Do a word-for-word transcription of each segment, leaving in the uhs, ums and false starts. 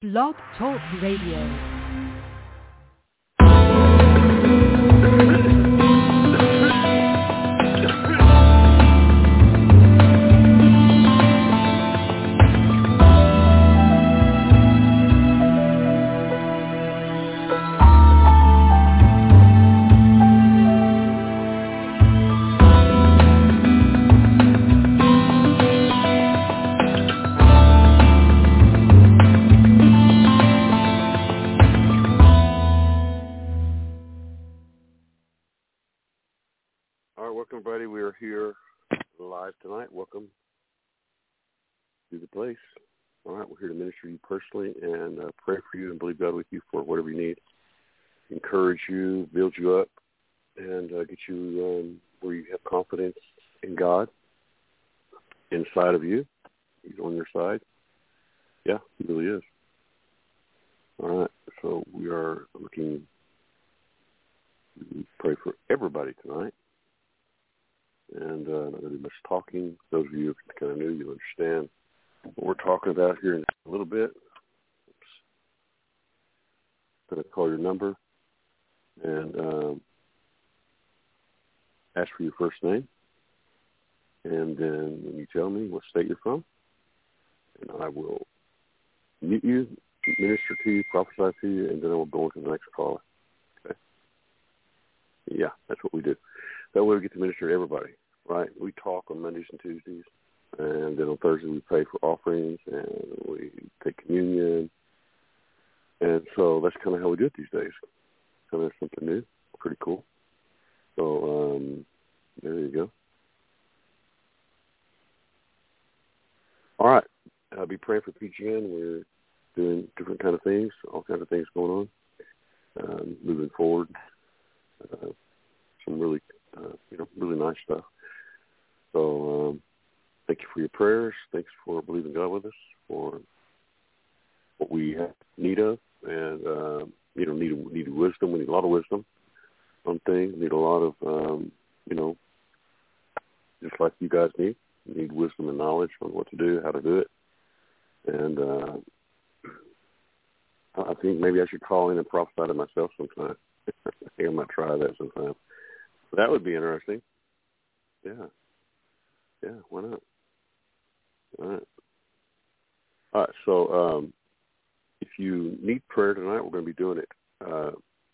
Blog Talk Radio. Personally and uh, pray for you and believe God with you for whatever you need. Encourage you, build you up, and uh, get you um, where you have confidence in God inside of you. He's on your side. Yeah, he really is. All right, so we are looking to pray for everybody tonight. And uh, not going to do much talking. Those of you who kind of new, you'll understand what we're talking about here in a little bit. Oops. Going to call your number and um, ask for your first name. And then when you tell me what state you're from, and I will meet you, minister to you, prophesy to you, and then I will go on to the next caller. Okay? Yeah, that's what we do. That way we get to minister to everybody, right? We talk on Mondays and Tuesdays. And then on Thursday we pray for offerings and we take communion. And so that's kind of how we do it these days. Kind of something new. Pretty cool. So um, there you go. All right. I'll be praying for P G N. We're doing different kind of things, all kinds of things going on, um, moving forward. Uh, some really, uh, you know, really nice stuff. So, um, thank you for your prayers. Thanks for believing God with us for what we have need of. And, uh, you know, need, need wisdom. We need a lot of wisdom on things. We need a lot of, um, you know, just like you guys need. We need wisdom and knowledge on what to do, how to do it. And uh, I think maybe I should call in and prophesy to myself sometime. I think I might try that sometime. But that would be interesting. Yeah. Yeah, why not? All right. All right, so um, if you need prayer tonight, we're going to be doing it uh,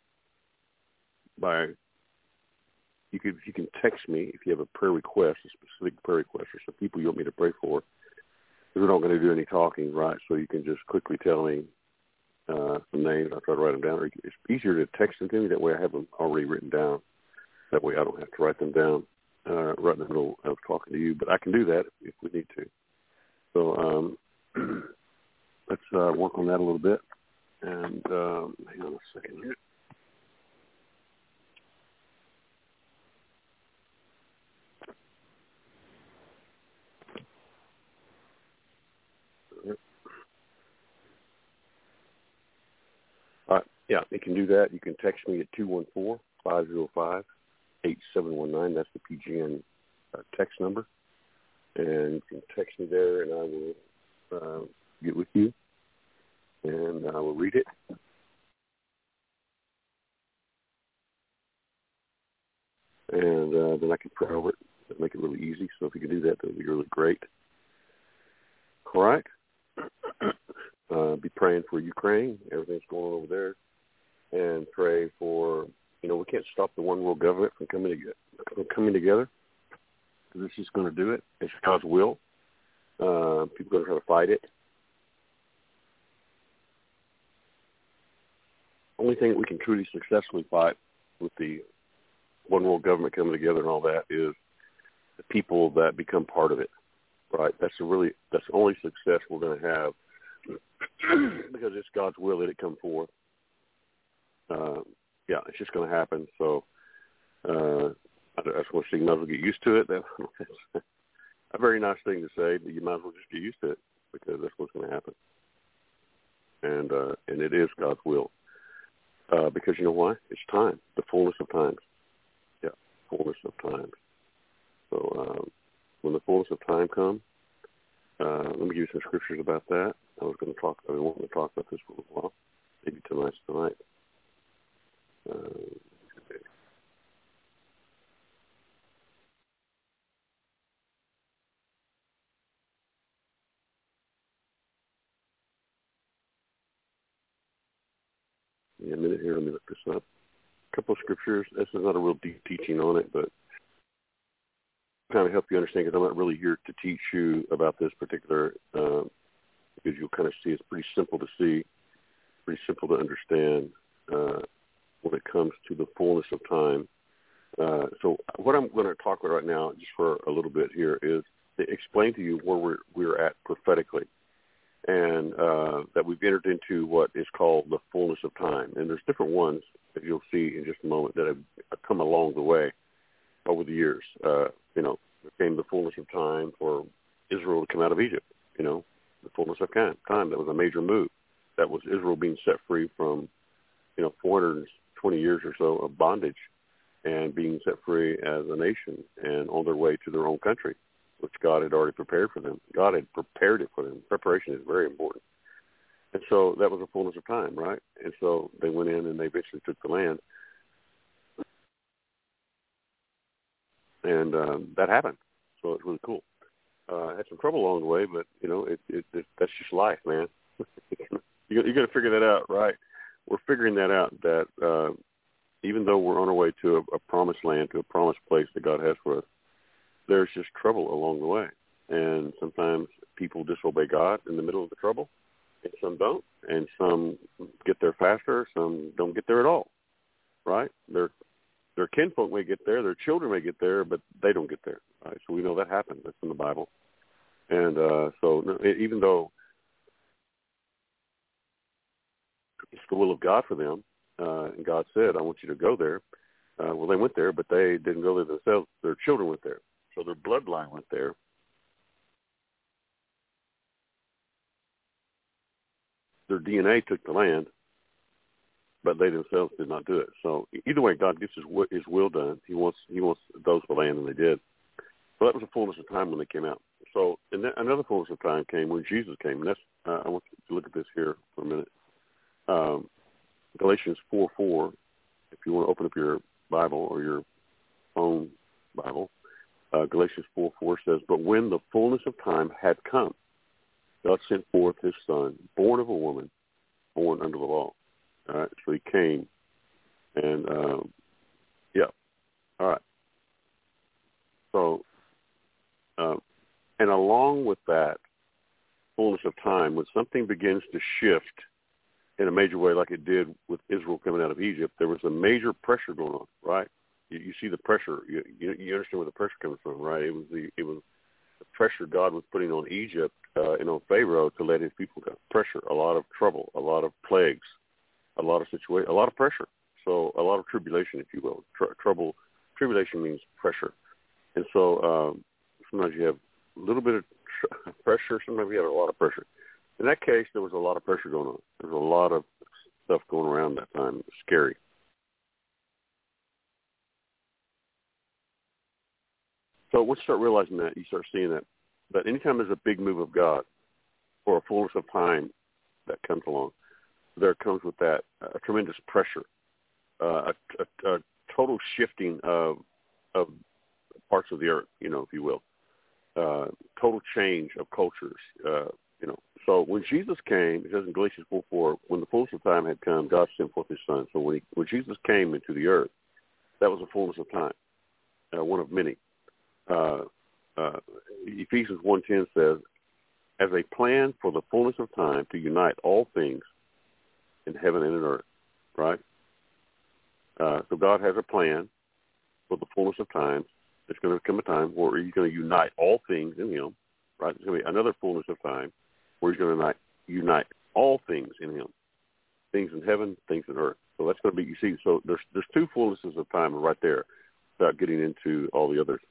by, you could you can text me if you have a prayer request, a specific prayer request, or some people you want me to pray for. We're not going to do any talking, right? So you can just quickly tell me uh, some names. I'll try to write them down. Or it's easier to text them to me. That way I have them already written down. That way I don't have to write them down uh, right in the middle of talking to you. But I can do that if we need to. So um, let's uh, work on that a little bit. And um, hang on a second here. All right. Yeah, you can do that. You can text me at two one four, five oh five, eight seven one nine. That's the P G N uh, text number. And you can text me there, and I will uh, get with you, and I will read it. And uh, then I can pray over it and make it really easy. So if you can do that, that would be really great. All right? uh, be praying for Ukraine, everything's going on over there, and pray for, you know, we can't stop the one world government from coming together. From coming together. This is going to do it. It's God's will. Uh, people are going to try to fight it. Only thing we can truly successfully fight with the one world government coming together and all that is the people that become part of it, right? That's the really that's the only success we're going to have because it's God's will that it come forth. Uh, yeah, it's just going to happen. So uh, I just want you to might as well get used to it. That's a very nice thing to say, but you might as well just get used to it because that's what's going to happen. And uh, and it is God's will. Uh, because you know why? It's time, the fullness of times. Yeah, fullness of times. So um, when the fullness of time comes, uh, let me give you some scriptures about that. I was going to talk. I wanted to talk about this for a while. Maybe tonight's tonight. Uh, yeah, a minute here. Let me look this up. A couple of scriptures. This is not a real deep teaching on it, but kind of help you understand, because I'm not really here to teach you about this particular, uh, because you'll kind of see it's pretty simple to see, pretty simple to understand uh, when it comes to the fullness of time. Uh, so what I'm going to talk about right now, just for a little bit here, is to explain to you where we're, we're at prophetically, and uh, that we've entered into what is called the fullness of time. And there's different ones that you'll see in just a moment that have come along the way over the years. Uh, you know, there came the fullness of time for Israel to come out of Egypt, you know, the fullness of time. That was a major move. That was Israel being set free from, you know, four hundred twenty years or so of bondage and being set free as a nation and on their way to their own country, which God had already prepared for them. God had prepared it for them. Preparation is very important. And so that was the fullness of time, right? And so they went in and they eventually took the land. And um, that happened. So it's really cool. Uh, I had some trouble along the way, but, you know, it, it, it that's just life, man. you, you got to figure that out, right? We're figuring that out, that uh, even though we're on our way to a, a promised land, to a promised place that God has for us, there's just trouble along the way. And sometimes people disobey God in the middle of the trouble, and some don't. And some get there faster, some don't get there at all, right? Their their kinfolk may get there, their children may get there, but they don't get there, right? So we know that happened. That's in the Bible. And uh, so even though it's the will of God for them, uh, and God said, I want you to go there, uh, well, they went there, but they didn't go there themselves. Their children went there. So their bloodline went there. Their D N A took the land, but they themselves did not do it. So either way, God gets his, his will done. He wants he wants those the land, and they did. So that was the fullness of time when they came out. So and then another fullness of time came when Jesus came. And that's uh, I want you to look at this here for a minute. Um, Galatians four four. If you want to open up your Bible or your phone Bible, uh, Galatians four four says, "But when the fullness of time had come, God sent forth his Son, born of a woman, born under the law." All right, so he came, and um, yeah, all right. So, uh, and along with that fullness of time, when something begins to shift in a major way, like it did with Israel coming out of Egypt, there was a major pressure going on, right? You, you see the pressure. You, you, you understand where the pressure comes from, right? It was the it was the pressure God was putting on Egypt uh, and on Pharaoh to let his people go. Pressure, a lot of trouble, a lot of plagues, a lot of situation, a lot of pressure. So a lot of tribulation, if you will. Tr- trouble, tribulation means pressure, and so um, sometimes you have a little bit of tr- pressure. Sometimes you have a lot of pressure. In that case, there was a lot of pressure going on. There was a lot of stuff going around that time. It was scary. So once you start realizing that, you start seeing that. But anytime there's a big move of God or a fullness of time that comes along, there comes with that a tremendous pressure, uh, a, a, a total shifting of of parts of the earth, you know, if you will, uh, total change of cultures, uh, you know. So when Jesus came, it says in Galatians four four, when the fullness of time had come, God sent forth his Son. So when, he, when Jesus came into the earth, that was the fullness of time, uh, one of many. Uh, uh, Ephesians one ten says, as a plan for the fullness of time to unite all things in heaven and in earth, right? Uh, so God has a plan for the fullness of time. There's going to come a time where he's going to unite all things in him, right? There's going to be another fullness of time where he's going to unite, unite all things in him, things in heaven, things in earth. So that's going to be, you see, so there's there's two fullnesses of time right there without getting into all the others.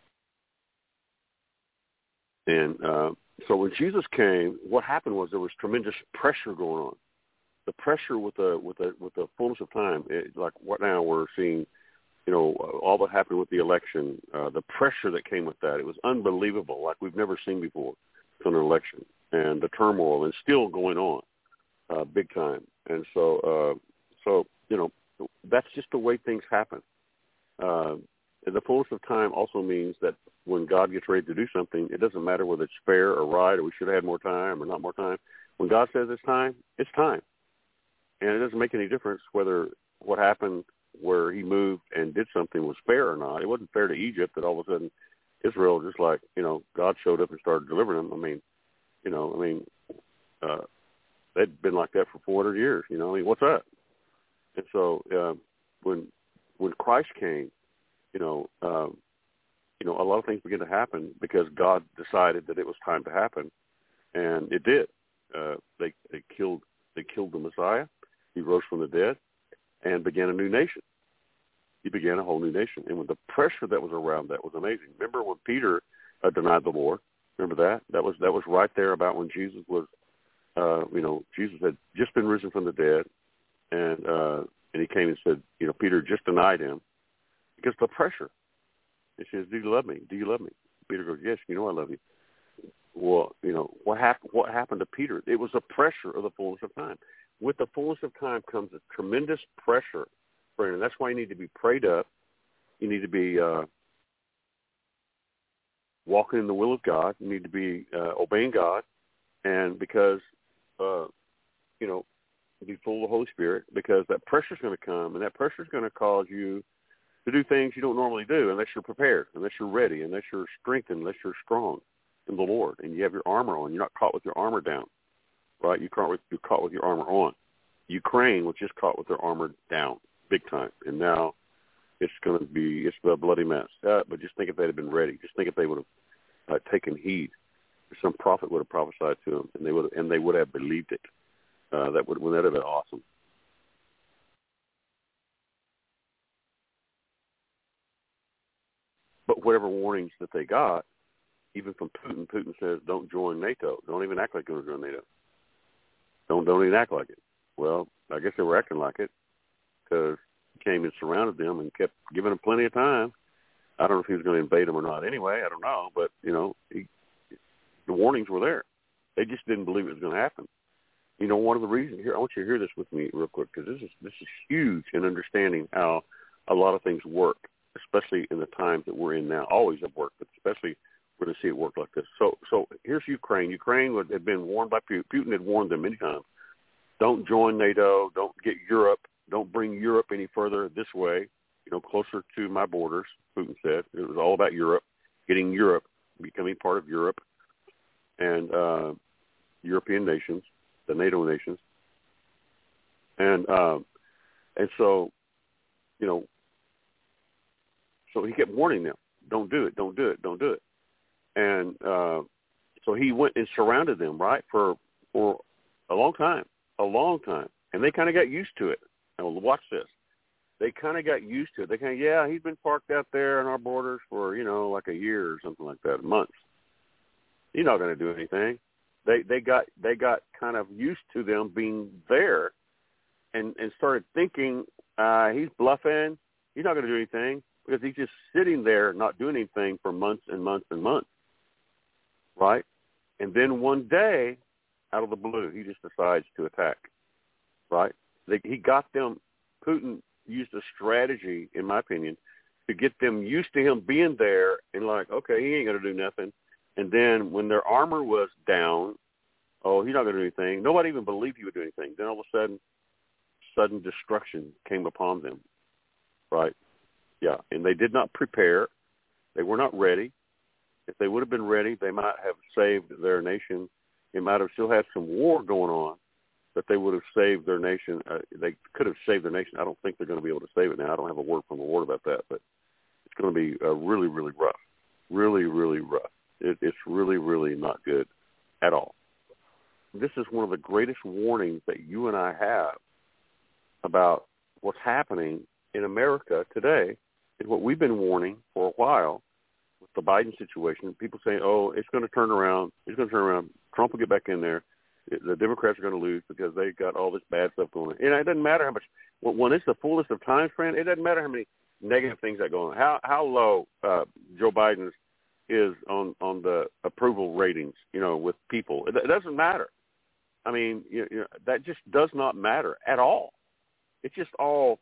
And uh, so when Jesus came, what happened was there was tremendous pressure going on. The pressure with the with the with the fullness of time, it, like what now we're seeing, you know, all that happened with the election, uh, the pressure that came with that, it was unbelievable, like we've never seen before on an election. and the turmoil, and still going on, uh, big time. And so, uh, so you know, that's just the way things happen. Uh, and the fullness of time also means that when God gets ready to do something, it doesn't matter whether it's fair or right, or we should have had more time or not more time. When God says it's time, it's time. And it doesn't make any difference whether what happened where he moved and did something was fair or not. It wasn't fair to Egypt that all of a sudden Israel, just like, you know, God showed up and started delivering them. I mean, you know, I mean, uh, they'd been like that for four hundred years, you know. I mean, what's that? And so uh, when when Christ came, you know, um, you know, a lot of things began to happen because God decided that it was time to happen, and it did. Uh, they they killed they killed the Messiah. He rose from the dead and began a new nation. He began a whole new nation, and with the pressure that was around that was amazing. Remember when Peter uh, denied the Lord? Remember that? That was that was right there about when Jesus was, uh, you know, Jesus had just been risen from the dead, and uh, and he came and said, you know, Peter just denied him because of the pressure. He says, "Do you love me? Do you love me?" Peter goes, "Yes, you know I love you." Well, you know what happened? What happened to Peter? It was the pressure of the fullness of time. With the fullness of time comes a tremendous pressure, friend, and that's why you need to be prayed up. You need to be uh, walking in the will of God. You need to be uh, obeying God, and because uh, you know, be full of the Holy Spirit, because that pressure is going to come, and that pressure is going to cause you to do things you don't normally do unless you're prepared, unless you're ready, unless you're strengthened, unless you're strong in the Lord, and you have your armor on. You're not caught with your armor down, right? You're caught with, you're caught with your armor on. Ukraine was just caught with their armor down, big time, and now it's going to be, it's a bloody mess. Uh, but just think if they'd have been ready. Just think if they would have uh, taken heed. Some prophet would have prophesied to them, and they would have, and they would have believed it. Uh, that would, well, that would have been awesome. But whatever warnings that they got, even from Putin, Putin says, don't join NATO. Don't even act like you're going to join NATO. Don't, don't even act like it. Well, I guess they were acting like it because he came and surrounded them and kept giving them plenty of time. I don't know if he was going to invade them or not anyway. I don't know. But, you know, he, the warnings were there. They just didn't believe it was going to happen. You know, one of the reasons here, I want you to hear this with me real quick because this is, this is huge in understanding how a lot of things work, especially in the times that we're in now. Always have worked, but especially we're going to see it work like this. So so here's Ukraine. Ukraine had been warned by Putin. Putin had warned them many times. Don't join NATO. Don't get Europe. Don't bring Europe any further this way, you know, closer to my borders, Putin said. It was all about Europe, getting Europe, becoming part of Europe and uh, European nations, the NATO nations. And um, and so, you know, so he kept warning them, don't do it, don't do it, don't do it. And uh, so he went and surrounded them, right, for for a long time, a long time. And they kind of got used to it. Now, watch this. They kind of got used to it. They kind of, yeah, he's been parked out there on our borders for, you know, like a year or something like that, months. He's not going to do anything. They they got they got kind of used to them being there and, and started thinking, uh, he's bluffing. He's not going to do anything because he's just sitting there not doing anything for months and months and months. Right? And then one day, out of the blue, he just decides to attack. Right? They, he got them, Putin used a strategy, in my opinion, to get them used to him being there and like, okay, he ain't going to do nothing. And then when their armor was down, oh, he's not going to do anything. Nobody even believed he would do anything. Then all of a sudden, sudden destruction came upon them. Right? Yeah. And they did not prepare. They were not ready. If they would have been ready, they might have saved their nation. They might have still had some war going on, but they would have saved their nation. Uh, they could have saved their nation. I don't think they're going to be able to save it now. I don't have a word from the Lord about that, but it's going to be uh, really, really rough. Really, really rough. It, it's really, really not good at all. This is one of the greatest warnings that you and I have about what's happening in America today, is what we've been warning for a while with the Biden situation. People say, oh, it's going to turn around. It's going to turn around. Trump will get back in there. The Democrats are going to lose because they've got all this bad stuff going on. And it doesn't matter how much, when it's the fullness of time, friend, it doesn't matter how many negative things that go on. How how low uh, Joe Biden's is on, on the approval ratings, you know, with people. It, it doesn't matter. I mean, you, you know, that just does not matter at all. It's just all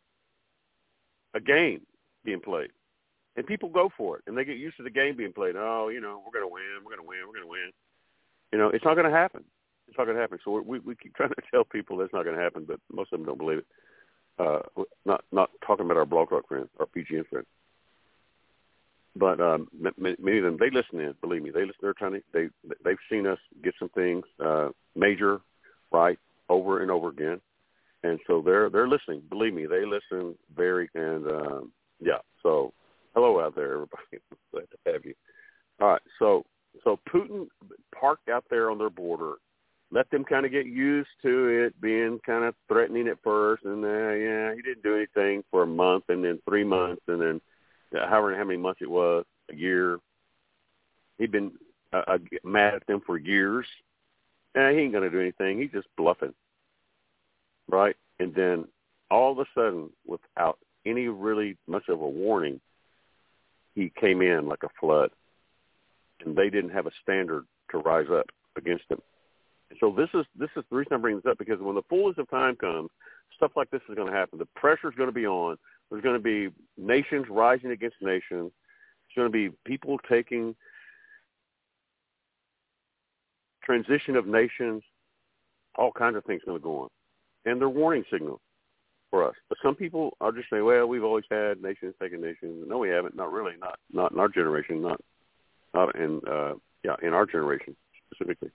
a game being played. And people go for it, and they get used to the game being played. Oh, you know, we're going to win, we're going to win, we're going to win. You know, it's not going to happen. It's not going to happen. So we we keep trying to tell people that's not going to happen, but most of them don't believe it. Uh, not not talking about our Blog Talk friends, our P G N friends. But um, many of them, they listen in. Believe me, they listen. They're trying to. They they've seen us get some things uh, major, right, over and over again, and so they're they're listening. Believe me, they listen very and um, yeah. So hello out there, everybody. Glad to have you. All right. So so Putin parked out there on their border. Let them kind of get used to it being kind of threatening at first, and uh, yeah, he didn't do anything for a month, and then three months, and then however how many months it was, a year. He'd been uh, uh, mad at them for years. Eh, he ain't going to do anything. He's just bluffing, right? And then all of a sudden, without any really much of a warning, he came in like a flood, and they didn't have a standard to rise up against him. So this is this is the reason I bring this up, because when the fullness of time comes, stuff like this is going to happen. The pressure is going to be on. There's going to be nations rising against nations. There's going to be people taking transition of nations. All kinds of things going to go on, and they're warning signals for us. But some people are just saying, "Well, we've always had nations taking nations." No, we haven't. Not really. Not not in our generation. Not not in uh, yeah in our generation specifically.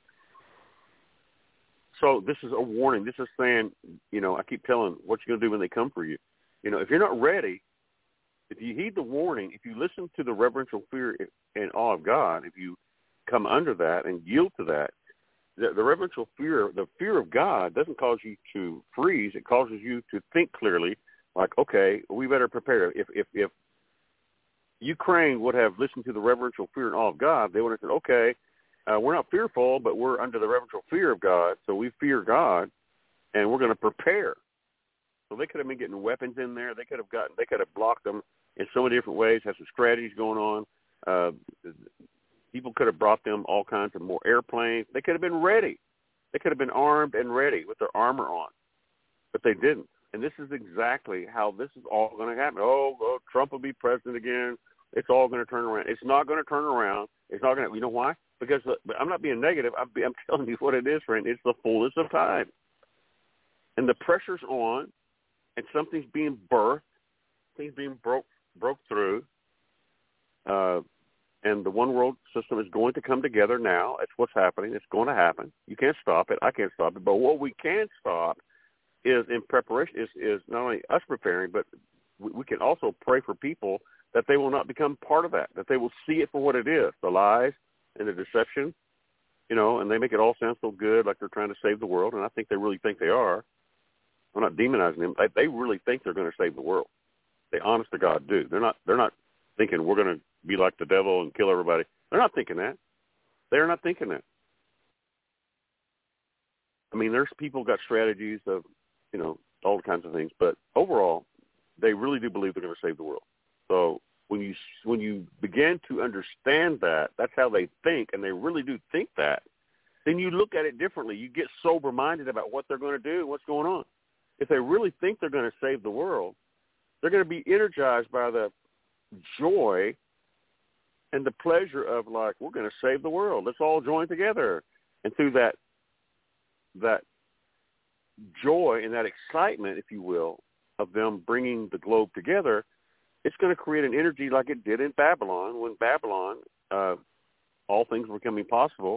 So this is a warning. This is saying, you know, I keep telling what you're going to do when they come for you. You know, if you're not ready, if you heed the warning, if you listen to the reverential fear and awe of God, if you come under that and yield to that, the, the reverential fear, the fear of God doesn't cause you to freeze. It causes you to think clearly, like, okay, we better prepare. If if, if Ukraine would have listened to the reverential fear and awe of God, they would have said, okay, Uh, we're not fearful, but we're under the reverential fear of God, so we fear God, and we're going to prepare. So they could have been getting weapons in there. They could have gotten, they could have blocked them in so many different ways, have some strategies going on. Uh, people could have brought them all kinds of more airplanes. They could have been ready. They could have been armed and ready with their armor on, but they didn't. And this is exactly how this is all going to happen. Oh, oh, Trump will be president again. It's all going to turn around. It's not going to turn around. It's not going to, you know why? Because but I'm not being negative. I'm, I'm telling you what it is, friend. It's the fullness of time. And the pressure's on, and something's being birthed, things being broke broke through, uh, and the one world system is going to come together now. It's what's happening. It's going to happen. You can't stop it. I can't stop it. But what we can stop is in preparation, is, is not only us preparing, but we, we can also pray for people that they will not become part of that, that they will see it for what it is, the lies and the deception, you know, and they make it all sound so good, like they're trying to save the world, and I think they really think they are. I'm not demonizing them. They, they really think they're going to save the world. They honest to God do. They're not They're not thinking we're going to be like the devil and kill everybody. They're not thinking that. They're not thinking that. I mean, there's people got strategies of, you know, all kinds of things, but overall, they really do believe they're going to save the world. So when you when you begin to understand that, that's how they think, and they really do think that, then you look at it differently. You get sober-minded about what they're going to do and what's going on. If they really think they're going to save the world, they're going to be energized by the joy and the pleasure of, like, we're going to save the world. Let's all join together. And through that that joy and that excitement, if you will, of them bringing the globe together, it's going to create an energy like it did in Babylon. When Babylon, uh, all things were becoming possible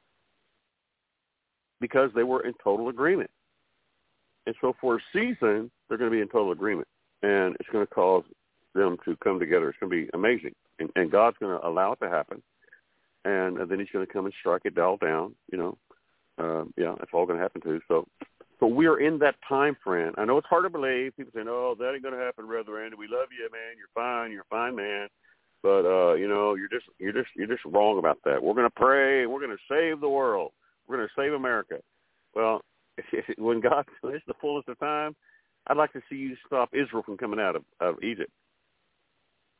because they were in total agreement. And so for a season, they're going to be in total agreement, and it's going to cause them to come together. It's going to be amazing, and, and God's going to allow it to happen, and, and then he's going to come and strike it all down, you know. Uh, yeah, that's all going to happen too. So so we are in that time, friend. I know it's hard to believe. People say, no, that ain't going to happen, Brother Randy. We love you, man. You're fine. You're fine, man. But, uh, you know, you're just you're just, you're just wrong about that. We're going to pray. We're going to save the world. We're going to save America. Well, when God, when it's the fullest of time, I'd like to see you stop Israel from coming out of, of Egypt.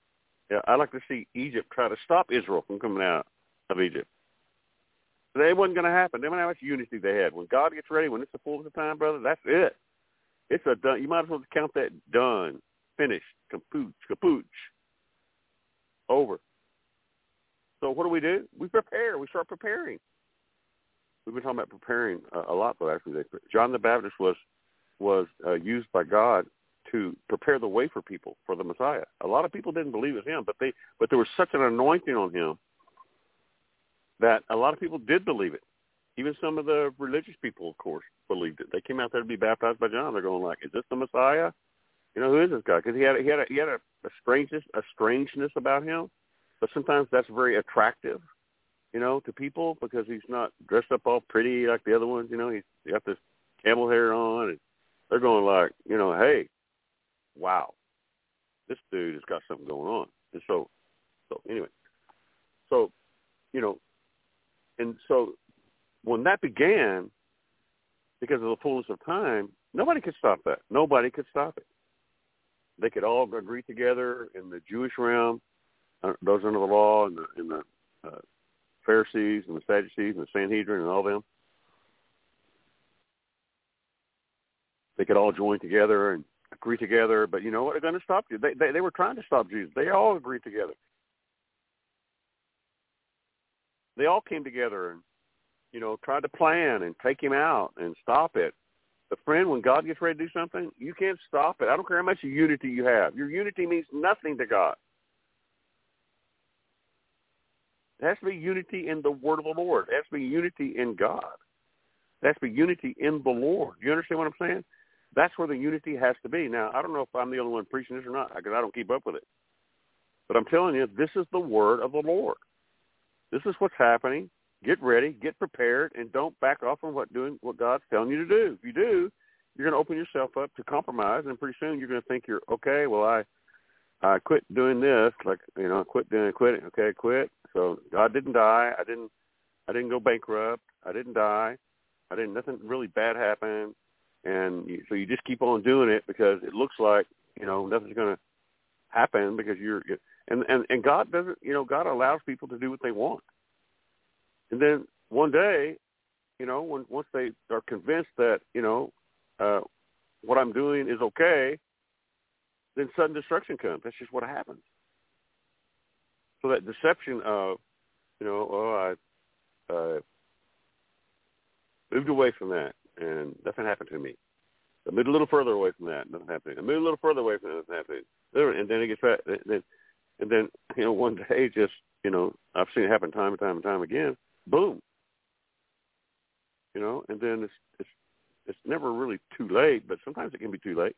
Yeah, I'd like to see Egypt try to stop Israel from coming out of Egypt. But it wasn't going to happen. They didn't know how much unity they had. When God gets ready, when it's the fullness of time, brother, that's it. It's a done. You might as well count that done, finished, kapooch, kapooch, over. So what do we do? We prepare. We start preparing. We've been talking about preparing uh, a lot, though. Actually, John the Baptist was was uh, used by God to prepare the way for people for the Messiah. A lot of people didn't believe it was him, but they but there was such an anointing on him that a lot of people did believe it. Even some of the religious people, of course, believed it. They came out there to be baptized by John. They're going like, "Is this the Messiah? You know, who is this guy?" Because he had he had a, he had a, a strangeness a strangeness about him, but sometimes that's very attractive, you know, to people because he's not dressed up all pretty like the other ones. You know, he's got this camel hair on, and they're going like, you know, hey, wow, this dude has got something going on. And so, so anyway, so you know, and so. When that began, because of the fullness of time, nobody could stop that. Nobody could stop it. They could all agree together in the Jewish realm, uh, those under the law, and the, and the uh, Pharisees and the Sadducees and the Sanhedrin and all them. They could all join together and agree together. But you know what? They're going to stop you. They, they, they were trying to stop Jesus. They all agreed together. They all came together and, you know, tried to plan and take him out and stop it. But friend, when God gets ready to do something, you can't stop it. I don't care how much unity you have. Your unity means nothing to God. It has to be unity in the word of the Lord. It has to be unity in God. It has to be unity in the Lord. You understand what I'm saying? That's where the unity has to be. Now, I don't know if I'm the only one preaching this or not because I don't keep up with it. But I'm telling you, this is the word of the Lord. This is what's happening. Get ready, get prepared, and don't back off from what doing what God's telling you to do. If you do, you're going to open yourself up to compromise, and pretty soon you're going to think you're okay. Well, I I quit doing this, like you know, I quit doing quit. Okay, quit. So God didn't die. I didn't. I didn't go bankrupt. I didn't die. I didn't. Nothing really bad happened, and you, so you just keep on doing it because it looks like you know nothing's going to happen because you're. And and and God doesn't. You know, God allows people to do what they want. And then one day, you know, when once they are convinced that, you know, uh, what I'm doing is okay, then sudden destruction comes. That's just what happens. So that deception of, you know, oh, I uh, moved away from that and nothing happened to me. I moved a little further away from that, nothing happened. I moved a little further away from that, nothing happened. And then it gets back, and then, and then, you know, one day just, you know, I've seen it happen time and time and time again. Boom, you know, and then it's it's it's never really too late, but sometimes it can be too late.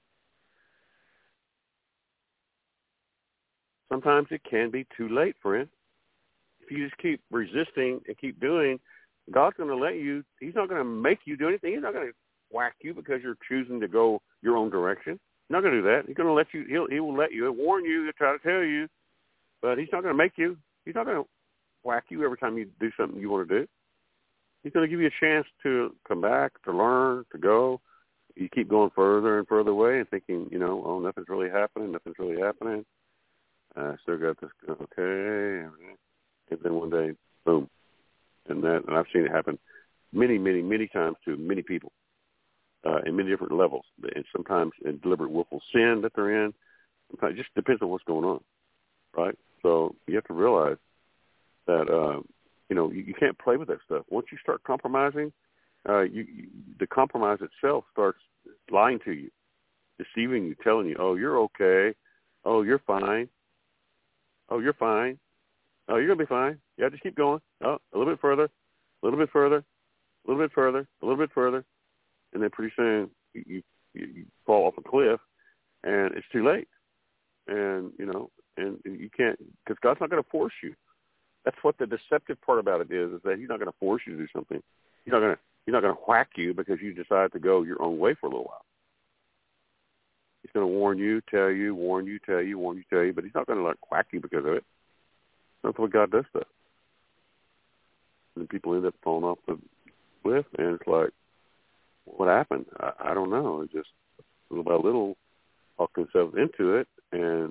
Sometimes it can be too late, friend. If you just keep resisting and keep doing, God's going to let you. He's not going to make you do anything. He's not going to whack you because you're choosing to go your own direction. He's not going to do that. He's going to let you. He'll he will let you. He'll warn you. He'll try to tell you, but he's not going to make you. He's not going to whack you every time you do something you want to do. He's going to give you a chance to come back, to learn, to go. You keep going further and further away and thinking, you know, oh, nothing's really happening, nothing's really happening. I uh, still got this, okay. And then one day, boom. And that, and I've seen it happen many, many, many times to many people uh, in many different levels. And sometimes in deliberate willful sin that they're in. Sometimes it just depends on what's going on, right? So you have to realize that, uh, you know, you, you can't play with that stuff. Once you start compromising, uh, you, you, the compromise itself starts lying to you, deceiving you, telling you, oh, you're okay. Oh, you're fine. Oh, you're fine. Oh, you're going to be fine. Yeah, just keep going. Oh, a little bit further, a little bit further, a little bit further, a little bit further. And then pretty soon you, you, you fall off a cliff and it's too late. And, you know, and you can't, because God's not going to force you. That's what the deceptive part about it is, is that he's not going to force you to do something. He's not going to, he's not going to whack you because you decide to go your own way for a little while. He's going to warn you, tell you, warn you, tell you, warn you, tell you, but he's not going to like whack you because of it. That's what God does stuff. And people end up falling off the cliff, and it's like, what happened? I, I don't know. It just little by little talked themselves into it and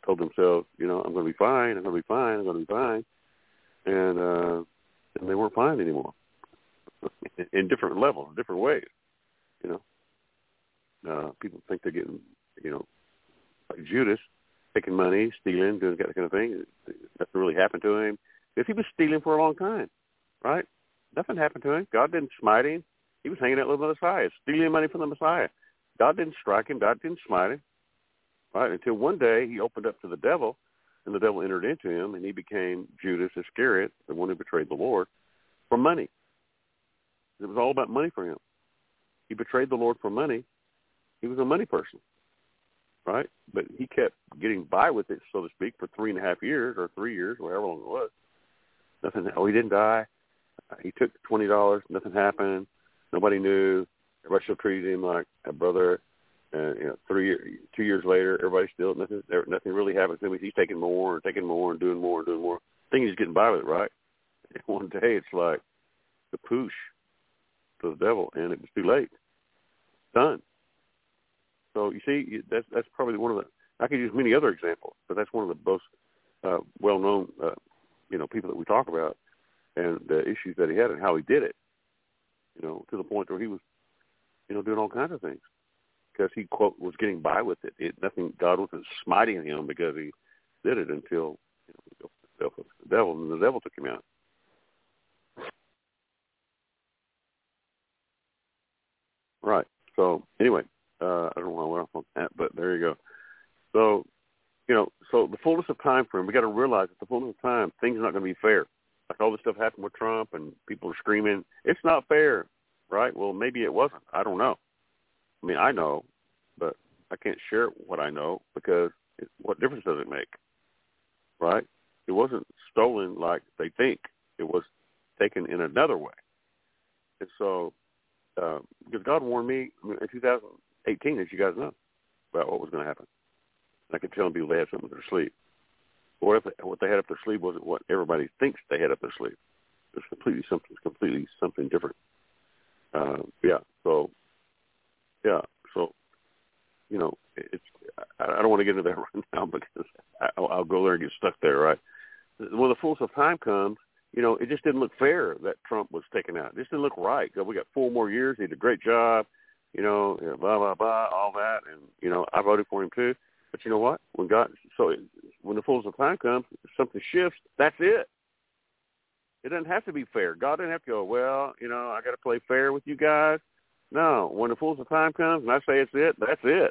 told themselves, you know, I'm going to be fine, I'm going to be fine, I'm going to be fine, and uh, and they weren't fine anymore. In different levels, different ways, you know. Uh, people think they're getting, you know, like Judas, taking money, stealing, doing that kind of thing. Nothing really happened to him. Because he was stealing for a long time, right? Nothing happened to him. God didn't smite him. He was hanging out with the Messiah, stealing money from the Messiah. God didn't strike him. God didn't smite him, right? Until one day he opened up to the devil, and the devil entered into him, and he became Judas Iscariot, the one who betrayed the Lord, for money. It was all about money for him. He betrayed the Lord for money. He was a money person, right? But he kept getting by with it, so to speak, for three and a half years or three years, or however long it was. Nothing. Oh, he didn't die. He took twenty dollars. Nothing happened. Nobody knew. Everybody still treated him like a brother. And you know, three, two years later, everybody still nothing. Nothing really happened to him. He's taking more and taking more and doing more and doing more. I think he's getting by with it, right? And one day, it's like the poosh to the devil, and it was too late. Done. So you see, that's that's probably one of the. I could use many other examples, but that's one of the most uh, well-known, uh, you know, people that we talk about, and the issues that he had and how he did it. You know, to the point where he was, you know, doing all kinds of things because he quote was getting by with it. It nothing. God wasn't smiting him because he did it until you know, the devil, and the devil took him out. Right. So anyway, uh, I don't know why I went off on that, but there you go. So, you know, so the fullness of time frame, we got to realize that the fullness of time, things are not going to be fair. Like all this stuff happened with Trump and people are screaming, it's not fair, right? Well, maybe it wasn't. I don't know. I mean, I know, but I can't share what I know because it, what difference does it make, right? It wasn't stolen like they think. It was taken in another way. And so, uh, because God warned me in two thousand eighteen, as you guys know, about what was going to happen. And I could tell people they had something up their sleeve. What if they, what they had up their sleeve wasn't what everybody thinks they had up their sleeve? It's completely something, completely something different. Uh, yeah. So, yeah. So, you know, it's. I, I don't want to get into that right now because I, I'll, I'll go there and get stuck there, right? When the fullness of time comes, you know, it just didn't look fair that Trump was taken out. It just didn't look right. We got four more years. He did a great job, you know, blah, blah, blah, all that. And, you know, I voted for him too. But you know what? When God, so it, when the fullness of time comes, if something shifts, that's it. It doesn't have to be fair. God doesn't have to go, well, you know, I got to play fair with you guys. No, when the fullness of time comes and I say it's it, that's it.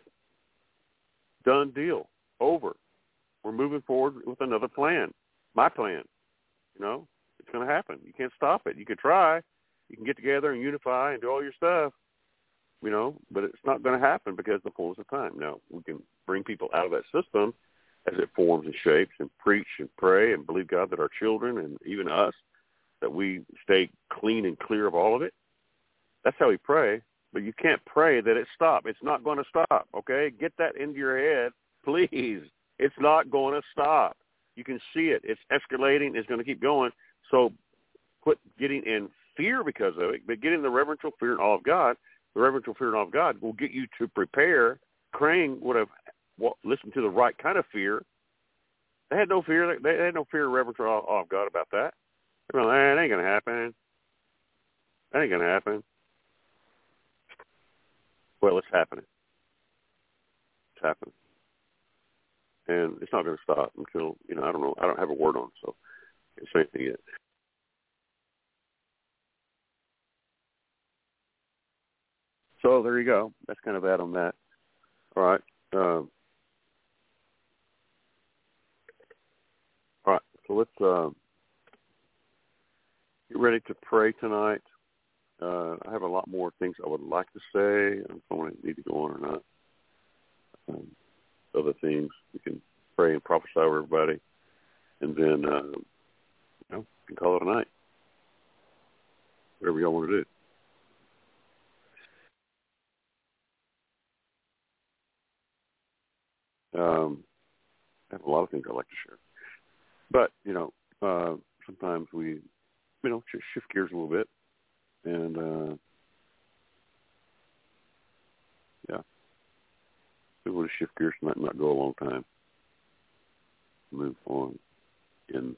Done deal. Over. We're moving forward with another plan. My plan. You know, it's going to happen. You can't stop it. You can try. You can get together and unify and do all your stuff, you know, but it's not going to happen because of the fullness of time. Now, we can bring people out of that system as it forms and shapes and preach and pray and believe God that our children and even us, that we stay clean and clear of all of it. That's how we pray. But you can't pray that it stop. It's not going to stop, okay? Get that into your head, please. It's not going to stop. You can see it. It's escalating. It's going to keep going. So quit getting in fear because of it, but get in the reverential fear and awe of God. The reverential fear and awe of God will get you to prepare. Crane would have well, listened to the right kind of fear. They had no fear. They had no fear or reverential awe of God about that. They're like, eh, it ain't going to happen. That ain't going to happen. Well, it's happening. It's happening. And it's not going to stop until, you know, I don't know. I don't have a word on it, so I can't say anything yet. So there you go. That's kind of that on that. All right. Um, all right. So let's uh, get ready to pray tonight. Uh, I have a lot more things I would like to say. I don't know if I need to go on or not. Um, other things. We can pray and prophesy over everybody. And then, uh, you know, we can call it a night. Whatever y'all want to do. Um, I have a lot of things I'd like to share. But, you know, uh, sometimes we, you know, shift gears a little bit. And, uh, yeah, we want to shift gears and not, not go a long time. move on in,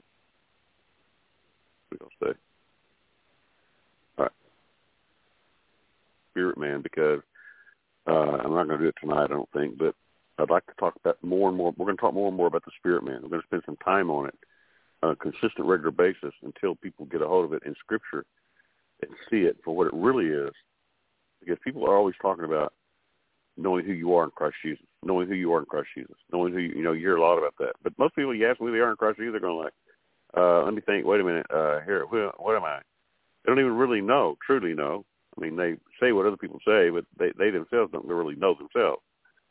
what I'll say. All right. Spirit man, because uh, I'm not going to do it tonight, I don't think, but I'd like to talk about more and more. We're going to talk more and more about the spirit man. We're going to spend some time on it on a consistent, regular basis until people get a hold of it in Scripture and see it for what it really is. Because people are always talking about knowing who you are in Christ Jesus, knowing who you are in Christ Jesus, knowing who you, you know, you hear a lot about that. But most people, you ask them who they are in Christ Jesus, they're going like, uh, let me think, wait a minute, uh, here, who, what am I? They don't even really know, truly know. I mean, they say what other people say, but they, they themselves don't really know themselves.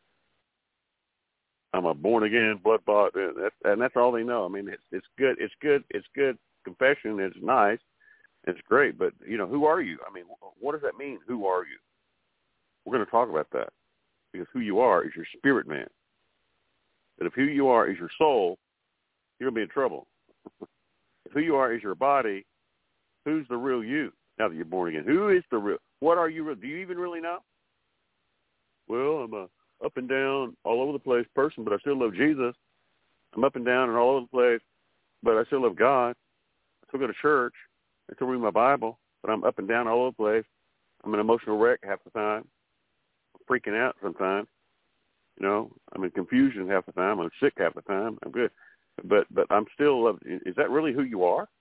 I'm a born again, blood bought, and that's, and that's all they know. I mean, it's it's good, it's good, it's good confession. It's nice, it's great. But you know, who are you? I mean, what does that mean? Who are you? We're going to talk about that because who you are is your spirit man. And if who you are is your soul, you're going to be in trouble. If who you are is your body, who's the real you? Now that you're born again, who is the real? What are you? Do you even really know? Well, I'm a up and down, all over the place person, but I still love Jesus. I'm up and down and all over the place, but I still love God. I still go to church. I still read my Bible, but I'm up and down all over the place. I'm an emotional wreck half the time. I'm freaking out sometimes. You know, I'm in confusion half the time. I'm sick half the time. I'm good. But but I'm still loved. Is that really who you are?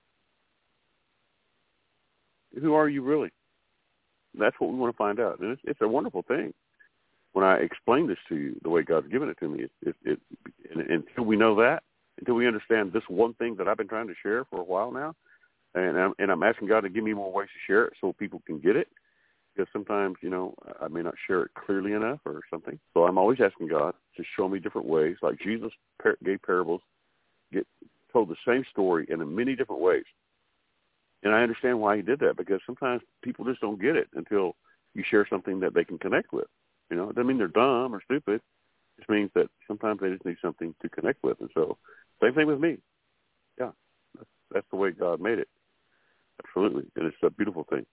Who are you really? That's what we want to find out. And it's, it's a wonderful thing. When I explain this to you the way God's given it to me, it, it, it, and, until we know that, until we understand this one thing that I've been trying to share for a while now, and I'm, and I'm asking God to give me more ways to share it so people can get it, because sometimes, you know, I may not share it clearly enough or something. So I'm always asking God to show me different ways, like Jesus par- gave parables, get told the same story in many different ways. And I understand why he did that, because sometimes people just don't get it until you share something that they can connect with. You know, it doesn't mean they're dumb or stupid. It just means that sometimes they just need something to connect with. And so, same thing with me. Yeah, that's, that's the way God made it. Absolutely. And it's a beautiful thing.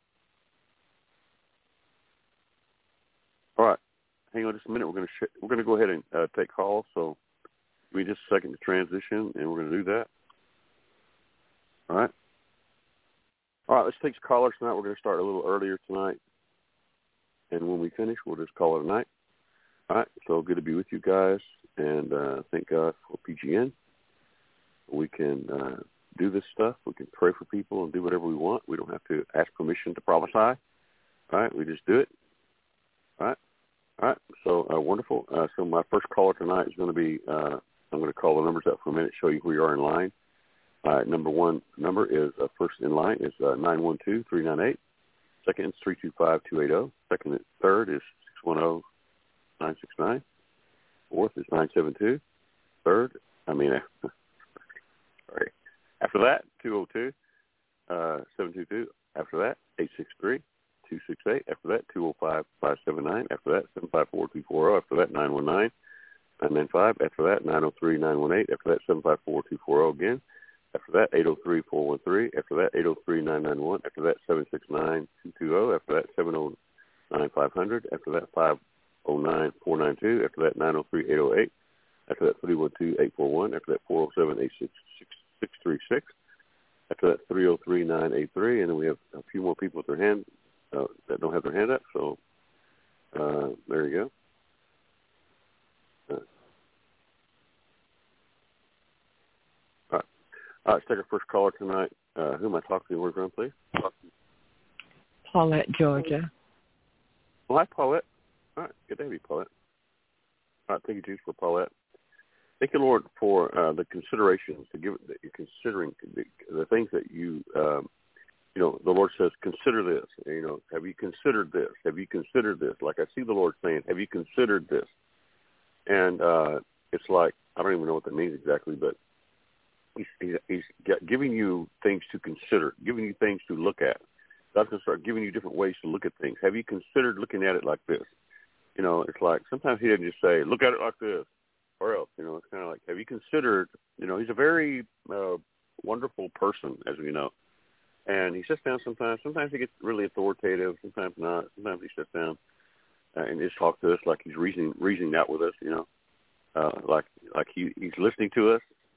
All right. Hang on just a minute. We're going to sh- we're going to go ahead and uh, take calls. So give me just a second to transition, and we're going to do that. All right. All right, let's take callers tonight. We're going to start a little earlier tonight. And when we finish, we'll just call it a night. All right, so good to be with you guys, and uh, thank God for P G N. We can uh, do this stuff. We can pray for people and do whatever we want. We don't have to ask permission to prophesy. All right, we just do it. All right, all right, so uh, wonderful. Uh, so my first caller tonight is going to be, uh, I'm going to call the numbers up for a minute, show you who you are in line. Uh, number one number is, uh, first in line is uh, nine one two, three nine eight. Second is three two five, two eight zero. Second and third is six one zero, nine six nine. Fourth is nine seven two. Third, I mean, sorry. After that, two oh two, uh, seven two two. After that, eight six three, two six eight. After that, two oh five, five seven nine. After that, seven five four, two four zero. After that, nine one nine, nine nine five. After that, nine oh three, nine one eight. After that, seven five four, two four zero again. After that, eight oh three, four one three. After that, eight oh three, nine nine one. After that, seven six nine, two two zero. After that, seven oh nine, five hundred. After that, five oh nine, four nine two. After that, nine oh three, eight oh eight. After that, three one two, eight four one. After that, four oh seven, eight six six three six. After that, three oh three, nine eight three. And then we have a few more people with their hand uh, that don't have their hand up. So uh, there you go. Uh, All right, let's take our first caller tonight. Uh, who am I talking to? Where's Ron, please? Paulette, Georgia. Well, hi, Paulette. All right, good to have you, Paulette. All right, thank you, Jesus, for Paulette. Thank you, Lord, for uh, the considerations to give that you're considering the, the things that you, um, you know, the Lord says, consider this. You know, have you considered this? Have you considered this? Like I see the Lord saying, have you considered this? And uh, it's like, I don't even know what that means exactly, but He's, he's giving you things to consider, giving you things to look at. God's going to start giving you different ways to look at things. Have you considered looking at it like this? You know, it's like sometimes he doesn't just say, look at it like this, or else. You know, it's kind of like, have you considered, you know, he's a very uh, wonderful person, as we know. And he sits down sometimes. Sometimes he gets really authoritative, sometimes not. Sometimes he sits down uh, and just talks to us like he's reasoning, reasoning out with us, you know, uh, like like he, he's listening to us.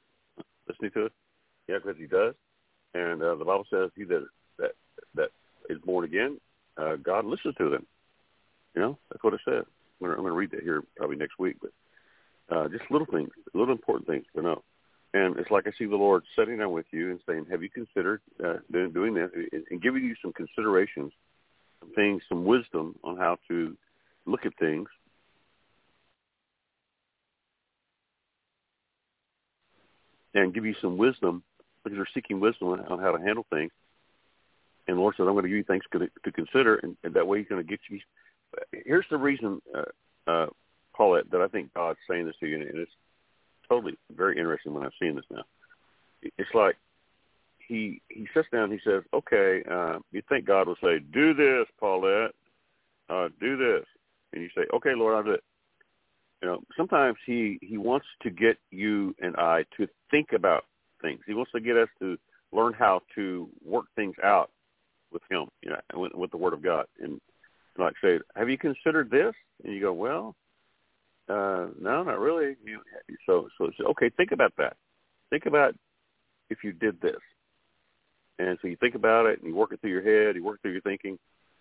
listening to it? Yeah, because he does. And uh, the Bible says he that that that is born again, uh, God listens to them. You know, that's what it says. I'm going to read that here probably next week. But uh, just little things, little important things to know. And it's like I see the Lord sitting down with you and saying, have you considered uh, doing this, and giving you some considerations, some things, some wisdom on how to look at things. And give you some wisdom, because you're seeking wisdom on, on how to handle things. And the Lord said, I'm going to give you things to, to consider, and, and that way He's going to get you. Here's the reason, uh, uh, Paulette, that I think God's saying this to you, and it's totally very interesting when I've seen this now. It's like he he sits down and he says, okay, uh, you think God will say, do this, Paulette, uh, do this. And you say, okay, Lord, I'll do it. You know, sometimes he, he wants to get you and I to think about things. He wants to get us to learn how to work things out with him, you know, with, with the Word of God. And like say, have you considered this? And you go, well, uh, no, not really. You, so, so, so, okay, think about that. Think about if you did this. And so you think about it, and you work it through your head, you work it through your thinking,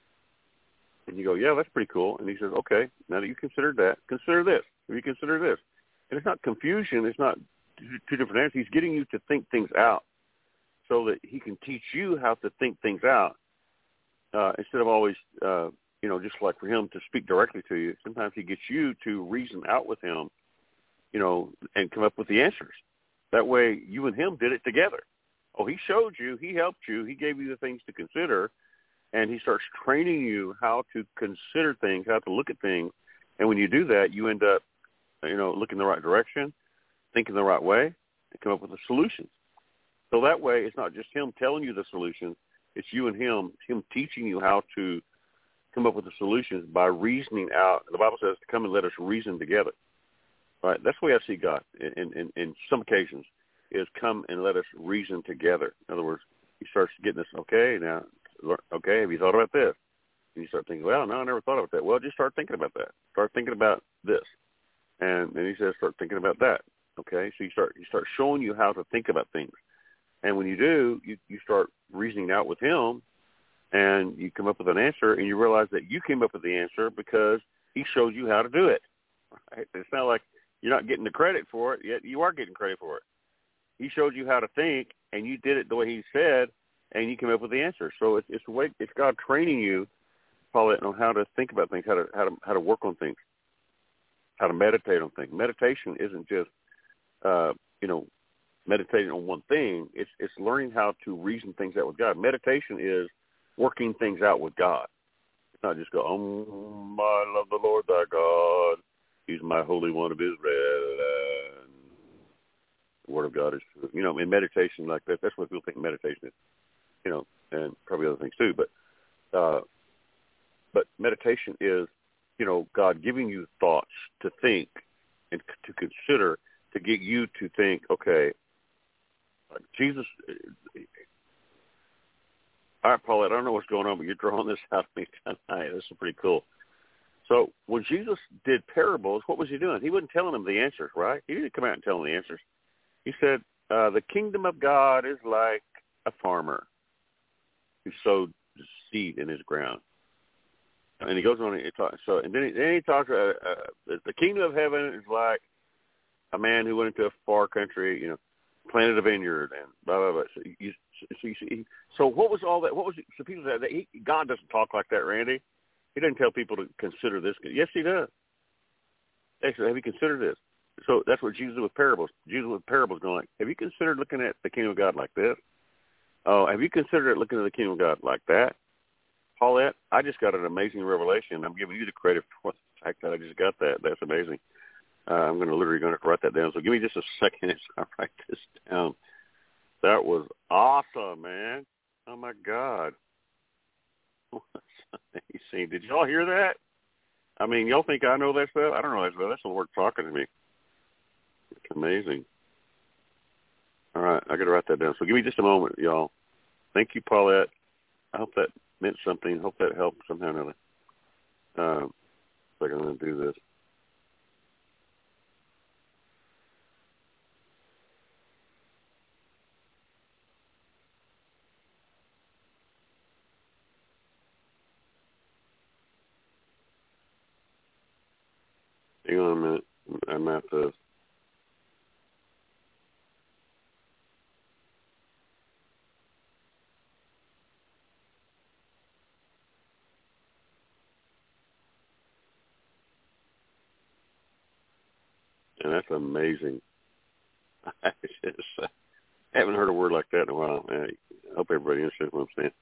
and you go, yeah, that's pretty cool. And he says, okay, now that you considered that, consider this. Have you considered this? And it's not confusion. It's not two different answers. He's getting you to think things out so that he can teach you how to think things out uh, instead of always, uh, you know, just like for him to speak directly to you. Sometimes he gets you to reason out with him, you know, and come up with the answers. That way you and him did it together. Oh, he showed you, he helped you, he gave you the things to consider, and he starts training you how to consider things, how to look at things. And when you do that, you end up, you know, looking the right direction, thinking the right way, and come up with a solution. So that way it's not just him telling you the solution, it's you and him, him teaching you how to come up with the solutions by reasoning out. The Bible says to come and let us reason together. Right? That's the way I see God in, in, in some occasions, is come and let us reason together. In other words, he starts getting us, okay, now, okay, have you thought about this? And you start thinking, well, no, I never thought about that. Well, just start thinking about that. Start thinking about this. And then he says, start thinking about that. Okay, so you start you start showing you how to think about things. And when you do, you, you start reasoning out with him, and you come up with an answer, and you realize that you came up with the answer because he showed you how to do it. Right? It's not like you're not getting the credit for it, yet you are getting credit for it. He showed you how to think, and you did it the way he said, and you came up with the answer. So it's it's a way, it's God training you, Paulette, on how to think about things, how to how to how to work on things, how to meditate on things. Meditation isn't just uh, you know meditating on one thing. It's it's learning how to reason things out with God. Meditation is working things out with God. It's not just go, oh, I love the Lord thy God. He's my Holy One of Israel. The Word of God is true. You know, in meditation like that, that's what people think meditation is. You know, and probably other things too. But uh, but meditation is, you know, God giving you thoughts to think and to consider, to get you to think, okay, like Jesus. All right, Paulette, I don't know what's going on, but you're drawing this out to me tonight. This is pretty cool. So when Jesus did parables, what was he doing? He wasn't telling them the answers, right? He didn't come out and tell them the answers. He said, uh, the kingdom of God is like a farmer who sowed seed in his ground. And he goes on and he talks. So, and then he, then he talks. Uh, uh, the kingdom of heaven is like a man who went into a far country, you know, planted a vineyard and blah blah blah. So, you, so, you see, so what was all that? What was it? So people say that he, God doesn't talk like that, Randy. He doesn't tell people to consider this. Yes, he does. Actually, have you considered this? So that's what Jesus did with parables. Jesus with parables going like, have you considered looking at the kingdom of God like this? Oh, have you considered looking at the kingdom of God like that? Paulette, I just got an amazing revelation. I'm giving you the credit for the fact that I just got that. That's amazing. Uh, I'm going to literally going to write that down. So give me just a second as I write this down. That was awesome, man. Oh, my God. You see, did y'all hear that? I mean, y'all think I know that stuff? I don't know that stuff. That's the Lord talking to me. It's amazing. All right, I got to write that down. So give me just a moment, y'all. Thank you, Paulette. I hope that meant something. Hope that helped somehow or another. Um, so I'm going to do this. Hang on a minute. I'm at the. And that's amazing. I just uh, haven't heard a word like that in a while. I hope everybody understands what I'm saying.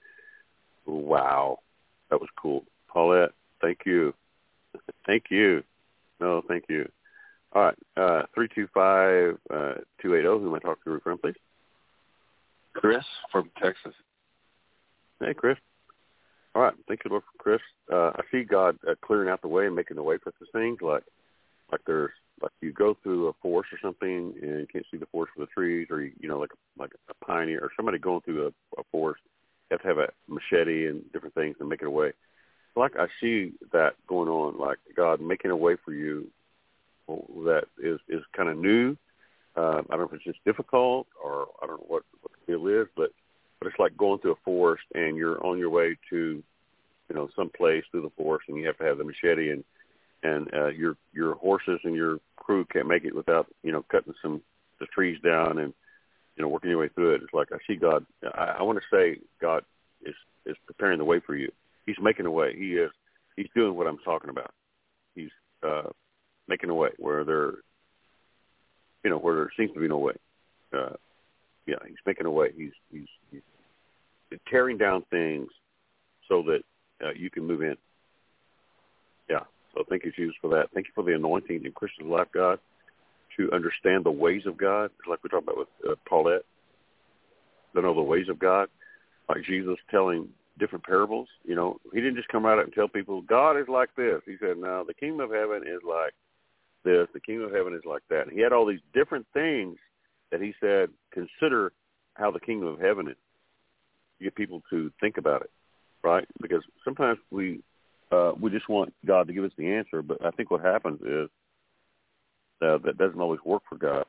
Wow. That was cool. Paulette, thank you. Thank you. No, thank you. All right. Uh, three two five, two eight zero. Who am I talking to from, please? Chris from Texas. Hey, Chris. All right. Thank you, Lord, for Chris. Uh, I see God uh, clearing out the way and making the way for these things, like like there's like you go through a forest or something and you can't see the forest for the trees, or you, you know, like like a pioneer or somebody going through a, a forest. You have to have a machete and different things to make it a way. Like I see that going on, like God making a way for you that is, is kind of new. Uh, I don't know if it's just difficult or I don't know what, what the deal is, but, but it's like going through a forest and you're on your way to, you know, some place through the forest and you have to have the machete and, and uh, your your horses and your crew can't make it without, you know, cutting some the trees down and, you know, working your way through it. It's like I see God. I, I want to say God is, is preparing the way for you. He's making a way. He is. He's doing what I'm talking about. He's uh, making a way where there, you know, where there seems to be no way. Uh, yeah, he's making a way. He's he's, he's tearing down things so that uh, you can move in. Yeah. So thank you, Jesus, for that. Thank you for the anointing in Christian's life, God, to understand the ways of God, like we talked about with uh, Paulette, to know the ways of God, like Jesus telling different parables. You know, he didn't just come out and tell people, God is like this. He said, no, the kingdom of heaven is like this. The kingdom of heaven is like that. And he had all these different things that he said, consider how the kingdom of heaven is. You get people to think about it, right? Because sometimes we uh, we just want God to give us the answer, but I think what happens is uh, that doesn't always work for God.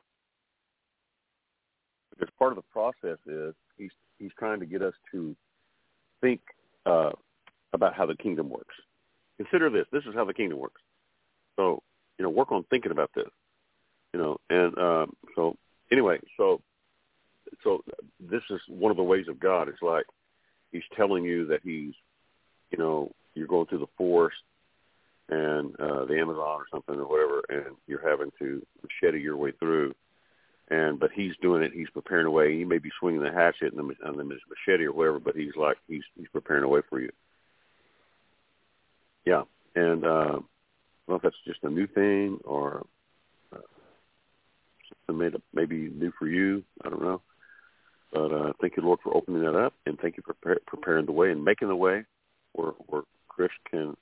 Because part of the process is he's he's trying to get us to think uh, about how the kingdom works. Consider this. This is how the kingdom works. So, you know, work on thinking about this. You know, and um, so anyway, so so this is one of the ways of God. It's like he's telling you that he's, you know, you're going through the forest and uh, the Amazon or something or whatever, and you're having to machete your way through. And but he's doing it. He's preparing a way. He may be swinging the hatchet and the, and the machete or whatever, but he's like he's he's preparing a way for you. Yeah, and uh, I don't know if that's just a new thing or uh, something made maybe new for you. I don't know, but uh, thank you, Lord, for opening that up, and thank you for pre- preparing the way and making the way where where Chris can,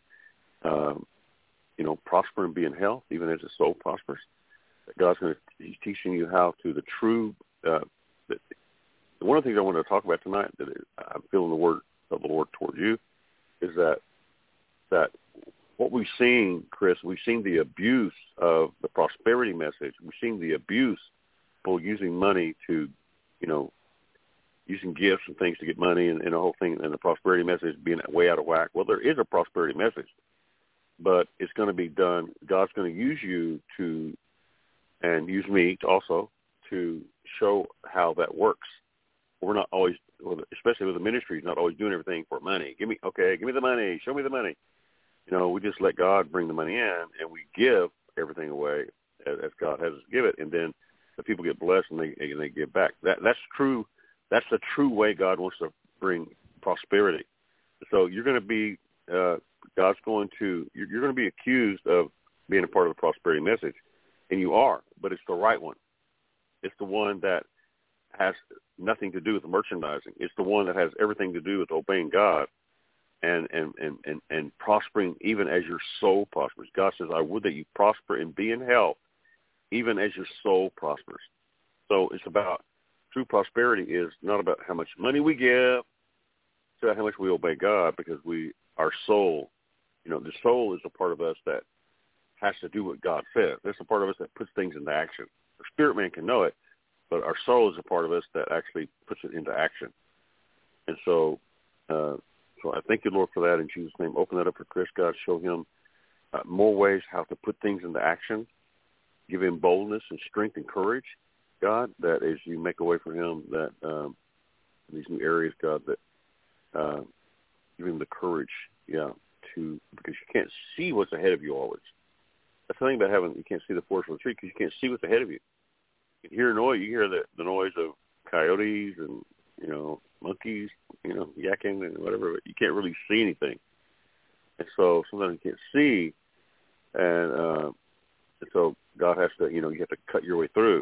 um, you know, prosper and be in health, even as his soul prospers. God's going to, he's teaching you how to the true, uh, the, one of the things I want to talk about tonight that I'm feeling the word of the Lord towards you is that, that what we've seen, Chris, we've seen the abuse of the prosperity message. We've seen the abuse, people using money to, you know, using gifts and things to get money and, and the whole thing, and the prosperity message being way out of whack. Well, there is a prosperity message, but it's going to be done. God's going to use you to, and use me to also to show how that works. We're not always, especially with the ministry, not always doing everything for money. Give me, okay, give me the money, show me the money. You know, we just let God bring the money in, and we give everything away as, as God has us give it, and then the people get blessed and they and they give back. That that's true. That's the true way God wants to bring prosperity. So you're going to be, uh, God's going to, you're, you're going to be accused of being a part of the prosperity message. And you are, but it's the right one. It's the one that has nothing to do with the merchandising. It's the one that has everything to do with obeying God and, and, and, and, and prospering even as your soul prospers. God says, I would that you prosper and be in health even as your soul prospers. So it's about, true prosperity is not about how much money we give, it's about how much we obey God, because we, our soul, you know, the soul is a part of us that has to do what God says. That's a part of us that puts things into action. The spirit man can know it, but our soul is a part of us that actually puts it into action. And so, uh, so I thank you, Lord, for that in Jesus' name. Open that up for Chris, God. Show him uh, more ways how to put things into action. Give him boldness and strength and courage, God, that as you make a way for him, that um, these new areas, God, that uh, give him the courage, yeah, to, because you can't see what's ahead of you always. That's the thing about having, you can't see the forest from the tree because you can't see what's ahead of you. You hear noise, you hear the, the noise of coyotes and, you know, monkeys, you know, yakking and whatever, but you can't really see anything. And so sometimes you can't see, and, uh, and so God has to, you know, you have to cut your way through.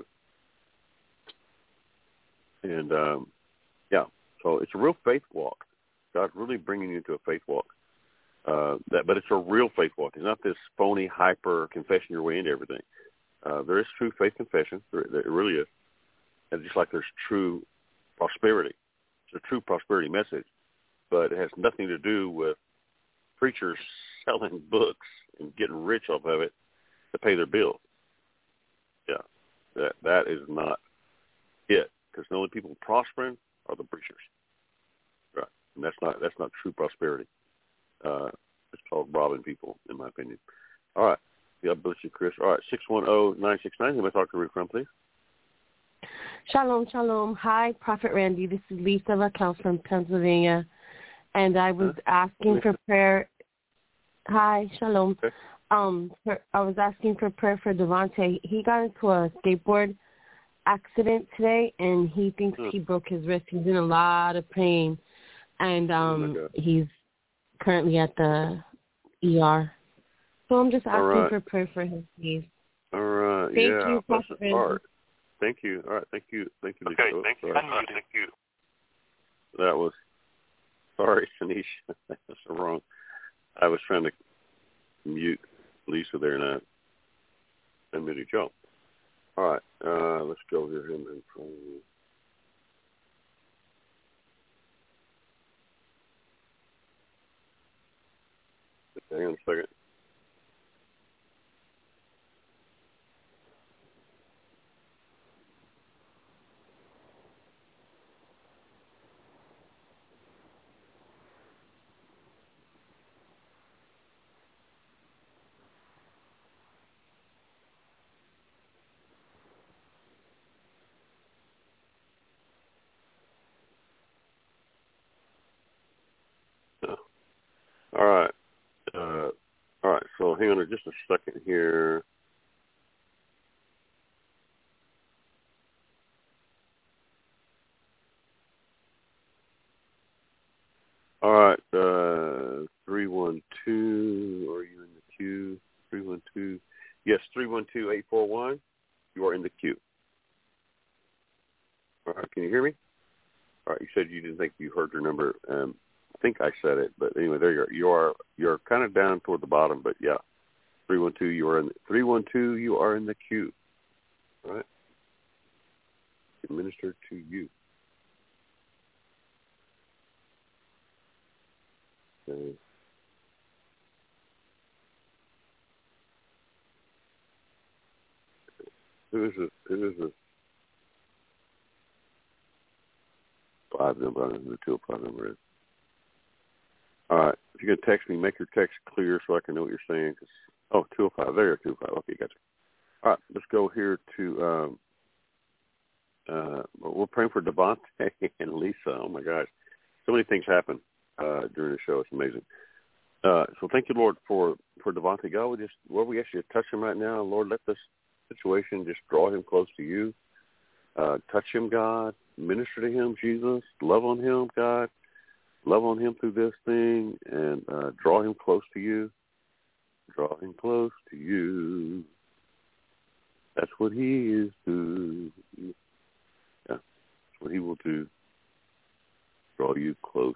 And, um, yeah, so it's a real faith walk. God's really bringing you into a faith walk. Uh, that, but it's a real faith walk. It's not this phony, hyper confession your way into everything. Uh, there is true faith confession. There, there really is. And just like there's true prosperity. It's a true prosperity message, but it has nothing to do with preachers selling books and getting rich off of it to pay their bills. Yeah, that that is not it. Because the only people prospering are the preachers, right? And that's not that's not true prosperity. Uh, it's called robbing people, in my opinion. All right. God bless you, Chris. All right, six one zero, nine six nine. Let me talk to Rick from, please. Shalom, shalom. Hi, Prophet Randy. This is Lisa Raquel from Pennsylvania. And I was huh? asking for prayer. Hi, shalom. Okay. Um, for, I was asking for prayer for Devontae. He got into a skateboard accident today, and he thinks huh. he broke his wrist. He's in a lot of pain. And um, oh he's currently at the E R. So I'm just asking right. for prayer for him, please. All right. Thank yeah. you, Prophet Randy. All right. Thank you. All right. Thank you. Thank you, Lisa. Okay. Thank you. Sorry. Thank you. That was, sorry, Shanice. That's wrong. I was trying to mute Lisa there, and I, I muted y'all. All right. Uh, let's go here. Him in front of you. Hang on a second. All right. Uh, all right. So hang on just a second here. All right. Uh, three one two. Are you in the queue? three one two. Yes, three one two, eight four one. You are in the queue. All right. Can you hear me? All right. You said you didn't think you heard your number. Um, I think I said it, but anyway, there you are. You are you're kind of down toward the bottom, but yeah, three one two. You are in three one two. You are in the queue. All right. Minister to you. Okay. Who is it? Who is it? Five number. I don't know who the two oh five number is. All right. If you're going to text me, make your text clear so I can know what you're saying. Cause, oh, two oh five. There you are, two oh five. Okay, gotcha. All right. Let's go here to, um, uh, we're praying for Devontae and Lisa. Oh, my gosh. So many things happen uh, during the show. It's amazing. Uh, so thank you, Lord, for, for Devontae. God, we just, Lord, we ask you to touch him right now. Lord, let this situation just draw him close to you. Uh, touch him, God. Minister to him, Jesus. Love on him, God. Love on him through this thing and uh, draw him close to you. Draw him close to you. That's what he is to. Yeah, that's what he will do. Draw you close.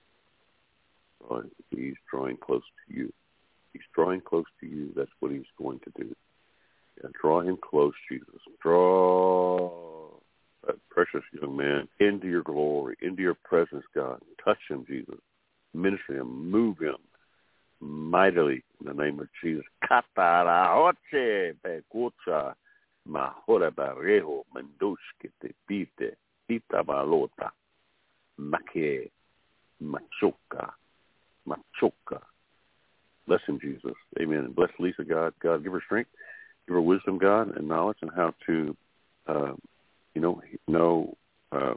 He's drawing close to you. He's drawing close to you. That's what he's going to do. Yeah, draw him close, Jesus. Draw that precious young man into your glory, into your presence, God. Touch him, Jesus. Minister him. Move him mightily in the name of Jesus. Kataraoche bekucha mahora barejo mendushke te pite pita balota make machuca machuca Bless him, Jesus. Amen. Bless Lisa, God. God, give her strength, give her wisdom, God, and knowledge, and how to, uh, you know, know uh,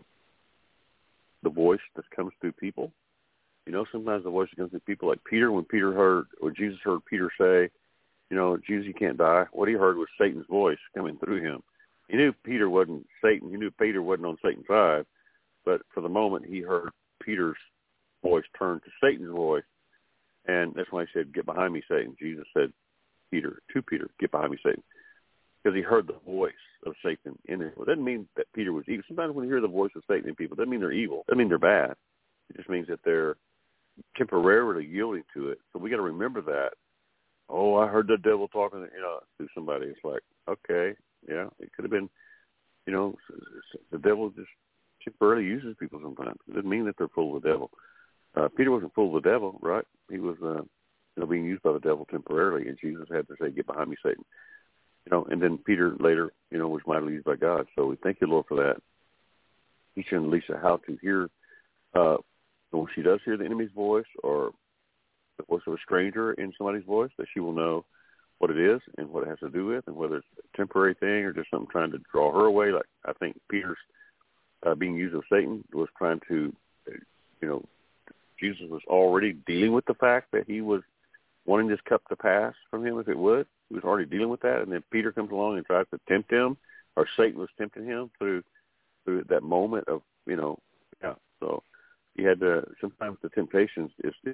the voice that comes through people. You know, sometimes the voice that comes through people, like Peter, when Peter heard, or Jesus heard Peter say, you know, Jesus, you can't die. What he heard was Satan's voice coming through him. He knew Peter wasn't Satan. He knew Peter wasn't on Satan's side. But for the moment, he heard Peter's voice turn to Satan's voice. And that's why he said, get behind me, Satan. Jesus said, Peter, to Peter, get behind me, Satan. Because he heard the voice of Satan in him. Well, it doesn't mean that Peter was evil. Sometimes when you hear the voice of Satan in people, it doesn't mean they're evil. It doesn't mean they're bad. It just means that they're temporarily yielding to it. So we got to remember that. Oh, I heard the devil talking, you know, to somebody. It's like, okay, yeah, it could have been, you know, the devil just temporarily uses people sometimes. It doesn't mean that they're full of the devil. Uh, Peter wasn't full of the devil, right? He was, uh, you know, being used by the devil temporarily, and Jesus had to say, get behind me, Satan. You know, and then Peter later, you know, was mightily used by God. So we thank you, Lord, for that. Teaching Lisa how to hear, uh, when she does hear the enemy's voice or the voice of a stranger in somebody's voice, that she will know what it is and what it has to do with, and whether it's a temporary thing or just something trying to draw her away. Like I think Peter's uh, being used of Satan was trying to, you know, Jesus was already dealing with the fact that he was wanting this cup to pass from him if it would. He was already dealing with that, and then Peter comes along and tries to tempt him, or Satan was tempting him through through that moment of, you know, yeah. So he had to, sometimes the temptations is, is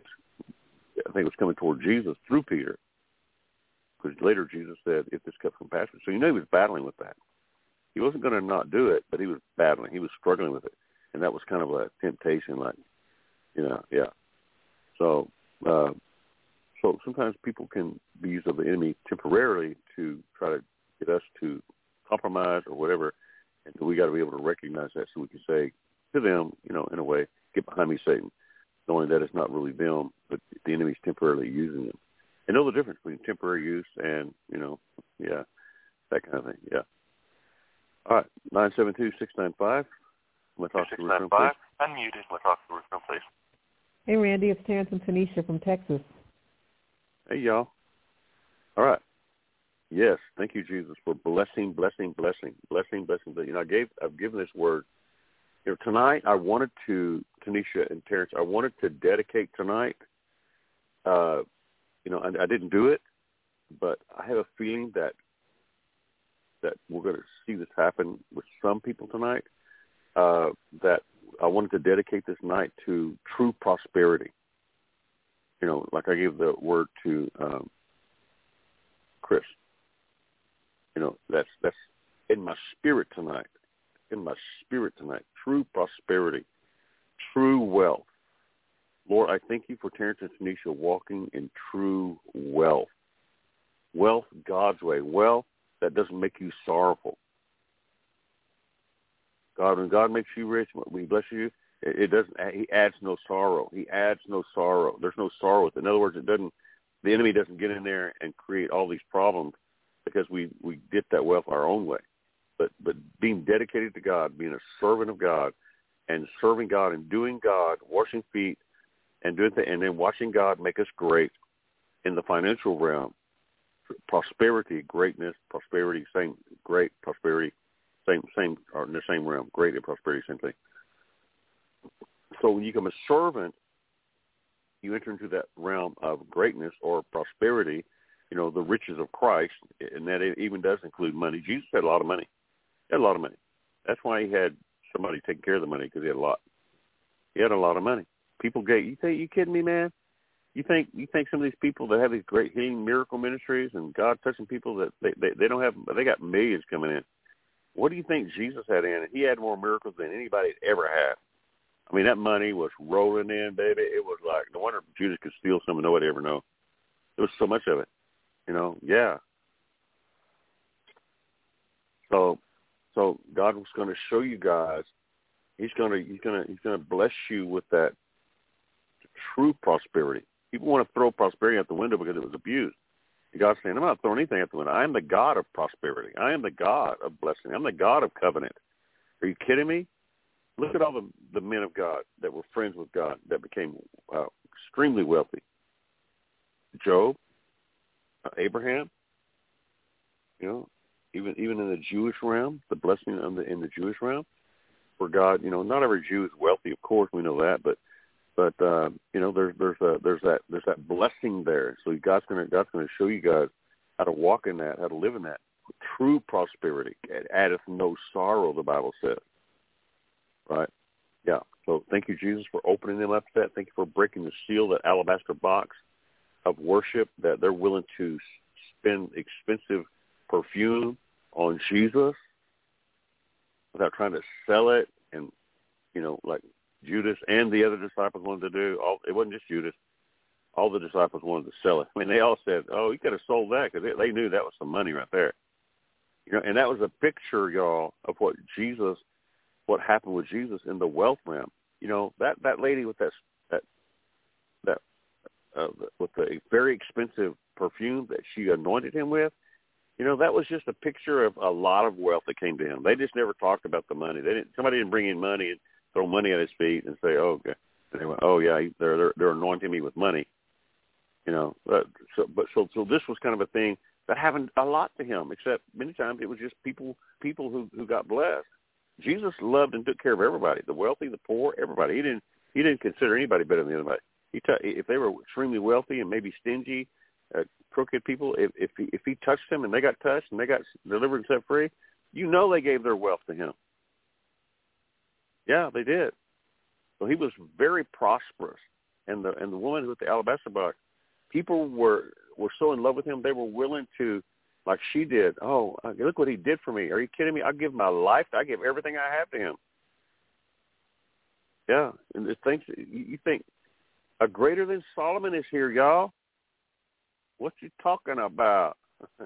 I think it was coming toward Jesus through Peter, because later Jesus said, if this cup can pass. So you know he was battling with that. He wasn't going to not do it, but he was battling. He was struggling with it, and that was kind of a temptation, like, you know, yeah. So, uh, so sometimes people can be used of the enemy temporarily to try to get us to compromise or whatever, and we got to be able to recognize that so we can say to them, you know, in a way, get behind me, Satan, knowing that it's not really them, but the enemy's temporarily using them. And know the difference between temporary use and, you know, yeah, that kind of thing, yeah. All right, nine seven two, six nine five. I'm going to talk to Ruth, please. Unmuted. I'm going to talk to Ruth, please. Hey, Randy, it's Terrence and Tanisha from Texas. Hey, y'all. All right. Yes, thank you, Jesus, for blessing, blessing, blessing, blessing, blessing. You know, I gave, I've given this word. You know, tonight I wanted to, Tanisha and Terrence, I wanted to dedicate tonight. Uh, you know, I, I didn't do it, but I have a feeling that that we're going to see this happen with some people tonight. Uh, that I wanted to dedicate this night to true prosperity. You know, like I gave the word to um, Chris. You know, that's that's in my spirit tonight. In my spirit tonight, true prosperity, true wealth. Lord, I thank you for Terrence and Tanisha walking in true wealth. Wealth God's way. Wealth that doesn't make you sorrowful. God, when God makes you rich, when He blesses you, it, it doesn't. He adds no sorrow. He adds no sorrow. There's no sorrow with it. In other words, it doesn't. The enemy doesn't get in there and create all these problems because we we get that wealth our own way. But but being dedicated to God, being a servant of God, and serving God and doing God, washing feet, and doing th- and then watching God make us great in the financial realm, prosperity, greatness, prosperity, same great prosperity. Same, same, or in the same realm, great and prosperity, same thing. So when you become a servant, you enter into that realm of greatness or prosperity, you know, the riches of Christ, and that even does include money. Jesus had a lot of money. He had a lot of money. That's why he had somebody taking care of the money, because he had a lot. He had a lot of money. People gave, you think, you kidding me, man? You think you think some of these people that have these great healing miracle ministries and God touching people, that they, they, they don't have, they got millions coming in. What do you think Jesus had in it? He had more miracles than anybody had ever had. I mean, that money was rolling in, baby. It was like, no wonder Judas could steal some and nobody ever know. There was so much of it, you know. Yeah. So, so God was going to show you guys. He's going to, he's going to, he's going to bless you with that true prosperity. People want to throw prosperity out the window because it was abused. God's saying, I'm not throwing anything out the window. I am the God of prosperity. I am the God of blessing. I'm the God of covenant. Are you kidding me? Look at all the, the men of God that were friends with God that became uh, extremely wealthy. Job, uh, Abraham. You know, even even in the Jewish realm, the blessing in the in the Jewish realm, for God, you know, not every Jew is wealthy, of course, we know that, but but uh, you know, there's there's a, there's that there's that blessing there. So God's gonna God's gonna show you guys how to walk in that, how to live in that true prosperity. It addeth no sorrow, the Bible says. Right? Yeah. So thank you, Jesus, for opening them up to that. Thank you for breaking the seal, that alabaster box of worship, that they're willing to spend expensive perfume on Jesus without trying to sell it. And, you know, like Judas and the other disciples wanted to do. All, it wasn't just Judas. All the disciples wanted to sell it. I mean, they all said, oh, you could have sold that, because they, they knew that was some money right there. You know, and that was a picture, y'all, of what Jesus, what happened with Jesus in the wealth realm. You know, that, that lady with that, that, that uh, with the very expensive perfume that she anointed him with, you know, that was just a picture of a lot of wealth that came to him. They just never talked about the money. They didn't. Somebody didn't bring in money and throw money at his feet and say, "Oh, okay." And they went, "Oh, yeah, they're they're, they're anointing me with money." You know, but so but so so this was kind of a thing that happened a lot to him. Except many times it was just people people who who got blessed. Jesus loved and took care of everybody, the wealthy, the poor, everybody. He didn't he didn't consider anybody better than anybody. He t- if they were extremely wealthy and maybe stingy, uh, crooked people, if if he, if he touched them and they got touched and they got delivered and set free, you know they gave their wealth to him. Yeah, they did. So he was very prosperous, and the and the woman with the alabaster box, people were were so in love with him, they were willing to, like she did. Oh, look what he did for me! Are you kidding me? I give my life. I give everything I have to him. Yeah, and the things you think a greater than Solomon is here, y'all. What you talking about?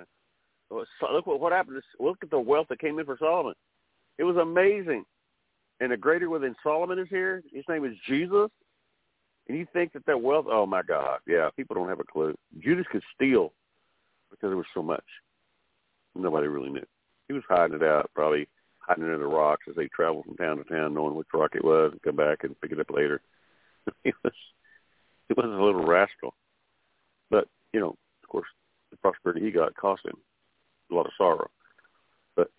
Look what, what happened. Look at the wealth that came in for Solomon. It was amazing. And the greater than Solomon is here. His name is Jesus. And you think that that wealth, oh, my God. Yeah, people don't have a clue. Judas could steal because there was so much. Nobody really knew. He was hiding it out, probably hiding it in the rocks as they traveled from town to town, knowing which rock it was, and come back and pick it up later. he was he was a little rascal. But, you know, of course, the prosperity he got cost him a lot of sorrow. But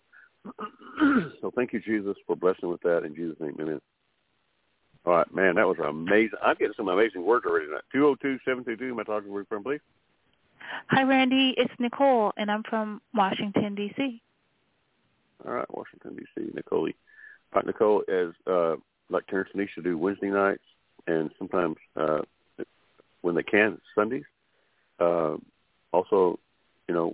so thank you, Jesus, for blessing with that. In Jesus' name, amen. All right, man, that was amazing. I'm getting some amazing words already tonight. two oh two, seven two two, am I talking where from, please? Hi, Randy. It's Nicole, and I'm from Washington, D C All right, Washington, D C, Nicole. All right, Nicole, as uh, like Terrence and Nisha do Wednesday nights, and sometimes uh, when they can, Sundays. Uh, also, you know,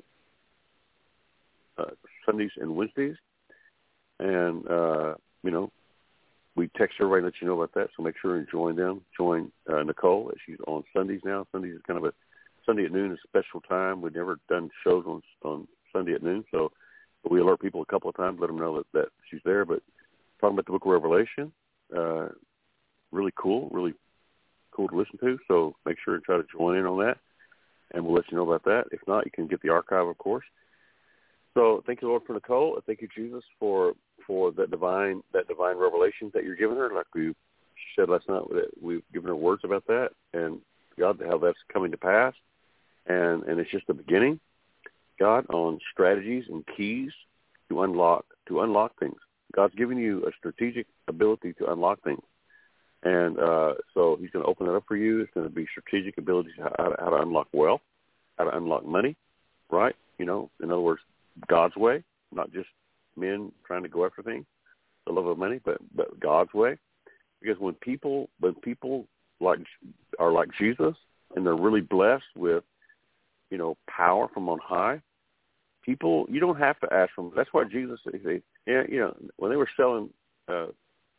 uh, Sundays and Wednesdays. And, uh, you know, we text everybody and let you know about that, so make sure and join them. Join uh, Nicole. She's on Sundays now. Sundays is kind of a, Sunday at noon is a special time. We've never done shows on on Sunday at noon, so we alert people a couple of times, let them know that, that she's there. But talking about the book of Revelation, uh, really cool, really cool to listen to, so make sure and try to join in on that, and we'll let you know about that. If not, you can get the archive, of course. So thank you, Lord, for Nicole. Thank you, Jesus, for for that divine that divine revelation that you're giving her. Like we said last night, that we've given her words about that, and God, how that's coming to pass. And and it's just the beginning, God, on strategies and keys to unlock to unlock things. God's giving you a strategic ability to unlock things, and uh, so He's going to open it up for you. It's going to be strategic abilities how to, how to unlock wealth, how to unlock money, right? You know, in other words, God's way, not just men trying to go after things, the love of money, but but God's way. Because when people when people like are like Jesus and they're really blessed with, you know, power from on high, people, you don't have to ask them. That's why Jesus, he, yeah, you know, when they were selling uh,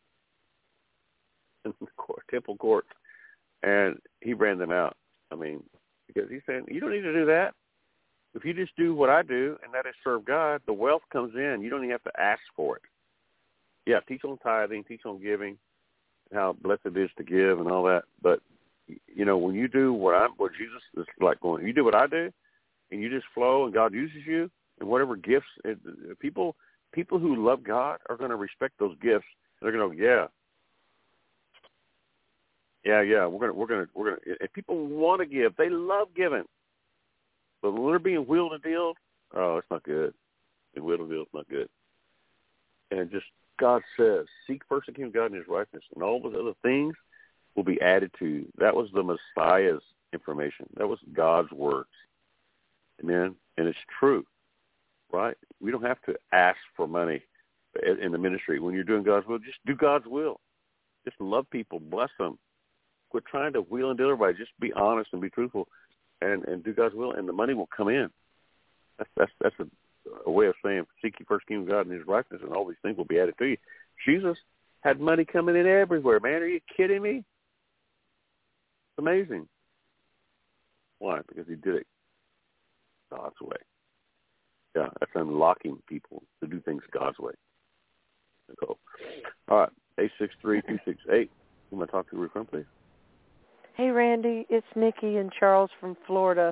in the court, temple courts, and he ran them out. I mean, because he's saying, you don't need to do that. If you just do what I do, and that is serve God, the wealth comes in. You don't even have to ask for it. Yeah, teach on tithing, teach on giving, how blessed it is to give and all that. But, you know, when you do what I'm, what Jesus is like going, you do what I do, and you just flow, and God uses you, and whatever gifts, it, people people who love God are going to respect those gifts. They're going to go, yeah, Yeah, yeah. We're gonna, we're gonna, we're gonna. If people want to give, they love giving. But when they're being wheeled and dealed, oh, it's not good. Being wheeled and dealed, it's not good. And just God says, seek first the kingdom of God and His righteousness, and all those other things will be added to you. That was the Messiah's information. That was God's words. Amen. And it's true, right? We don't have to ask for money in the ministry. When you're doing God's will, just do God's will. Just love people, bless them. Quit trying to wheel and deal everybody. Just be honest and be truthful, and, and do God's will, and the money will come in. That's that's that's a, a way of saying, seek ye first kingdom of God and His righteousness, and all these things will be added to you. Jesus had money coming in everywhere, man. Are you kidding me? It's amazing. Why? Because He did it God's way. Yeah, that's unlocking people to do things God's way. So, all right, eight six three, two six eight. You want to talk to Ruth, please? Hey, Randy, it's Nikki and Charles from Florida.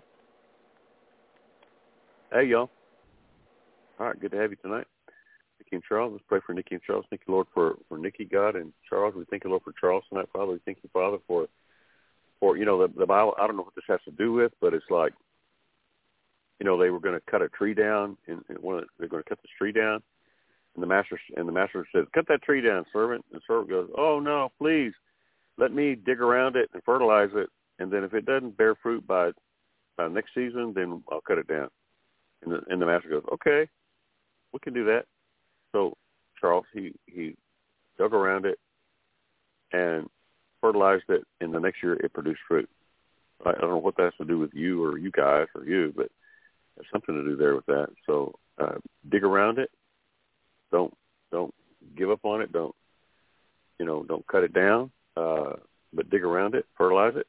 Hey, y'all. All right, good to have you tonight. Nikki and Charles, let's pray for Nikki and Charles. Thank you, Lord, for, for Nikki, God, and Charles. We thank you, Lord, for Charles tonight, Father. We thank you, Father, for, for you know, the, the Bible, I don't know what this has to do with, but it's like, you know, they were going to cut a tree down, and, and one of the, they're going to cut this tree down, and the master and the master says, cut that tree down, servant. And the servant goes, oh, no, please. Let me dig around it and fertilize it, and then if it doesn't bear fruit by by next season, then I'll cut it down. And the, and the master goes, okay, we can do that. So Charles, he, he dug around it and fertilized it, and the next year it produced fruit. I, I don't know what that has to do with you or you guys or you, but there's something to do there with that. So uh, dig around it. Don't don't give up on it. Don't you know? Don't cut it down. Uh, but dig around it, fertilize it,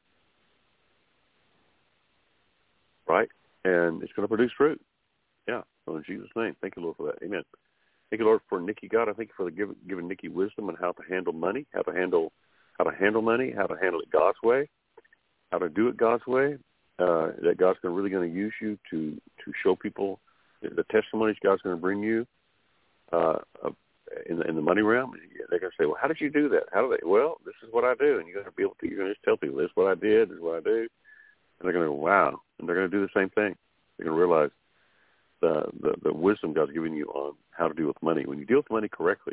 right? And it's going to produce fruit. Yeah. So in Jesus' name, thank you, Lord, for that. Amen. Thank you, Lord, for Nikki, God. I thank you for the giving, giving Nikki wisdom on how to handle money, how to handle how to handle money, how to handle it God's way, how to do it God's way. Uh, that God's gonna, really going to use you to to show people the testimonies God's going to bring you uh, of, in the, in the money realm. They're going to say, well, how did you do that? How do they? Well, this is what I do. And you're going to be able to, you're going to just tell people, this is what I did, this is what I do. And they're going to go, wow. And they're going to do the same thing. They're going to realize the, the, the wisdom God's giving you on how to deal with money. When you deal with money correctly,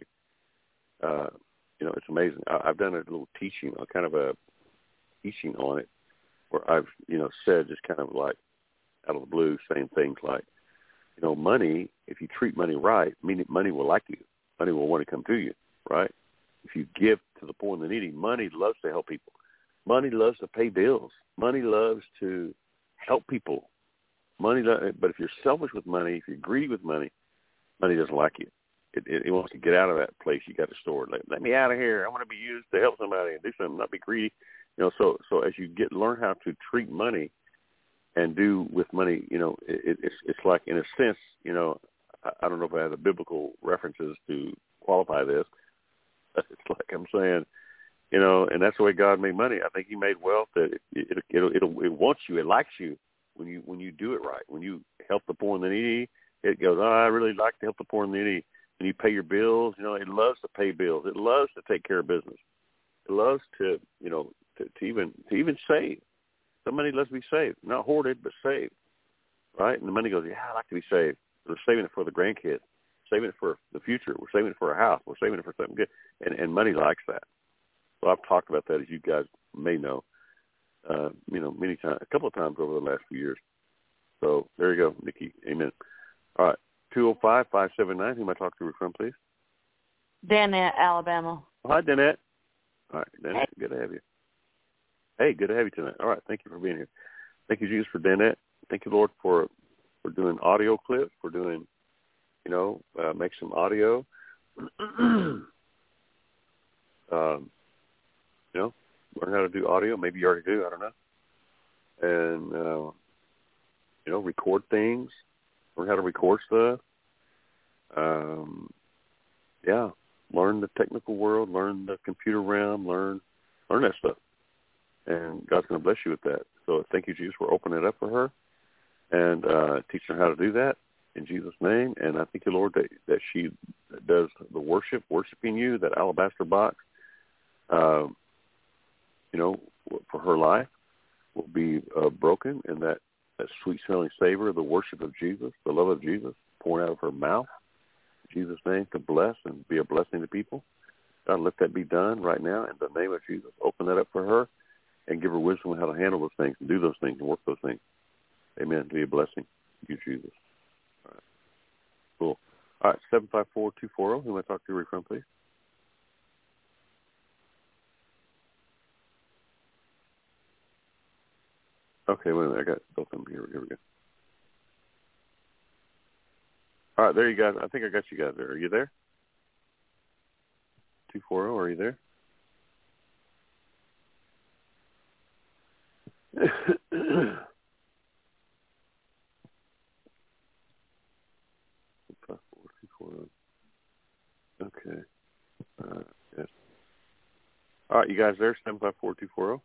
uh, you know, it's amazing. I, I've done a little teaching, a kind of a teaching on it, where I've, you know, said just kind of like out of the blue, saying things like, you know, money, if you treat money right, meaning money will like you. Money will want to come to you, right? If you give to the poor and the needy, money loves to help people. Money loves to pay bills. Money loves to help people. Money, but if you're selfish with money, if you're greedy with money, money doesn't like you. It, it, it wants to get out of that place you got to store. Let, let me out of here. I want to be used to help somebody and do something, not be greedy. You know, so so as you get learn how to treat money and do with money, you know, it, it's it's like in a sense, you know, I, I don't know if I have the biblical references to qualify this. It's like I'm saying, you know, and that's the way God made money. I think He made wealth that it it it, it'll, it wants you, it likes you when you when you do it right. When you help the poor and the needy, it goes, oh, I really like to help the poor and the needy. When you pay your bills, you know, it loves to pay bills. It loves to take care of business. It loves to, you know, to, to even to even save. Somebody loves to be saved, not hoarded, but saved, right? And the money goes, yeah, I like to be saved. We're saving it for the grandkids, saving it for the future. We're saving it for a house. We're saving it for something good, and and money likes that. So I've talked about that, as you guys may know, uh, you know, many times, a couple of times over the last few years. So there you go, Nikki. Amen. All right, two oh five, five seven nine. Who am I talking to from, please? Danette, Alabama. Oh, hi, Danette. All right, Danette, good to have you. Hey, good to have you tonight. All right, thank you for being here. Thank you, Jesus, for Danette. Thank you, Lord, for for doing audio clips, for doing, you know, uh, make some audio. um, you know, learn how to do audio. Maybe you already do. I don't know. And, uh, you know, record things. Learn how to record stuff. Um, yeah, learn the technical world. Learn the computer realm. Learn, learn that stuff. And God's going to bless you with that. So thank you, Jesus, for opening it up for her and uh, teaching her how to do that in Jesus' name. And I thank you, Lord, that, that she does the worship, worshiping you, that alabaster box. Uh, you know, for her life will be uh, broken, and that, that sweet-smelling savor of the worship of Jesus, the love of Jesus, pouring out of her mouth, in Jesus' name, to bless and be a blessing to people. God, let that be done right now in the name of Jesus. Open that up for her and give her wisdom on how to handle those things and do those things and work those things. Amen. To be a blessing. You, Jesus. All right. Cool. All right, seven five four, two four zero. Who am I talking to right from, please? Okay, wait a minute. I got both of them here. Here we go. All right, there you guys. I think I got you guys there. Are you there? two four zero, are you there? Okay. Uh, yes. All right, you guys there? seven five four, two four zero.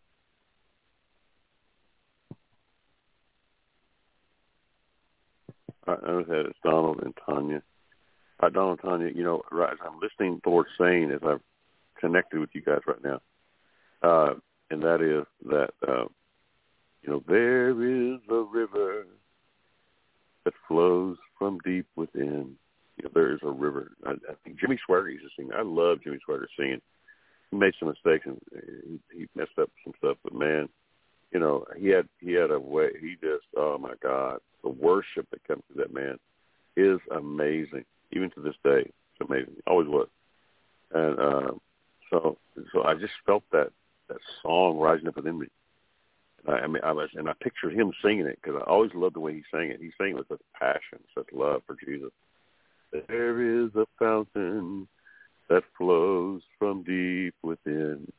All right, I know that it's Donald and Tanya. All right, Donald and Tanya, you know, right as I'm listening to the Lord saying as I've connected with you guys right now, uh, and that is that, uh, you know, there is a river that flows from deep within. You know, there is a river. I, I think Jimmy Swaggart used to sing. I love Jimmy Swaggart singing. He made some mistakes and he, he messed up some stuff, but man, you know, he had he had a way. He just, oh my God, the worship that comes to that man is amazing. Even to this day, it's amazing. It always was. And uh, so, so I just felt that that song rising up within me. And I, I mean, I was, and I pictured him singing it because I always loved the way he sang it. He sang it with such passion, such love for Jesus. There is a fountain that flows from deep within.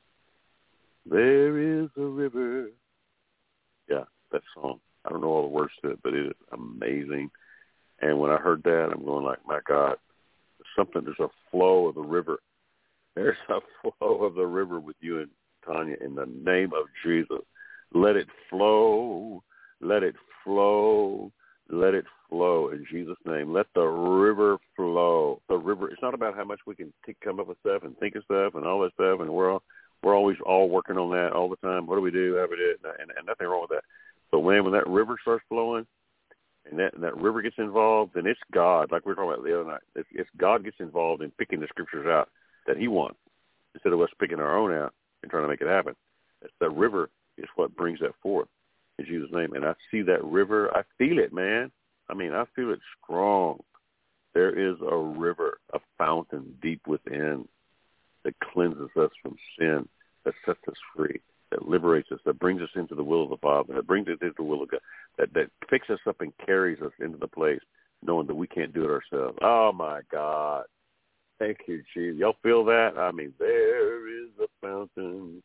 There is a river. Yeah, that song. I don't know all the words to it, but it is amazing. And when I heard that, I'm going like, my God, there's something, there's a flow of the river. There's a flow of the river with you and Tanya in the name of Jesus. Let it flow. Let it flow. Let it flow in Jesus' name. Let the river flow. The river, it's not about how much we can t- come up with stuff and think of stuff and all that stuff, and we're all, we're always all working on that all the time. What do we do? How do we do it? And, and nothing wrong with that. But when, when that river starts flowing and that, and that river gets involved, then it's God, like we were talking about the other night. It's, it's God gets involved in picking the scriptures out that he wants instead of us picking our own out and trying to make it happen. It's the river is what brings that forth in Jesus' name. And I see that river. I feel it, man. I mean, I feel it strong. There is a river, a fountain deep within that cleanses us from sin, that sets us free, that liberates us, that brings us into the will of the Father, that brings us into the will of God, that, that picks us up and carries us into the place knowing that we can't do it ourselves. Oh, my God. Thank you, Jesus. Y'all feel that? I mean, there is a fountain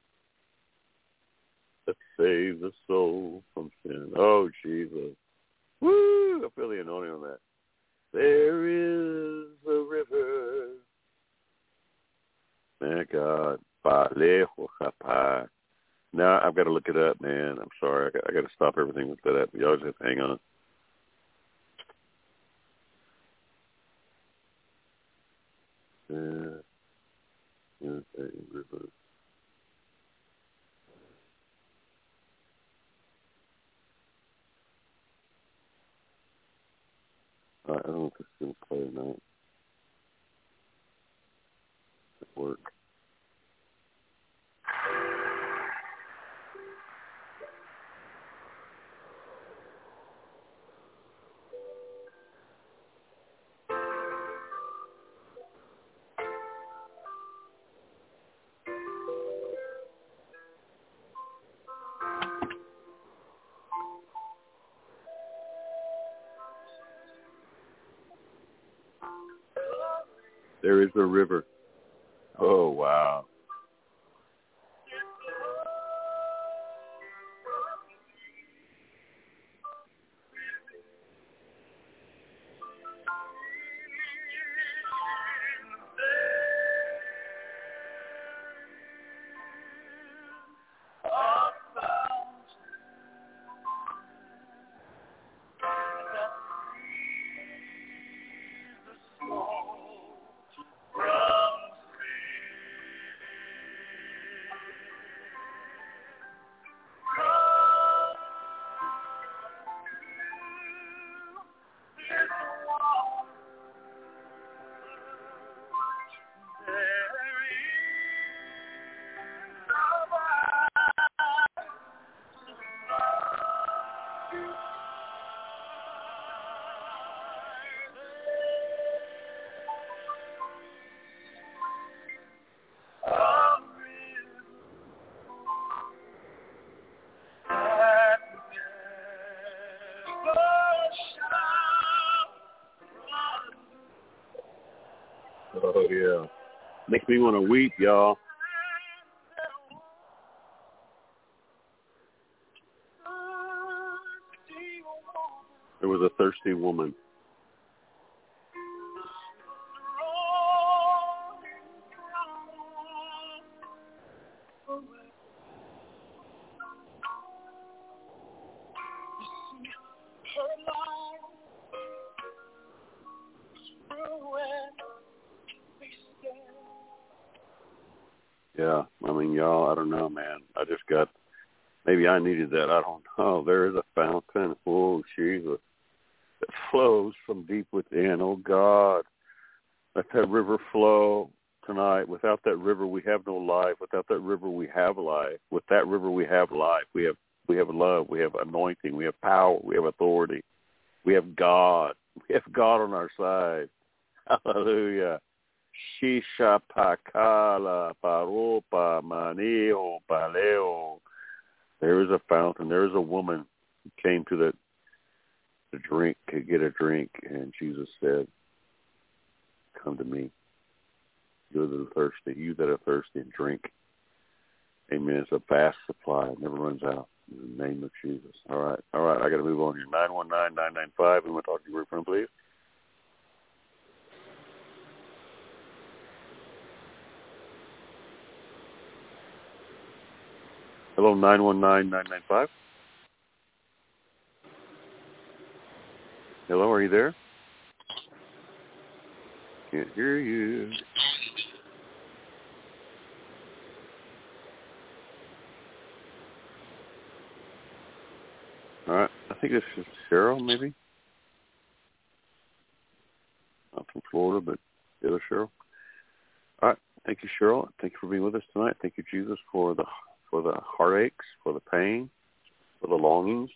that saves the soul from sin. Oh, Jesus. Woo! I feel the anointing on that. There is a river. Man, God. Now I've got to look it up, man. I'm sorry. I got, I got to stop everything with that. You always have to hang on. Yeah. Yeah, river. I don't know if it's going to play or not. It work. There is a river. Oh, wow. Oh, yeah. Makes me want to weep, y'all. There was a thirsty woman. Yeah, I mean, y'all, I don't know, man. I just got, maybe I needed that. I don't know. There is a fountain, oh, Jesus, that flows from deep within. Oh, God, let that river flow tonight. Without that river, we have no life. Without that river, we have life. With that river, we have life. We have we have love. We have anointing. We have power. We have authority. We have God. We have God on our side. Hallelujah. Shisha pakala paropa maneo paleo. There is a fountain. There is a woman who came to the to drink, to get a drink, and Jesus said, "Come to me. You that are thirsty, you that are thirsty, and drink." Amen. It's a vast supply. It never runs out. In the name of Jesus. All right. All right. I got to move on here. nine one nine, nine nine five. We want to talk to you, friend, please. Hello, nine one nine, nine nine five. Hello, are you there? Can't hear you. All right. I think this is Cheryl, maybe. Not from Florida, but the other Cheryl. All right. Thank you, Cheryl. Thank you for being with us tonight. Thank you, Jesus, for the for the heartaches, for the pain, for the longings.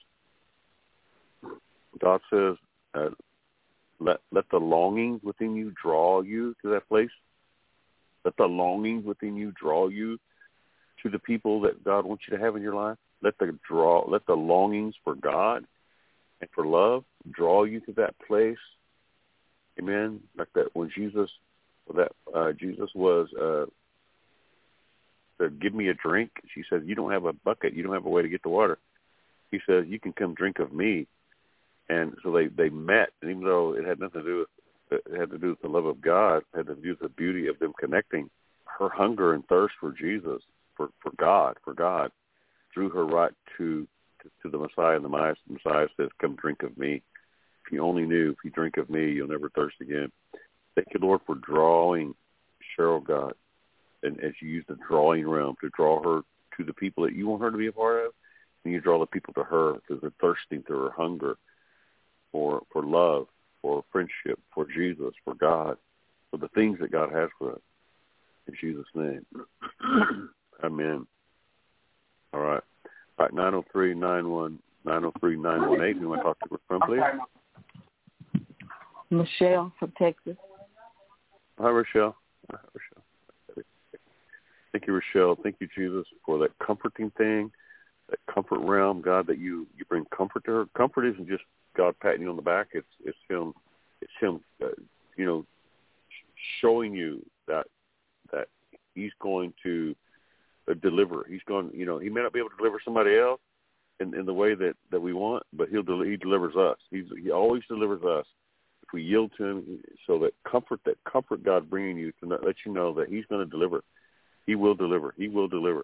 God says, uh, let let the longings within you draw you to that place. Let the longings within you draw you to the people that God wants you to have in your life. Let the draw, let the longings for God and for love draw you to that place. Amen. Like that when Jesus, that uh, Jesus was. Uh, said, "Give me a drink." She says, "You don't have a bucket. You don't have a way to get the water." He says, "You can come drink of me." And so they, they met, and even though it had nothing to do with it had to do with the love of God, it had to do with the beauty of them connecting. Her hunger and thirst for Jesus, for, for God, for God, drew her right to, to to the Messiah. And the Messiah says, "Come drink of me. If you only knew, if you drink of me, you'll never thirst again." Thank you, Lord, for drawing Cheryl, God. And as you use the drawing realm to draw her to the people that you want her to be a part of, and you draw the people to her because they're thirsting through her hunger for for love, for friendship, for Jesus, for God, for the things that God has for us. In Jesus' name. Amen. All right. All right, nine oh three, nine one, nine oh three, nine one eight. You want to talk to her from, please? Michelle from Texas. Hi, Rochelle. Hi, Rochelle. Thank you, Rochelle. Thank you, Jesus, for that comforting thing, that comfort realm, God, that you, you bring comfort to her. Comfort isn't just God patting you on the back. It's it's Him, it's Him, uh, you know, showing you that that He's going to uh, deliver. He's going, you know, He may not be able to deliver somebody else in, in the way that, that we want, but He'll del- He delivers us. He's, he always delivers us if we yield to Him. So that comfort, that comfort God bringing you to let you know that He's going to deliver. He will deliver. He will deliver.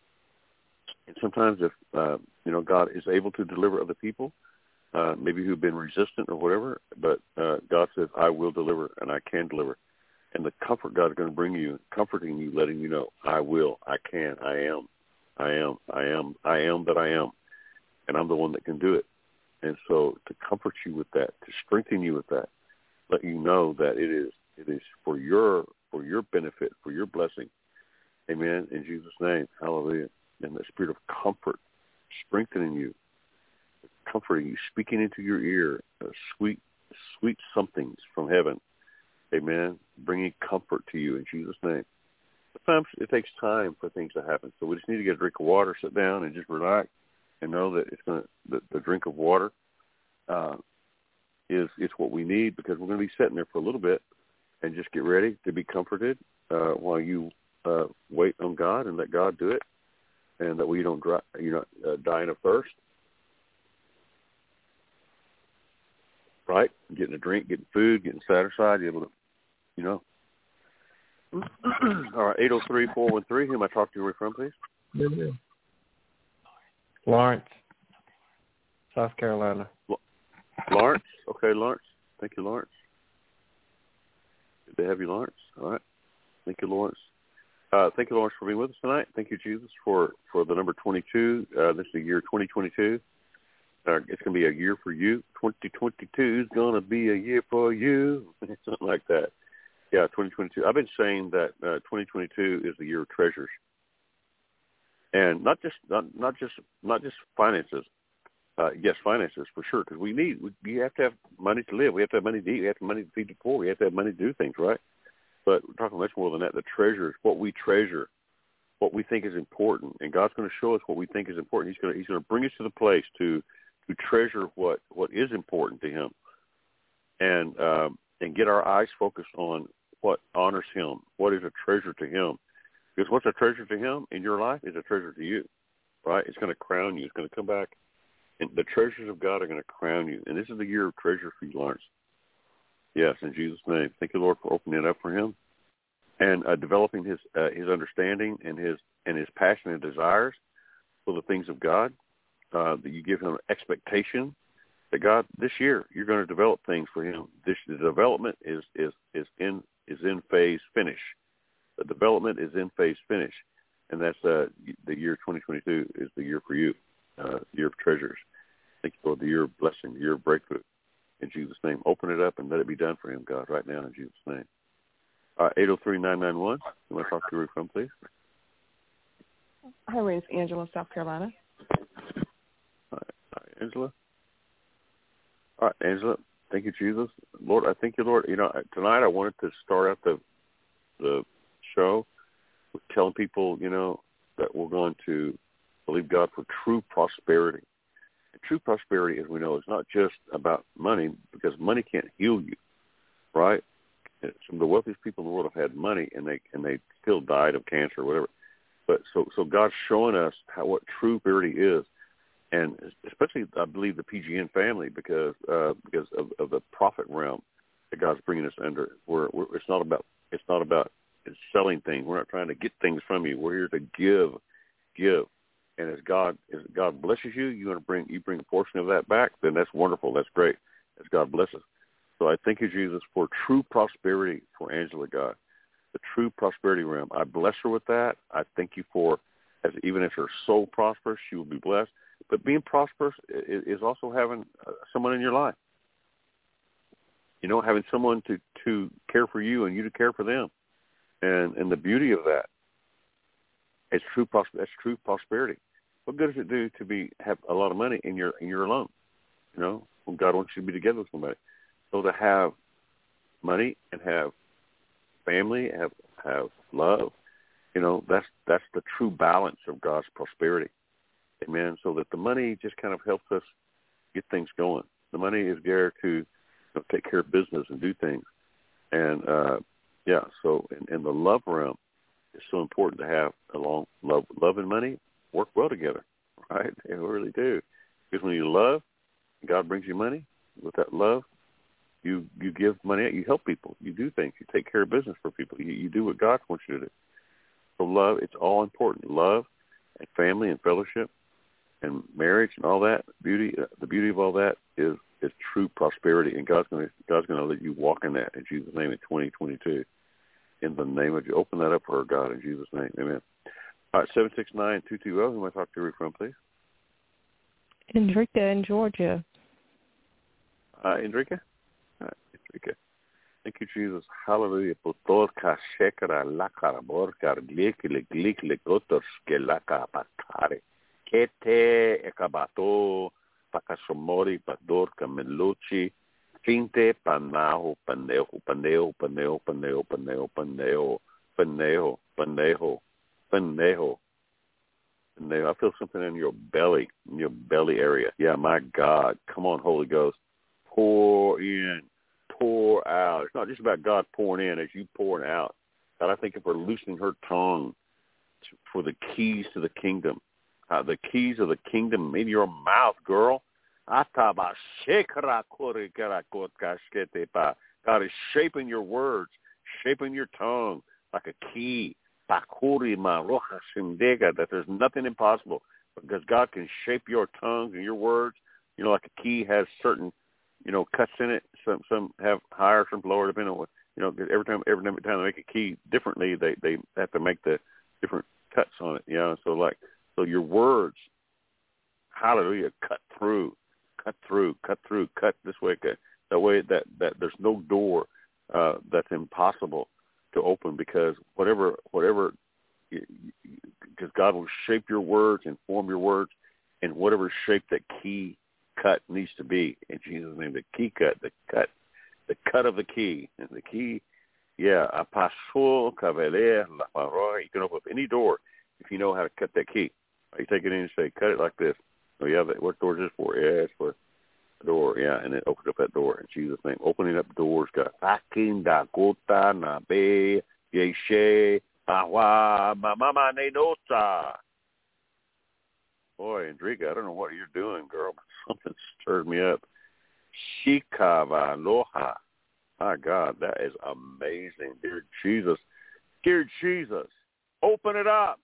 And sometimes if, uh, you know, God is able to deliver other people, uh, maybe who've been resistant or whatever, but uh, God says, I will deliver and I can deliver. And the comfort God is going to bring you, comforting you, letting you know, I will, I can, I am, I am, I am, I am that I am. And I'm the one that can do it. And so to comfort you with that, to strengthen you with that, let you know that it is it is for your for your benefit, for your blessing. Amen. In Jesus' name. Hallelujah. And the spirit of comfort strengthening you, comforting you, speaking into your ear, uh, sweet, sweet somethings from heaven. Amen. Bringing comfort to you in Jesus' name. Sometimes it takes time for things to happen. So we just need to get a drink of water, sit down, and just relax and know that it's going to, the, the drink of water uh, is, is what we need because we're going to be sitting there for a little bit. and just get ready to be comforted uh, while you uh, wait on God and let God do it, and that we don't dry, you know uh, dying of thirst. Right, getting a drink, getting food, getting satisfied, you're able to, you know. All right, eight oh three, four one three. Who am I talking to? Where from, please? Yeah. Lawrence, South Carolina. Lawrence? Okay, Lawrence. Thank you, Lawrence. Good to have you, Lawrence. All right. Thank you, Lawrence. Uh, thank you, Lawrence, for being with us tonight. Thank you, Jesus, for, for the number twenty-two. Uh, this is the year twenty twenty-two. Uh, it's going to be a year for you. twenty twenty-two is going to be a year for you. Something like that. Yeah, twenty twenty-two. I've been saying that uh, twenty twenty-two is the year of treasures. And not just not, not just not just finances. Uh, yes, finances for sure, because we need we, we have to have money to live. We have to have money to eat. We have to have money to feed the poor. We have to have money to do things, right? But we're talking much more than that. The treasures, what we treasure, what we think is important, and God's going to show us what we think is important. He's going to He's going to bring us to the place to to treasure what, what is important to Him, and um, and get our eyes focused on what honors Him, what is a treasure to Him. Because what's a treasure to Him in your life is a treasure to you, right? It's going to crown you. It's going to come back, and the treasures of God are going to crown you. And this is the year of treasure for you, Lawrence. Yes, in Jesus' name. Thank you, Lord, for opening it up for him and uh, developing his uh, his understanding and his and his passion and desires for the things of God. Uh, that you give him expectation that God, this year you're going to develop things for him. This the development is is is in is in phase finish. The development is in phase finish, and that's uh, the year twenty twenty-two is the year for you, uh, year of treasures. Thank you for the year of blessing, the year of breakthrough. In Jesus' name, open it up and let it be done for him, God, right now in Jesus' name. All right, eight oh three, nine nine one. You want to talk to her from, please? Hi, Ray. It's Angela, South Carolina. All right, Hi, Angela. All right, Angela. Thank you, Jesus. Lord, I thank you, Lord. You know, tonight I wanted to start out the the show with telling people, you know, that we're going to believe God for true prosperity. And true prosperity, as we know, is not just about money, because money can't heal you, right? Some of the wealthiest people in the world have had money, and they and they still died of cancer or whatever. But so so God's showing us how what true prosperity is, and especially I believe the P G N family, because uh, because of, of the profit realm that God's bringing us under. Where it's not about it's not about selling things. We're not trying to get things from you. We're here to give, give. And as God as God blesses you, you want to bring you bring a portion of that back. Then that's wonderful. That's great. As God blesses. So I thank you, Jesus, for true prosperity for Angela, God, the true prosperity realm. I bless her with that. I thank you for, as even if her soul prospers, she will be blessed. But being prosperous is also having someone in your life. You know, having someone to, to care for you and you to care for them. And and the beauty of that is true pros- that's true prosperity. What good does it do to be have a lot of money and you're and you're alone? You know, when God wants you to be together with somebody. So to have money and have family, have have love, you know, that's that's the true balance of God's prosperity. Amen. So that the money just kind of helps us get things going. The money is there to, you know, take care of business and do things. And uh, yeah, so in, in the love realm, it's so important to have along love, love and money work well together, right? They really do. Because when you love, God brings you money. With that love, you you give money out. You help people. You do things. You take care of business for people. You, you do what God wants you to do. So love, it's all important. Love and family and fellowship and marriage and all that. Beauty, uh, the beauty of all that is is true prosperity, and God's going to God's going to let you walk in that in Jesus' name in twenty twenty-two. In the name of you, open that up for her, God, in Jesus' name, amen. All right, seven six nine two two zero. Who am I talking to her from, please? Enrica in Georgia. Uh, Enrica. All right, Enrica. Thank you, Jesus. Hallelujah. Potorka shekara lakara borkar glikle glikle gotorske laka patare. Kete ekabato pakasomori padorka meluchi. Finte panaho panejo panejo panejo panejo panejo panejo panejo panejo panejo panejo. I feel something in your belly, in your belly area. Yeah, my God. Come on, Holy Ghost. Pour in, pour out. It's not just about God pouring in as you pouring out. God, I think if we're loosening her tongue to, for the keys to the kingdom, uh, the keys of the kingdom in your mouth, girl. God is shaping your words, shaping your tongue like a key. That there's nothing impossible because God can shape your tongue and your words. You know, like a key has certain, you know, cuts in it. Some some have higher, some lower, depending on what, you know, every time every time they make a key differently, they, they have to make the different cuts on it. You know, so like, so your words, hallelujah, cut through, cut through, cut through, cut this way, cut, that way that, that there's no door uh, that's impossible to open because whatever, whatever, because God will shape your words and form your words in whatever shape that key cut needs to be. In Jesus' name, the key cut, the cut, the cut of the key. And the key, yeah, a paso cavaler la parola. You can open up any door if you know how to cut that key. You take it in and say, cut it like this. Oh, yeah, what door is this for? Yeah, it's for a door, yeah, and then open up that door in Jesus' name. Opening up doors, God. Fakin da gota na be yeshe awa mama ne nota. Boy, Enrica, I don't know what you're doing, girl, but something stirred me up. Shikava aloha. My God, that is amazing. Dear Jesus, dear Jesus, open it up.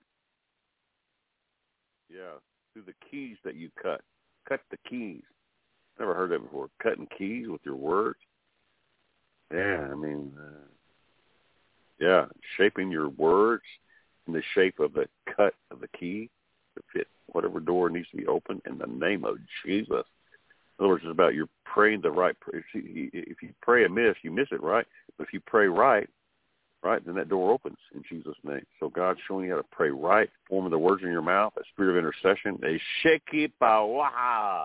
Yeah, through the keys that you cut. Cut the keys. Never heard that before. Cutting keys with your words. Yeah, I mean, uh, yeah, shaping your words in the shape of the cut of the key to fit whatever door needs to be opened in the name of Jesus. In other words, it's about you're praying the right prayer. If you pray amiss, you miss it, right? But if you pray right, right, then that door opens in Jesus' name. So God's showing you how to pray right, forming the words in your mouth, a spirit of intercession, a sheki pawaha.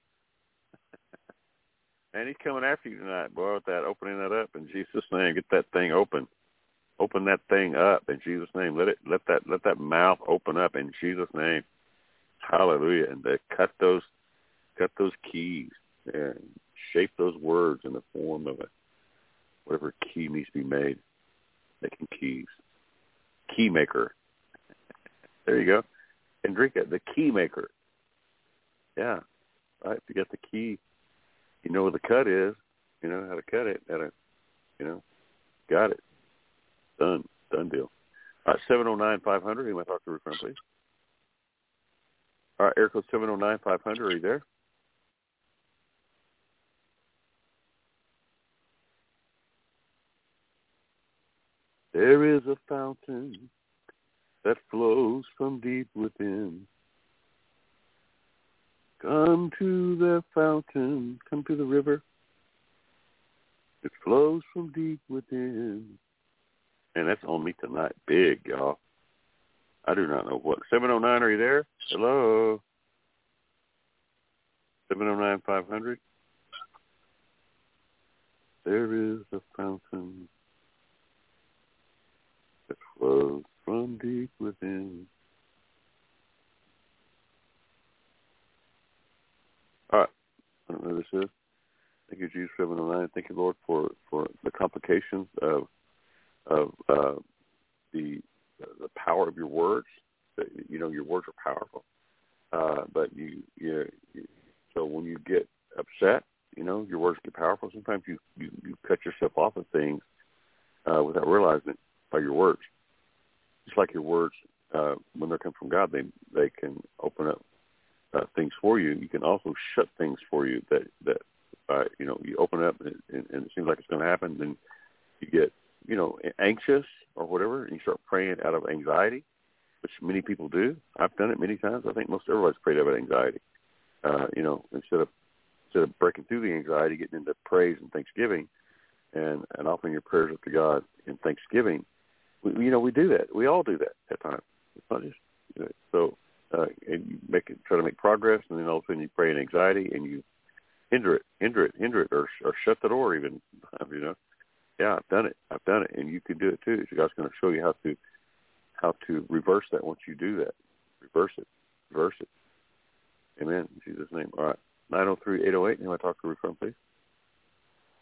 And he's coming after you tonight, boy, with that, opening that up in Jesus' name. Get that thing open. Open that thing up in Jesus' name. Let it, let that, let that mouth open up in Jesus' name. Hallelujah. And to cut those, cut those keys and shape those words in the form of a, whatever key needs to be made. Making keys. Key maker. There you go. Enrica, the key maker. Yeah. Right. If you got the key, you know where the cut is. You know how to cut it. How to, you know, got it. Done. Done deal. All right, seven oh nine, five hundred. You want to talk to her friend, please? All right, air code seven oh nine, five hundred. Are you there? There is a fountain that flows from deep within. Come to the fountain, come to the river. It flows from deep within. And that's on me tonight. Big, y'all. I do not know what. seven oh nine, are you there? Hello? seven oh nine, five hundred. There is a fountain that flows from deep within. All right. I don't know who this is. Thank you, Jesus, seven oh nine. Thank you, Lord, for, for the complications of of uh, the the power of your words. You know, your words are powerful. Uh, but you, you, you, so when you get upset, you know, your words get powerful. Sometimes you, you, you cut yourself off of things uh, without realizing it by your words. Just like your words, uh, when they come from God, they they can open up uh, things for you. You can also shut things for you that that uh, you know you open up and, and, and it seems like it's going to happen. Then you get you know anxious or whatever, and you start praying out of anxiety, which many people do. I've done it many times. I think most everybody's prayed out of anxiety. Uh, you know, instead of instead of breaking through the anxiety, getting into praise and thanksgiving, and and offering your prayers up to God in thanksgiving. We, you know, we do that. We all do that at times. It's not just you know, so. Uh, and you make it, try to make progress, and then all of a sudden you pray in anxiety, and you hinder it, hinder it, hinder it, or or shut the door even. You know, yeah, I've done it. I've done it, and you can do it too. So God's going to show you how to how to reverse that once you do that. Reverse it, reverse it. Amen. In Jesus' name. All right, nine zero three, eight zero eight. You want to talk to her from, please?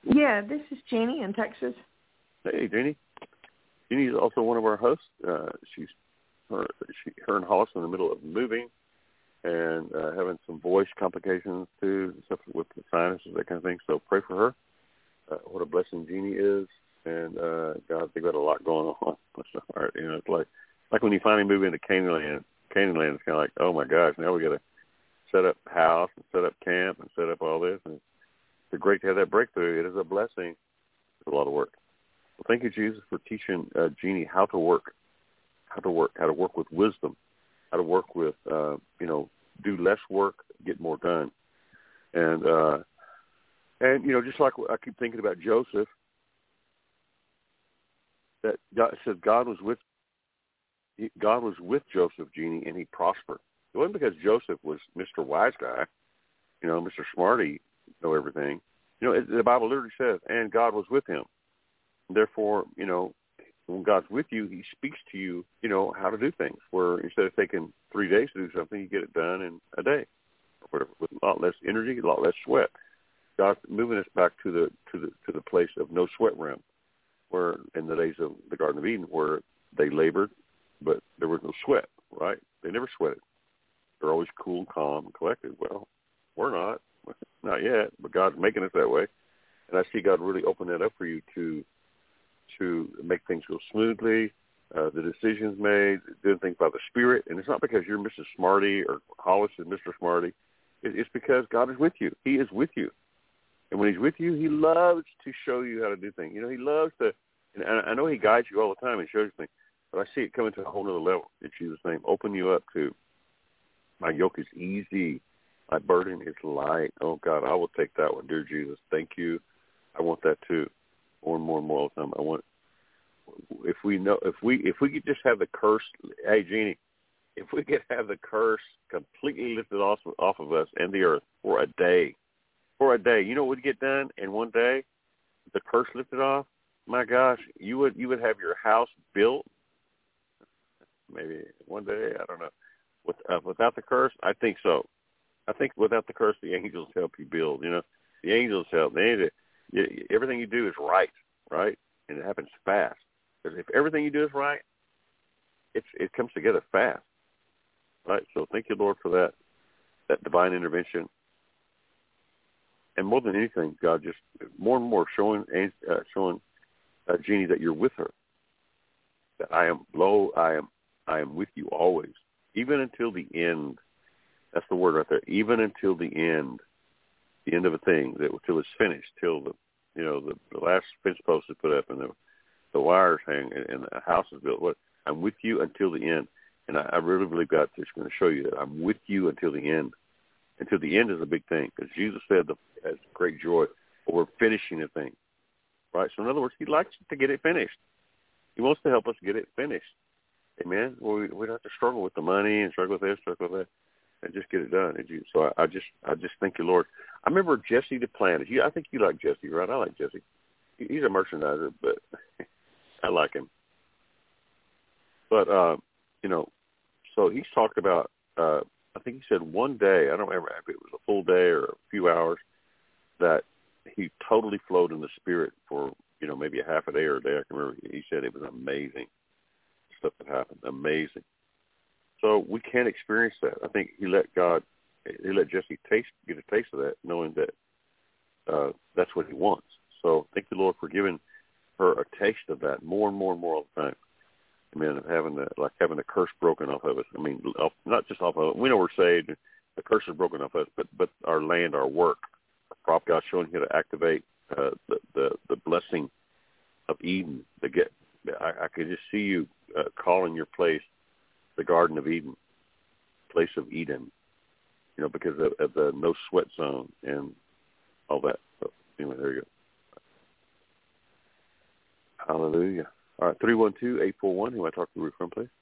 Yeah, this is Jeannie in Texas. Hey, Jeannie. Jeannie is also one of our hosts. Uh, she's her, she, her and Hollis are in the middle of moving and uh, having some voice complications too, stuff with the sinuses, that kind of thing. So pray for her. Uh, what a blessing Jeannie is, and uh, God, they've got a lot going on. You know, it's like like when you finally move into Canaan Land. Canaan Land is kind of like, oh my gosh, now we got to set up house and set up camp and set up all this. And it's great to have that breakthrough. It is a blessing. It's a lot of work. Well, thank you, Jesus, for teaching uh, Jeannie how to work, how to work, how to work with wisdom, how to work with, uh, you know, do less work, get more done. And, uh, and you know, just like I keep thinking about Joseph, that God said God was with God was with Joseph, Jeannie, and he prospered. It wasn't because Joseph was Mister Wise Guy, you know, Mister Smarty, know everything. You know, it, the Bible literally says, and God was with him. Therefore, you know, when God's with you, he speaks to you, you know, how to do things, where instead of taking three days to do something, you get it done in a day, or whatever, with a lot less energy, a lot less sweat. God's moving us back to the to the to the place of no sweat realm, where in the days of the Garden of Eden, where they labored, but there was no sweat, right? They never sweated. They're always cool, calm, and collected. Well, we're not, not yet, but God's making us that way, and I see God really open that up for you to to make things go smoothly, uh, the decisions made, doing things by the Spirit. And it's not because you're Missus Smarty or Hollis is Mister Smarty. It's because God is with you. He is with you. And when he's with you, he loves to show you how to do things. You know, he loves to, and I know he guides you all the time and shows you things, but I see it coming to a whole other level in Jesus' name. Open you up to, my yoke is easy, my burden is light. Oh, God, I will take that one. Dear Jesus, thank you. I want that too. More and more and more all the time. I want, if we know, if we, if we could just have the curse, hey, Jeannie, if we could have the curse completely lifted off, off of us and the earth for a day, for a day, you know what would get done in one day? The curse lifted off? My gosh, you would, you would have your house built maybe one day, I don't know. With, uh, without the curse, I think so. I think without the curse, the angels help you build, you know. The angels help. They need to, everything you do is right, right? And it happens fast. Because if everything you do is right, it's, it comes together fast, right? So thank you, Lord, for that, that divine intervention. And more than anything, God, just more and more showing uh, showing uh, Jeannie that you're with her. That I am low, I am I am with you always, even until the end. That's the word right there. Even until the end, the end of a thing, that till it's finished, till the you know the, the last fence post is put up and the the wires hang and, and the house is built. What I'm with you until the end, and I, I really believe God is going to show you that I'm with you until the end. Until the end is a big thing, because Jesus said that has great joy, but we're finishing a thing, right? So in other words, he likes to get it finished. He wants to help us get it finished. Amen. Well, we, we don't have to struggle with the money and struggle with this, struggle with that, and just get it done. And you, so I, I just, I just thank you, Lord. I remember Jesse the Planner. You, I think you like Jesse, right? I like Jesse. He, he's a merchandiser, but I like him. But uh, you know, so he's talked about. Uh, I think he said one day. I don't remember if it was a full day or a few hours that he totally flowed in the Spirit for you know maybe a half a day or a day. I can remember. He said it was amazing. Stuff that happened, amazing. So we can't experience that. I think he let God, he let Jesse taste, get a taste of that, knowing that uh, that's what he wants. So thank you, Lord, for giving her a taste of that more and more and more all the time. Amen. Having the, like having the curse broken off of us. I mean, off, not just off of us. We know we're saved. The curse is broken off us, but but our land, our work, our prop, God showing you how to activate uh, the, the the blessing of Eden. To get, I, I could just see you. Uh, calling your place the Garden of Eden, place of Eden, you know, because of, of the no sweat zone and all that. So anyway, there you go. Hallelujah. All right, three one two, eight four one, who I talk to Ruth from, please?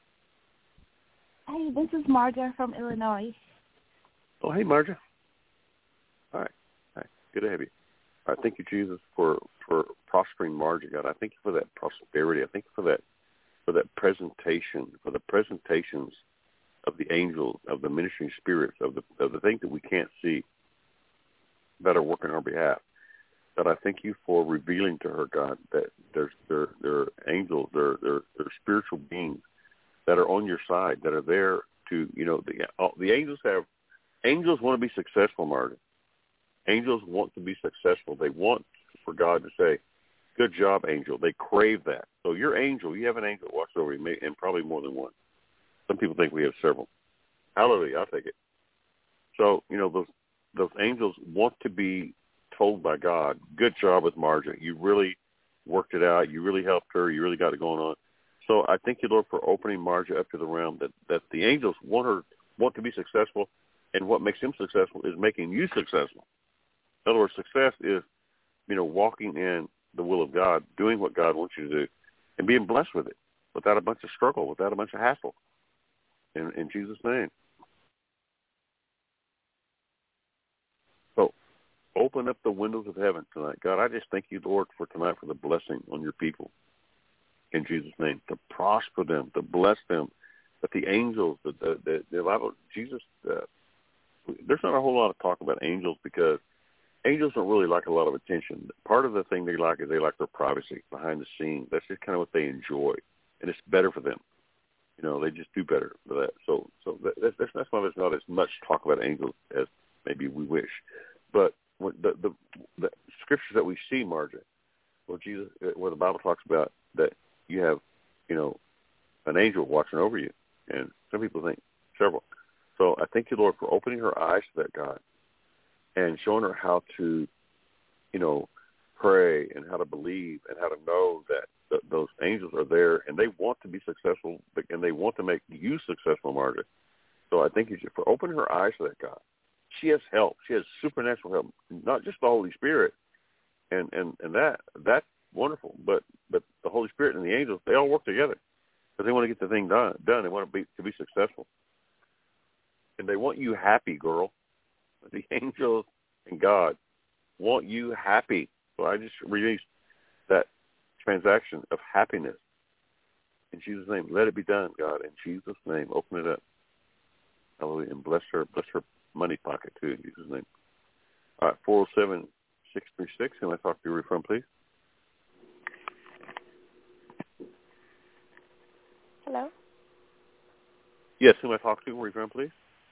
Hey, this is Marja from Illinois. Oh, hey, Marja. All right. All right. Good to have you. All right, thank you, Jesus, for, for prospering Marja, God. I thank you for that prosperity. I thank you for that for that presentation, for the presentations of the angels, of the ministering spirits, of the of the things that we can't see that are working on our behalf. God, I thank you for revealing to her, God, that there's there there are angels, there there there are spiritual beings that are on your side, that are there to, you know, the the angels have angels want to be successful, Martin. Angels want to be successful. They want for God to say, "Good job, angel." They crave that. So your angel, you have an angel that watches over you, and probably more than one. Some people think we have several. Hallelujah, I'll take it. So, you know, those those angels want to be told by God, good job with Marjorie. You really worked it out. You really helped her. You really got it going on. So I thank you, Lord, for opening Marjorie up to the realm that, that the angels want her want to be successful, and what makes them successful is making you successful. In other words, success is, you know, walking in the will of God, doing what God wants you to do, and being blessed with it without a bunch of struggle, without a bunch of hassle. In, in Jesus' name. So open up the windows of heaven tonight. God, I just thank you, Lord, for tonight, for the blessing on your people. In Jesus' name, to prosper them, to bless them, that the angels, the the, the, the Bible, Jesus, uh, there's not a whole lot of talk about angels because angels don't really like a lot of attention. Part of the thing they like is they like their privacy behind the scenes. That's just kind of what they enjoy, and it's better for them. You know, they just do better for that. So, so that, that's that's why there's not as much talk about angels as maybe we wish. But when the, the the scriptures that we see, Marjorie, where Jesus, where the Bible talks about that you have, you know, an angel watching over you, and some people think several. So I thank you, Lord, for opening her eyes to that, God, and showing her how to, you know, pray and how to believe and how to know that th- those angels are there and they want to be successful and they want to make you successful, Margaret. So I thank you for opening her eyes to that, God. She has help. She has supernatural help, not just the Holy Spirit, and, and, and that that's wonderful. But but the Holy Spirit and the angels, they all work together because they want to get the thing done. Done. They want to be to be successful, and they want you happy, girl. The angels and God want you happy. So I just released that transaction of happiness in Jesus' name. Let it be done, God. In Jesus' name, open it up. Hallelujah, and bless her. Bless her money pocket too. In Jesus' name. All right, four zero seven, six three six. Can I talk to you from, please? Hello? Yes, who am I talking to? Where are you from, please?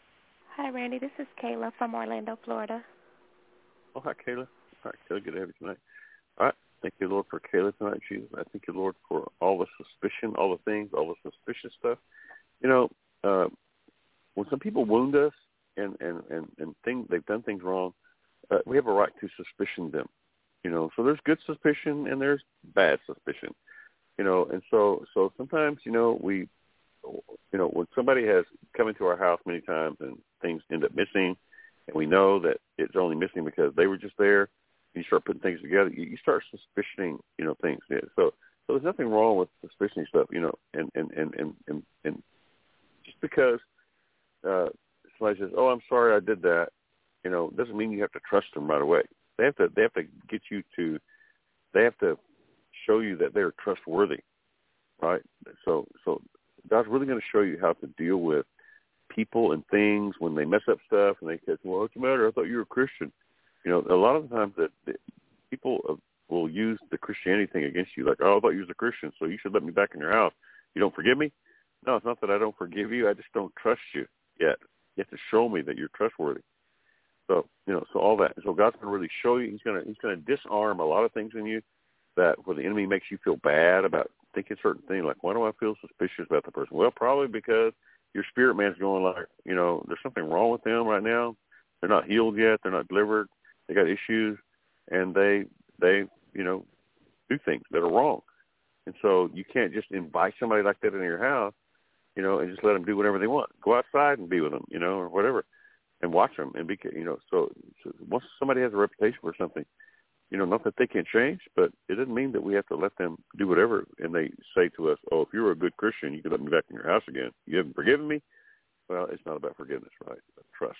Hi, Randy. This is Kayla from Orlando, Florida. Oh, hi, Kayla. All right, Kayla, good to have you tonight. All right, thank you, Lord, for Kayla tonight, Jesus. I thank you, Lord, for all the suspicion, all the things, all the suspicious stuff. You know, uh, when some people wound us and, and, and, and think they've done things wrong, uh, we have a right to suspicion them. You know, so there's good suspicion and there's bad suspicion. You know, and so so sometimes, you know, we, you know, when somebody has come into our house many times and things end up missing, and we know that it's only missing because they were just there, and you start putting things together, you, you start suspicioning, you know, things. Yeah. So so there's nothing wrong with suspicioning stuff, you know, and, and, and, and, and, and just because uh, somebody says, oh, I'm sorry I did that, you know, doesn't mean you have to trust them right away. They have to they have to get you to, they have to show you that they're trustworthy, right? So so God's really going to show you how to deal with people and things when they mess up stuff and they say, well, what's the matter? I thought you were a Christian. You know, a lot of the times that, that people will use the Christianity thing against you, like, oh, I thought you was a Christian, so you should let me back in your house. You don't forgive me? No, it's not that I don't forgive you. I just don't trust you yet. You have to show me that you're trustworthy. So, you know, so all that. So God's going to really show you. He's going to he's going to disarm a lot of things in you that where the enemy makes you feel bad about thinking certain things, like, why do I feel suspicious about the person? Well, probably because your spirit man's going like, you know, there's something wrong with them right now. They're not healed yet. They're not delivered. They got issues, and they, they, you know, do things that are wrong. And so you can't just invite somebody like that into your house, you know, and just let them do whatever they want. Go outside and be with them, you know, or whatever, and watch them and be, you know. So, so once somebody has a reputation for something, you know, not that they can't change, but it doesn't mean that we have to let them do whatever. And they say to us, oh, if you were a good Christian, you could let me back in your house again. You haven't forgiven me? Well, it's not about forgiveness, right? It's about trust.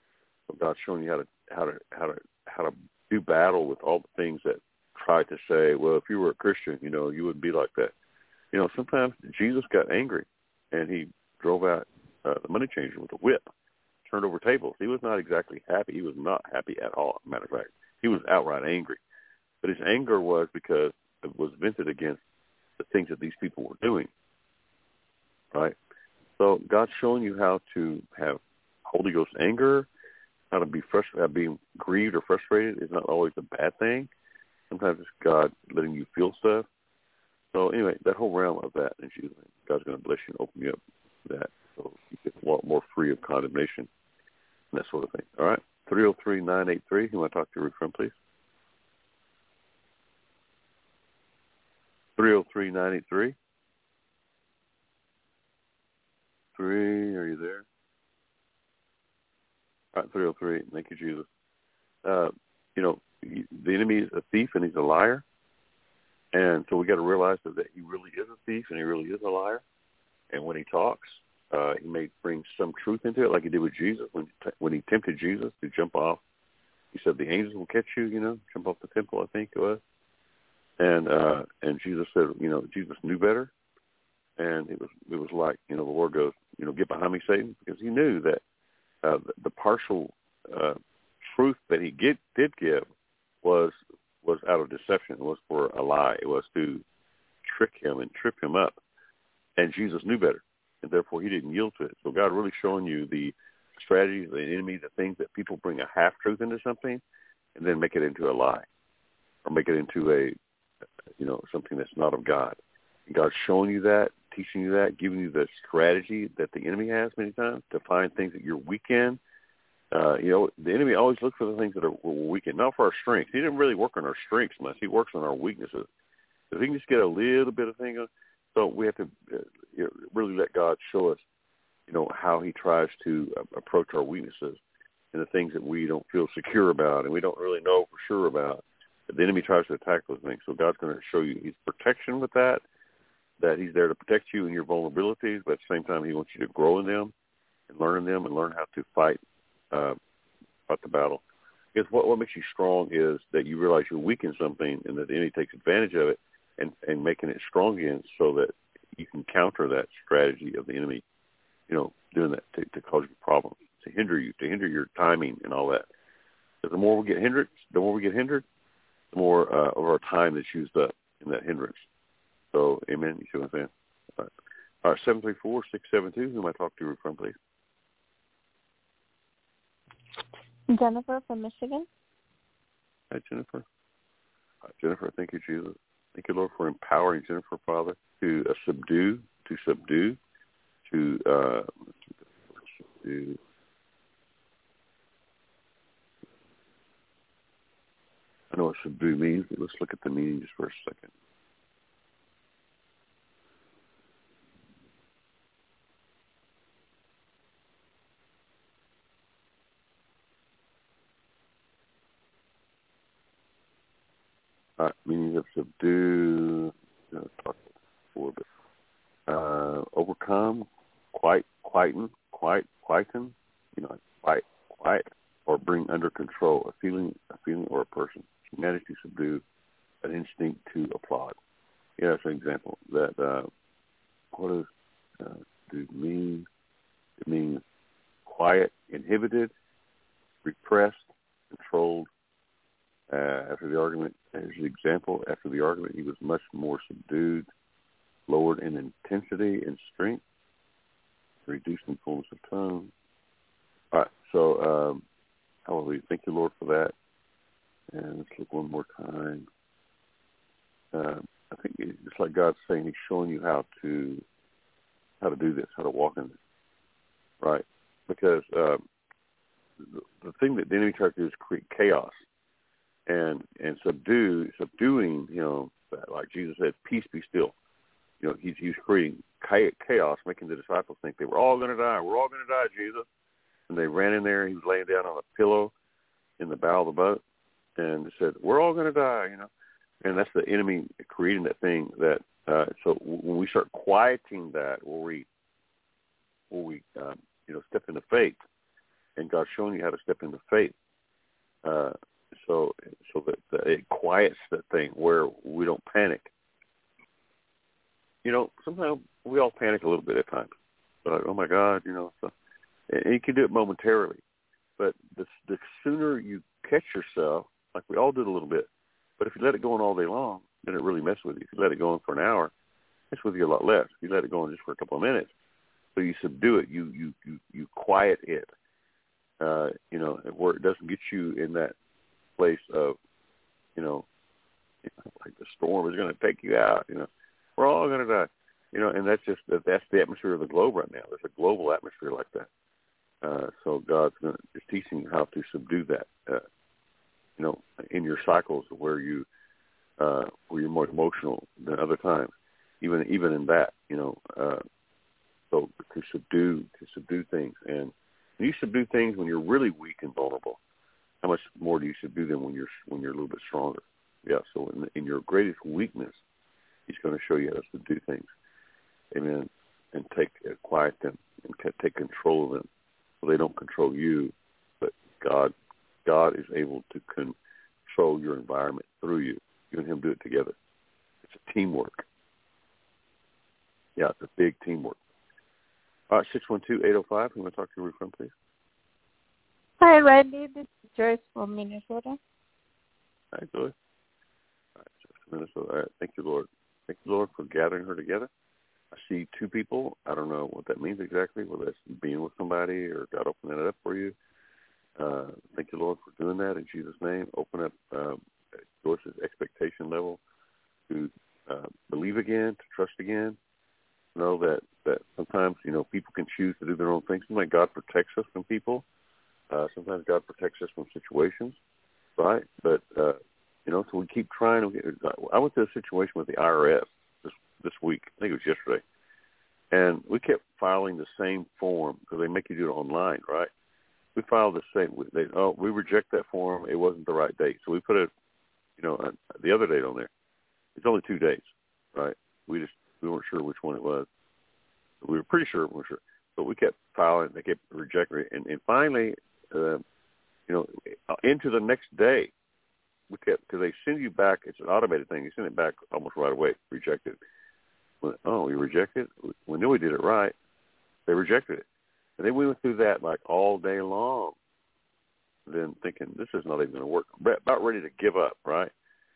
So God's showing you how to how to how to how to do battle with all the things that try to say, well, if you were a Christian, you know, you wouldn't be like that. You know, sometimes Jesus got angry and he drove out uh, the money changer with a whip, turned over tables. He was not exactly happy. He was not happy at all, as a matter of fact. He was outright angry. but his anger was because it was vented against the things that these people were doing, right? So God's showing you how to have Holy Ghost anger, how to be frustrated, being grieved or frustrated is not always a bad thing. Sometimes it's God letting you feel stuff. So anyway, that whole realm of that, and God's going to bless you and open you up to that, so you get a lot more free of condemnation and that sort of thing. All right, three oh three, nine eight three. You want to talk to Ruth from, please? three oh three, nine eight three. Three, are you there? All right, three oh three. Thank you, Jesus. Uh, you know, the enemy is a thief and he's a liar. And so we got to realize that, that he really is a thief and he really is a liar. And when he talks, uh, he may bring some truth into it, like he did with Jesus when when he tempted Jesus to jump off. He said, the angels will catch you, you know, jump off the temple, I think it was. And uh, and Jesus said, you know, Jesus knew better. And it was it was like, you know, the Lord goes, you know, get behind me, Satan, because he knew that uh, the, the partial uh, truth that he get, did give was was out of deception. It was for a lie. It was to trick him and trip him up. And Jesus knew better, and therefore he didn't yield to it. So God really showing you the strategies, the enemy, the things that people bring a half-truth into something and then make it into a lie or make it into a, you know, something that's not of God. And God's showing you that, teaching you that, giving you the strategy that the enemy has many times to find things that you're weak in. Uh, you know, the enemy always looks for the things that are we're weak in, not for our strengths. He didn't really work on our strengths much. He works on our weaknesses. If he can just get a little bit of thing, so we have to uh, really let God show us, you know, how he tries to uh, approach our weaknesses and the things that we don't feel secure about and we don't really know for sure about. But the enemy tries to attack those things. So God's going to show you his protection with that, that he's there to protect you in your vulnerabilities, but at the same time he wants you to grow in them and learn in them and learn how to fight Uh, fight the battle. Because what, what makes you strong is that you realize you're weak in something and that the enemy takes advantage of it and, and making it strong again so that you can counter that strategy of the enemy, you know, doing that to, to cause you problems, to hinder you, to hinder your timing and all that. Because the more we get hindered, the more we get hindered, the more uh, of our time that's used up in that hindrance. So, amen. You see what I'm saying? All right, all right seven three four, six seven two. Who am I talking to from, please? Jennifer from Michigan. Hi, Jennifer. Hi, Jennifer, thank you, Jesus. Thank you, Lord, for empowering Jennifer, Father, to uh, subdue, to subdue, to uh, subdue. I know what subdue means, but let's look at the meaning just for a second. Uh, meaning of subdue, you know, talk before, but uh, overcome, quiet, quieten, quiet, quieten, you know, quiet, quiet, or bring under control a feeling, a feeling or a person. She managed to subdue an instinct to applaud. Yeah, that's an example. That uh, what does uh, subdue mean? It means quiet, inhibited, repressed, controlled. Uh, after the argument, as an example, after the argument, he was much more subdued, lowered in intensity and strength, reduced in fullness of tone. All right, so um, hallelujah. Thank you, Lord, for that. And let's look one more time. Uh, I think it's like God's saying he's showing you how to how to do this, how to walk in this, right? Because uh, the, the thing that the enemy tries to do is create chaos. And and subdue, subduing, you know, like Jesus said, peace be still. You know, he's, he's creating chaos, making the disciples think they were all going to die. We're all going to die, Jesus. And they ran in there. He was laying down on a pillow in the bow of the boat and said, we're all going to die, you know. And that's the enemy creating that thing that, uh, so when we start quieting that, where we, where we um, you know, step into faith, and God's showing you how to step into faith, uh, So, so that, that it quiets that thing where we don't panic. You know, sometimes we all panic a little bit at times. But oh my God, you know, so, and you can do it momentarily. But the, the sooner you catch yourself, like we all did a little bit, But if you let it go on all day long, then it really messes with you. If you let it go on for an hour, it's with you a lot less. If you let it go on just for a couple of minutes, so you subdue it, you you you, you quiet it, uh, you know, where it doesn't get you in that place of, you know, like the storm is going to take you out. You know, we're all going to die. You know, and that's just that that's the atmosphere of the globe right now. There's a global atmosphere like that. Uh, so God's going to, is teaching you how to subdue that. Uh, you know, in your cycles where you uh, where you're more emotional than other times, even even in that, you know. Uh, so to subdue to subdue things, and when you subdue things when you're really weak and vulnerable, how much more do you subdue them when you're when you're a little bit stronger? Yeah. So in, in your greatest weakness, He's going to show you how to subdue things, amen, and take uh, quiet them and take control of them, so they don't control you, but God. God is able to control your environment through you. You and Him do it together. It's a teamwork. Yeah, it's a big teamwork. All right, six one two, eight oh five. You want to talk to your from, please? Hi, Randy. This is Joyce from Minnesota. Hi, Joyce. All right, Joyce from Minnesota. All right, thank you, Lord. Thank you, Lord, for gathering her together. I see two people. I don't know what that means exactly, whether it's being with somebody or God opening it up for you. Uh, thank you, Lord, for doing that in Jesus' name. Open up um, Joyce's expectation level to uh, believe again, to trust again. Know that, that sometimes, you know, people can choose to do their own things. Sometimes God protects us from people. Uh, sometimes God protects us from situations, right? But, uh, you know, so we keep trying to get, I went through a situation with the I R S this, this week. I think it was yesterday. And we kept filing the same form because they make you do it online, right? We filed the same. They, oh, we reject that form. It wasn't the right date, so we put it, you know, uh, the other date on there. It's only two dates, right? We just we weren't sure which one it was. We were pretty sure we weren't sure, but we kept filing. They kept rejecting it, and, and finally, uh, you know, into the next day, we kept because they send you back. It's an automated thing. You send it back almost right away. Rejected. Oh, we rejected. We knew we did it right. They rejected it. And then we went through that like all day long, then thinking this is not even going to work. About ready to give up, right?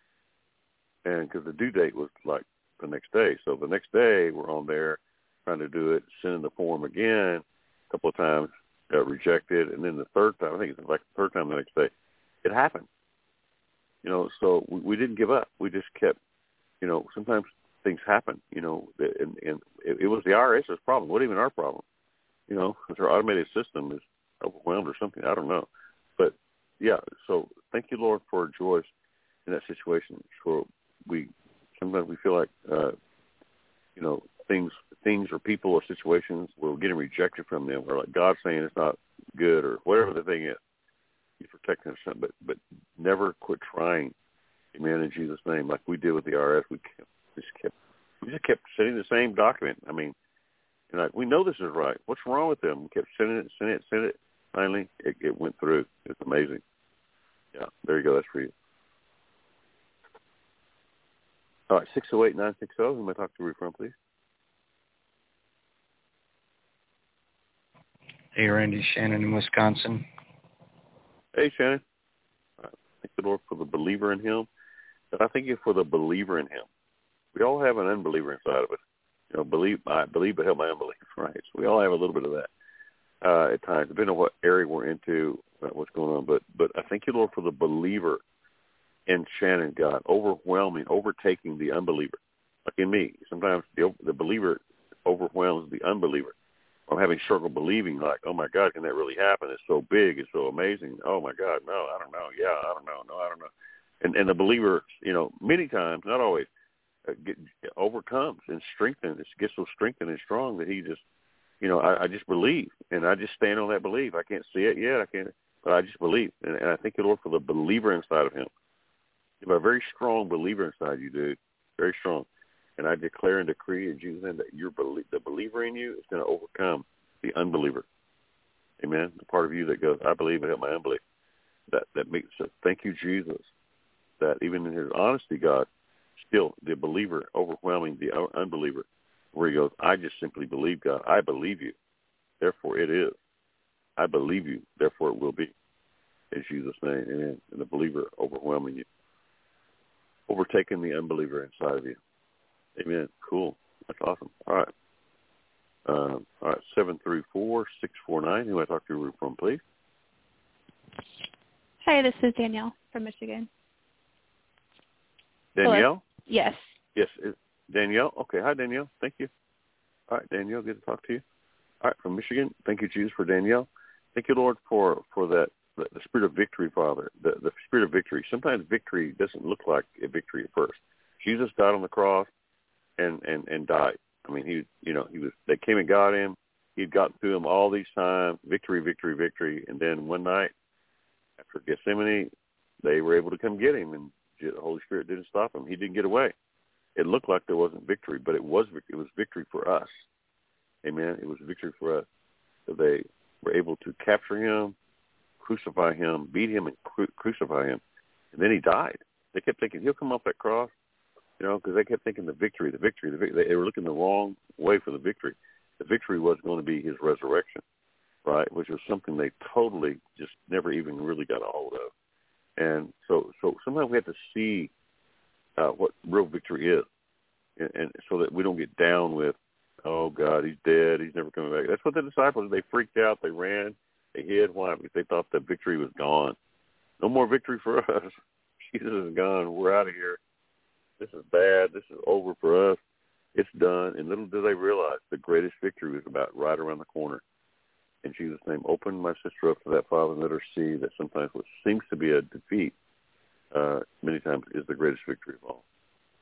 And because the due date was like the next day, so the next day we're on there trying to do it, sending the form again a couple of times, got rejected, and then the third time, I think it's like the third time the next day, it happened. You know, so we, we didn't give up. We just kept, you know, sometimes things happen. You know, and, and it, it was the I R S's problem. It wasn't even our problem. You know, because our automated system is overwhelmed or something. I don't know. But, yeah, so thank you, Lord, for Joyce in that situation. For we sometimes we feel like, uh, you know, things things or people or situations where we're getting rejected from them, or like God saying it's not good or whatever the thing is. He's protecting us, but, but never quit trying. Amen, in Jesus' name. Like we did with the I R S, we kept, just kept, we just kept sending the same document. I mean, and like, we know this is right. What's wrong with them? We kept sending it, sending it, sending it. Finally, it, it went through. It's amazing. Yeah, there you go. That's for you. All right, six oh eight, nine six oh. Who may I talk to you from, please? Hey, Randy. Shannon in Wisconsin. Hey, Shannon. All right. Thank the Lord for the believer in Him. But I thank you for the believer in Him. We all have an unbeliever inside of us. You know, believe, I believe, but help my unbelief, right? So we all have a little bit of that uh, at times, depending on what area we're into, uh, what's going on. But but I thank you, Lord, for the believer in Shannon, God, overwhelming, overtaking the unbeliever. Like in me, sometimes the, the believer overwhelms the unbeliever. I'm having struggle believing, like, oh, my God, can that really happen? It's so big. It's so amazing. Oh, my God, no, I don't know. Yeah, I don't know. No, I don't know. And, and the believer, you know, many times, not always, Uh, get, overcomes and strengthens, gets so strengthened and strong that he just, you know, I, I just believe, and I just stand on that belief. I can't see it yet, I can't, but I just believe, and, and I thank you, Lord, for the believer inside of him. You have a very strong believer inside you, dude, very strong, and I declare and decree in Jesus' name that your belie- the believer in you is going to overcome the unbeliever. Amen. The part of you that goes, I believe and help my unbelief. That that makes it. Thank you, Jesus. That even in His honesty, God. Still, the believer overwhelming the unbeliever, where he goes, I just simply believe, God. I believe you. Therefore, it is. I believe you. Therefore, it will be. In Jesus' name, amen. And the believer overwhelming you. overtaking the unbeliever inside of you. Amen. Cool. That's awesome. All right. Um, all right, seven three four, six four nine. Who I talk to from, please? Hi, this is Danielle from Michigan. Danielle? Hello? Yes. Yes, Danielle. Okay, hi, Danielle. Thank you. All right, Danielle, good to talk to you. All right, from Michigan. Thank you, Jesus, for Danielle. Thank you, Lord, for, for that, the, the spirit of victory, Father, the, the spirit of victory. Sometimes victory doesn't look like a victory at first. Jesus died on the cross and, and, and died. I mean, he, you know, he was. They came and got him. He'd gotten through him all these times, victory, victory, victory. And then one night, after Gethsemane, they were able to come get him, and the Holy Spirit didn't stop him. He didn't get away. It looked like there wasn't victory, but it was. It was victory for us. Amen. It was victory for us. So they were able to capture him, crucify him, beat him, and cru- crucify him, and then he died. They kept thinking he'll come off that cross. You know, because they kept thinking the victory, the victory, the victory. They were looking the wrong way for the victory. The victory was going to be his resurrection, right, which was something they totally just never even really got a hold of. And so so sometimes we have to see uh, what real victory is, and, and so that we don't get down with, oh, God, he's dead, he's never coming back. That's what the disciples, they freaked out, they ran, they hid. Why? Because they thought the victory was gone. No more victory for us. Jesus is gone. We're out of here. This is bad. This is over for us. It's done. And little do they realize the greatest victory is about right around the corner. In Jesus' name, open my sister up to that, Father, and let her see that sometimes what seems to be a defeat uh, many times is the greatest victory of all.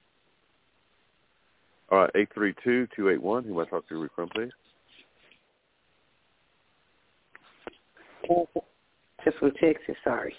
All right, eight three two, two eight one. Who might talk to you from, please? Just from Texas, sorry.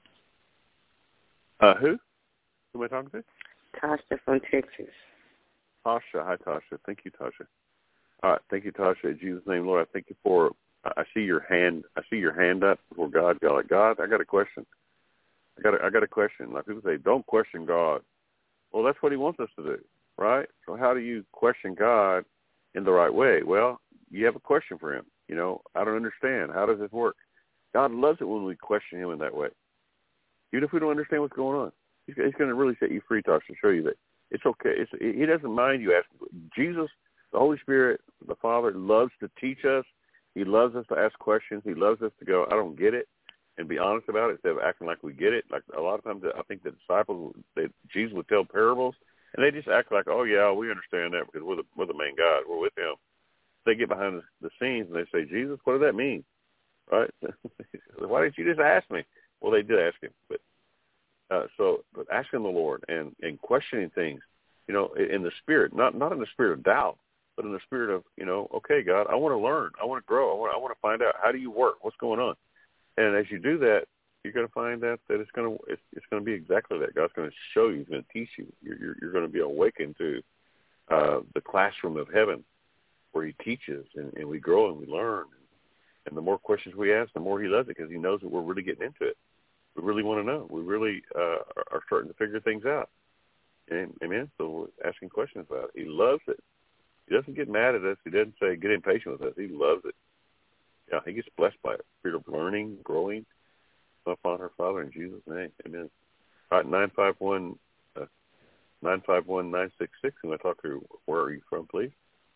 Uh, who? Who am I talking to? Tasha from Texas. Tasha. Hi, Tasha. Thank you, Tasha. All right. Thank you, Tasha. In Jesus' name, Lord, I thank you for, I see your hand, I see your hand up before God. God, like, God, I got a question. I got a, I got a question. Like people say, don't question God. Well, that's what he wants us to do, right? So how do you question God in the right way? Well, you have a question for him. You know, I don't understand. How does this work? God loves it when we question him in that way. Even if we don't understand what's going on. He's, he's going to really set you free, Tasha, and show you that it's okay. It's, he doesn't mind you asking. Jesus, the Holy Spirit, the Father, loves to teach us. He loves us to ask questions. He loves us to go, I don't get it, and be honest about it instead of acting like we get it. Like a lot of times I think the disciples, they, Jesus would tell parables, and they just act like, oh, yeah, we understand that because we're the, we're the main God. We're with him. They get behind the, the scenes, and they say, Jesus, what does that mean? Right? Why didn't you just ask me? Well, they did ask him, but Uh, so, but asking the Lord and, and questioning things, you know, in, in the spirit, not not in the spirit of doubt, but in the spirit of, you know, okay, God, I want to learn, I want to grow, I want I want to find out how do you work, what's going on, and as you do that, you're going to find out that it's going to it's, it's going to be exactly that. God's going to show you, He's going to teach you. You're you're, you're going to be awakened to uh, the classroom of heaven, where He teaches and, and we grow and we learn, and the more questions we ask, the more He loves it because He knows that we're really getting into it. We really want to know. We really uh, are starting to figure things out. And, amen? So we're asking questions about it. He loves it. He doesn't get mad at us. He doesn't say, get impatient with us. He loves it. Yeah, he gets blessed by it. Spirit of learning, growing, upon her Father in Jesus' name. Amen. All right, nine five one, uh, nine five one, nine six six. I'm going to talk to you. Where are you from, please?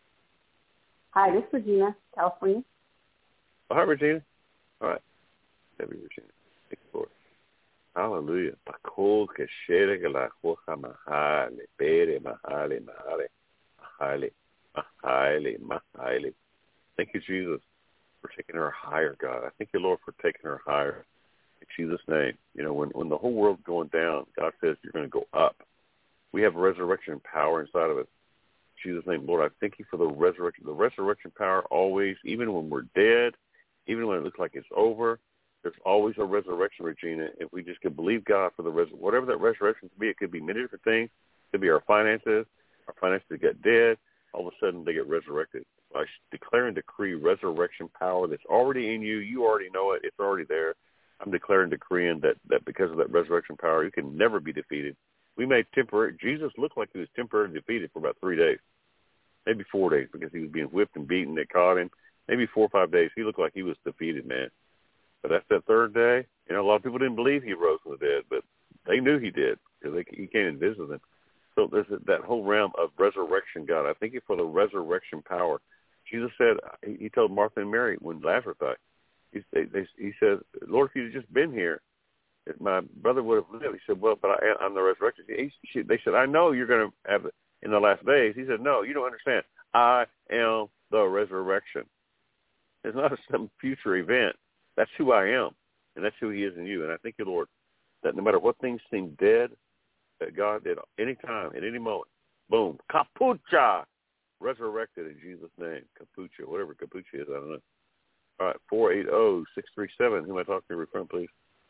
Hi, this is Regina, California. Oh, hi, Regina. All right. Debbie, Regina. Thank you, Lord. Hallelujah. Pakol keshere la hoja mahale, pere mahale, mahale, mahale, mahale, mahale. Thank you, Jesus, for taking her higher, God. I thank you, Lord, for taking her higher. In Jesus' name. You know, when, when the whole world's going down, God says you're going to go up. We have resurrection power inside of us. In Jesus' name, Lord, I thank you for the resurrection. The resurrection power always, even when we're dead, even when it looks like it's over, there's always a resurrection, Regina. If we just could believe God for the res- whatever that resurrection could be, it could be many different things. It could be our finances. Our finances get dead. All of a sudden, they get resurrected. I declare and decree resurrection power that's already in you. You already know it. It's already there. I'm declaring and decreeing that, that because of that resurrection power, you can never be defeated. We made temporary. Jesus looked like he was temporarily defeated for about three days, maybe four days, because he was being whipped and beaten. They caught him. Maybe four or five days. He looked like he was defeated, man. But that's that third day. You know, a lot of people didn't believe he rose from the dead, but they knew he did. because he came and visited them. So there's that whole realm of resurrection, God. I thank you for the resurrection power. Jesus said, he told Martha and Mary when Lazarus died, he, they, they, he said, Lord, if you'd just been here, my brother would have lived. He said, well, but I, I'm the resurrection. He, she, they said, I know you're going to have it in the last days. He said, no, you don't understand. I am the resurrection. It's not some future event. That's who I am, and that's who he is in you. And I thank you, Lord, that no matter what things seem dead, that God did any time, at any moment, boom, capucha, resurrected in Jesus' name. Capucha, whatever capucha is, I don't know. All right, four eight zero, six three seven. Who am I talking to? Return, please.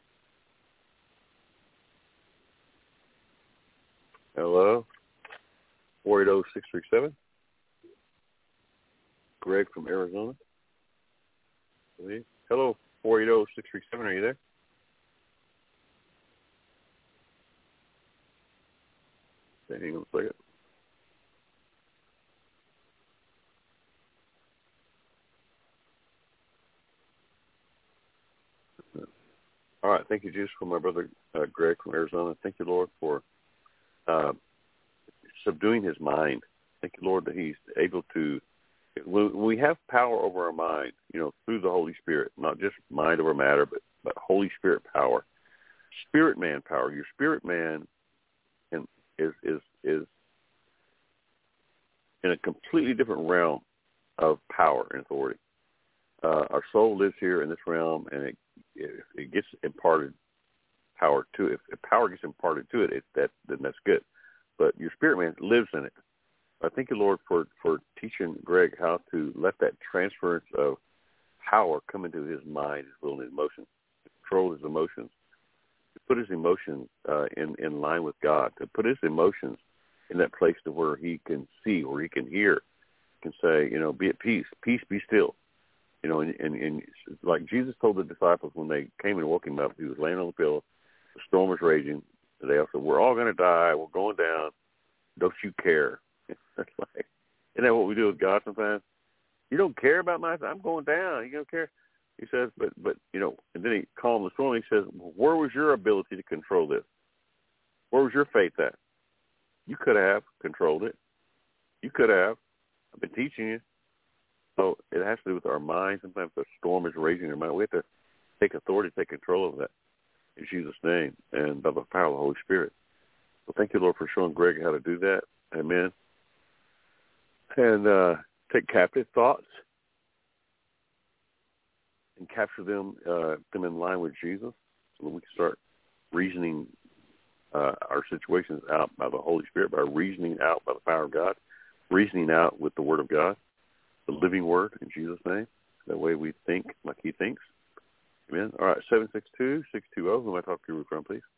Hello? four eight zero, six three seven. Greg from Arizona. Hello, four eight zero, six three seven. Are you there? Okay, hang on a second. All right, thank you, Jesus, for my brother uh, Greg from Arizona. Thank you, Lord, for uh, subduing his mind. Thank you, Lord, that he's able to, when we have power over our mind, you know, through the Holy Spirit, not just mind over matter, but, but Holy Spirit power, spirit man power. Your spirit man can, is, is, is in a completely different realm of power and authority. Uh, our soul lives here in this realm, and it, it, it gets imparted power to it. If, if power gets imparted to it, it that then that's good. But your spirit man lives in it. I thank you, Lord, for, for teaching Greg how to let that transference of power come into his mind, his will, and his emotions, to control his emotions, to put his emotions uh, in, in line with God, to put his emotions in that place to where he can see, where he can hear, can say, you know, be at peace, peace, be still. You know, and, and, and like Jesus told the disciples when they came and woke him up, he was laying on the pillow, the storm was raging, and they all said, we're all going to die, we're going down, don't you care? That's like, isn't that what we do with God sometimes? You don't care about my, I'm going down, you don't care? He says, but, but you know, and then he calmed the storm, he says, where was your ability to control this? Where was your faith at? You could have controlled it. You could have. I've been teaching you. So it has to do with our mind. Sometimes the storm is raging in our mind. We have to take authority, take control of that in Jesus' name and by the power of the Holy Spirit. So thank you, Lord, for showing Greg how to do that. Amen. And uh, take captive thoughts and capture them, uh, them in line with Jesus so that we can start reasoning uh, our situations out by the Holy Spirit, by reasoning out by the power of God, reasoning out with the Word of God, the living Word in Jesus' name. That way we think like he thinks. Amen. All right, seven six two, six two zero. Who am I talking to from, please?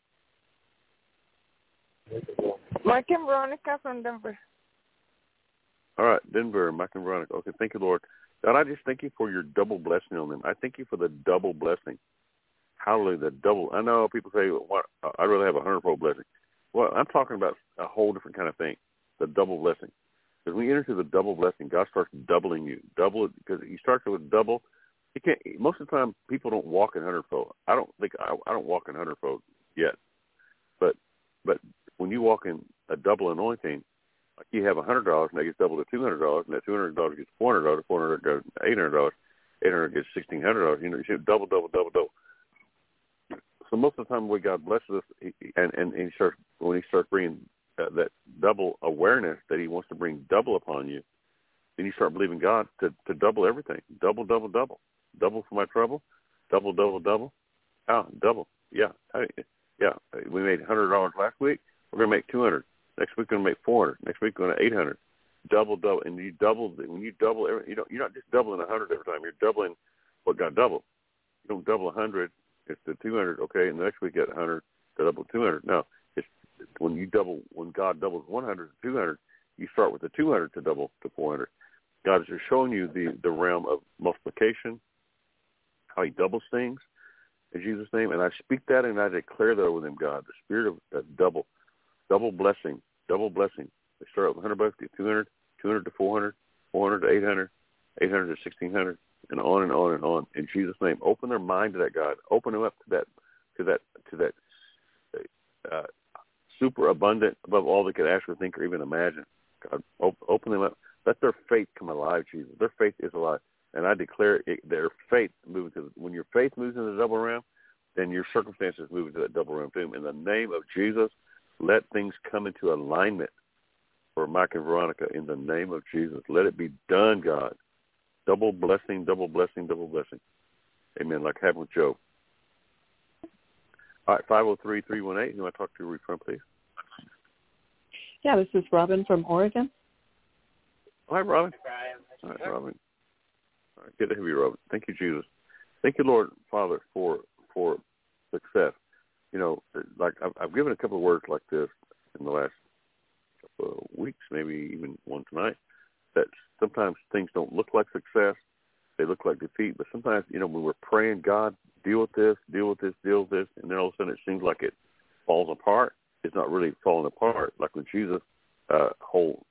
Mike and Veronica from Denver. All right, Denver, Mike and Veronica. Okay, thank you, Lord. God, I just thank you for your double blessing on them. I thank you for the double blessing. Hallelujah, the double. I know people say, well, I'd rather have a hundredfold blessing. Well, I'm talking about a whole different kind of thing, the double blessing. Because when you enter into the double blessing, God starts doubling you. Double it, because you start with double. You can't. Most of the time, people don't walk in hundredfold. I don't think I, I don't walk in hundredfold yet. But but when you walk in a double anointing, like you have a hundred dollars, and that gets doubled to two hundred dollars, and that two hundred dollars gets four hundred dollars, four hundred goes to eight hundred dollars, eight hundred gets sixteen hundred dollars. You know, you should double, double, double, double. So most of the time, when God blesses us, he, and, and and he starts when he starts bringing uh, that double awareness that he wants to bring double upon you, then you start believing God to, to double everything, double, double, double, double for my trouble, double, double, double, ah, double, yeah, I, yeah. We made one hundred dollars last week. We're gonna make two hundred. Next week we're gonna make four hundred. Next week we're gonna eight hundred. Double, double, and you double when you double. Every, you don't. You're not just doubling a hundred every time. You're doubling what got doubled. You don't double a hundred. It's the two hundred, okay, and the next week you get one hundred to double two hundred. No, it's when you double, when God doubles one hundred to two hundred, you start with the two hundred to double to four hundred. God is just showing you the, the realm of multiplication, how he doubles things in Jesus' name. And I speak that and I declare that over them, God, the spirit of uh, double, double blessing, double blessing. They start with one hundred bucks, get two hundred, two hundred to four hundred, four hundred to eight hundred, eight hundred to sixteen hundred. And on and on and on in Jesus' name. Open their mind to that, God. Open them up to that, to that, to that uh, super abundant above all they could ask or think or even imagine. God, op- open them up. Let their faith come alive, Jesus. Their faith is alive. And I declare it, their faith moving to, when your faith moves into the double realm, then your circumstances move into that double realm too. In the name of Jesus, let things come into alignment for Mike and Veronica in the name of Jesus. Let it be done, God. Double blessing, double blessing, double blessing. Amen, like happened with Job. All right, five oh three, three one eight. You want to talk to your refund, please? Yeah, this is Robin from Oregon. All right, Robin. All right, Robin. All right, good to have you, Robin. Thank you, Jesus. Thank you, Lord, Father, for for success. You know, like I've, I've given a couple of words like this in the last couple of weeks, maybe even one tonight, that sometimes things don't look like success. They look like defeat. But sometimes, you know, when we're praying, God, deal with this, deal with this, deal with this, and then all of a sudden it seems like it falls apart. It's not really falling apart. Like when Jesus' uh, whole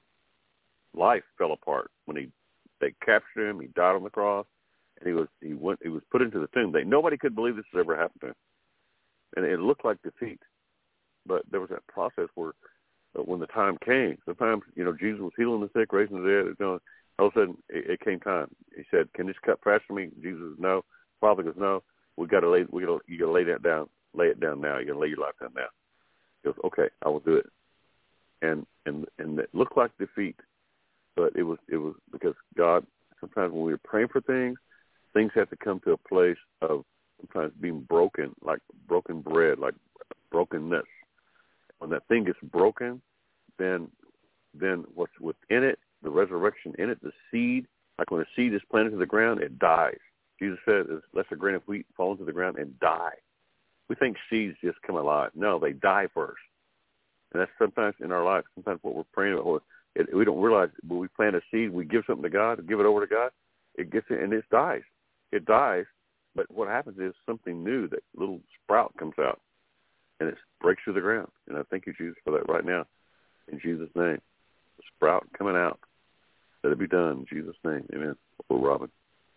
life fell apart when he they captured him, he died on the cross, and he was he went he was put into the tomb. They nobody could believe this had ever happened to him, and it looked like defeat. But there was that process where, uh, when the time came, sometimes you know Jesus was healing the sick, raising the dead. You know, all of a sudden it, it came time. He said, "Can this cup pass from me?" Jesus says, "No." Father goes, "No. We got to lay. We got you got to lay that down. Lay it down now. You got to lay your life down now." He goes, "Okay, I will do it." And and and it looked like defeat, but it was it was because God. Sometimes when we're praying for things, things have to come to a place of sometimes being broken, like broken bread, like brokenness. When that thing gets broken, then then what's within it, the resurrection in it, the seed, like when a seed is planted to the ground, it dies. Jesus said, "Let a grain of wheat fall into the ground and die." We think seeds just come alive. No, they die first. And that's sometimes in our life, sometimes what we're praying about, it, we don't realize when we plant a seed, we give something to God, give it over to God, it gets it and it dies. It dies, but what happens is something new, that little sprout comes out, and it breaks through the ground. And I thank you, Jesus, for that right now, in Jesus' name. The sprout coming out. Let it be done in Jesus' name. Amen. For Robin.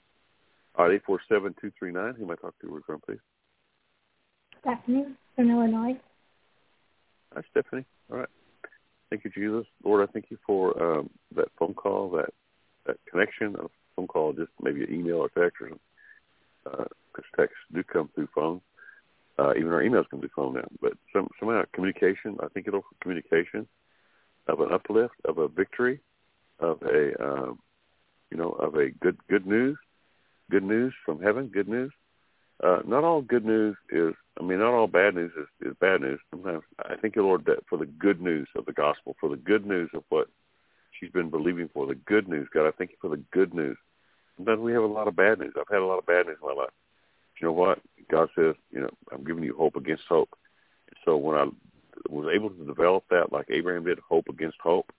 All right, eight four seven, two three nine. Who am I talking to? Where from, please? Stephanie from Illinois. Hi, Stephanie. All right. Thank you, Jesus. Lord, I thank you for um, that phone call, that that connection, a phone call, just maybe an email or text or something. Because uh, texts do come through phone. Uh, even our emails come through phone now. But some, somehow communication, I think it'll communication of an uplift, of a victory, of a, um, you know, of a good good news, good news from heaven, good news. Uh, not all good news is, I mean, not all bad news is, is bad news. Sometimes I thank you, Lord, that for the good news of the gospel, for the good news of what she's been believing for, the good news. God, I thank you for the good news. Sometimes we have a lot of bad news. I've had a lot of bad news in my life. But you know what? God says, you know, I'm giving you hope against hope. And so when I was able to develop that like Abraham did, hope against hope,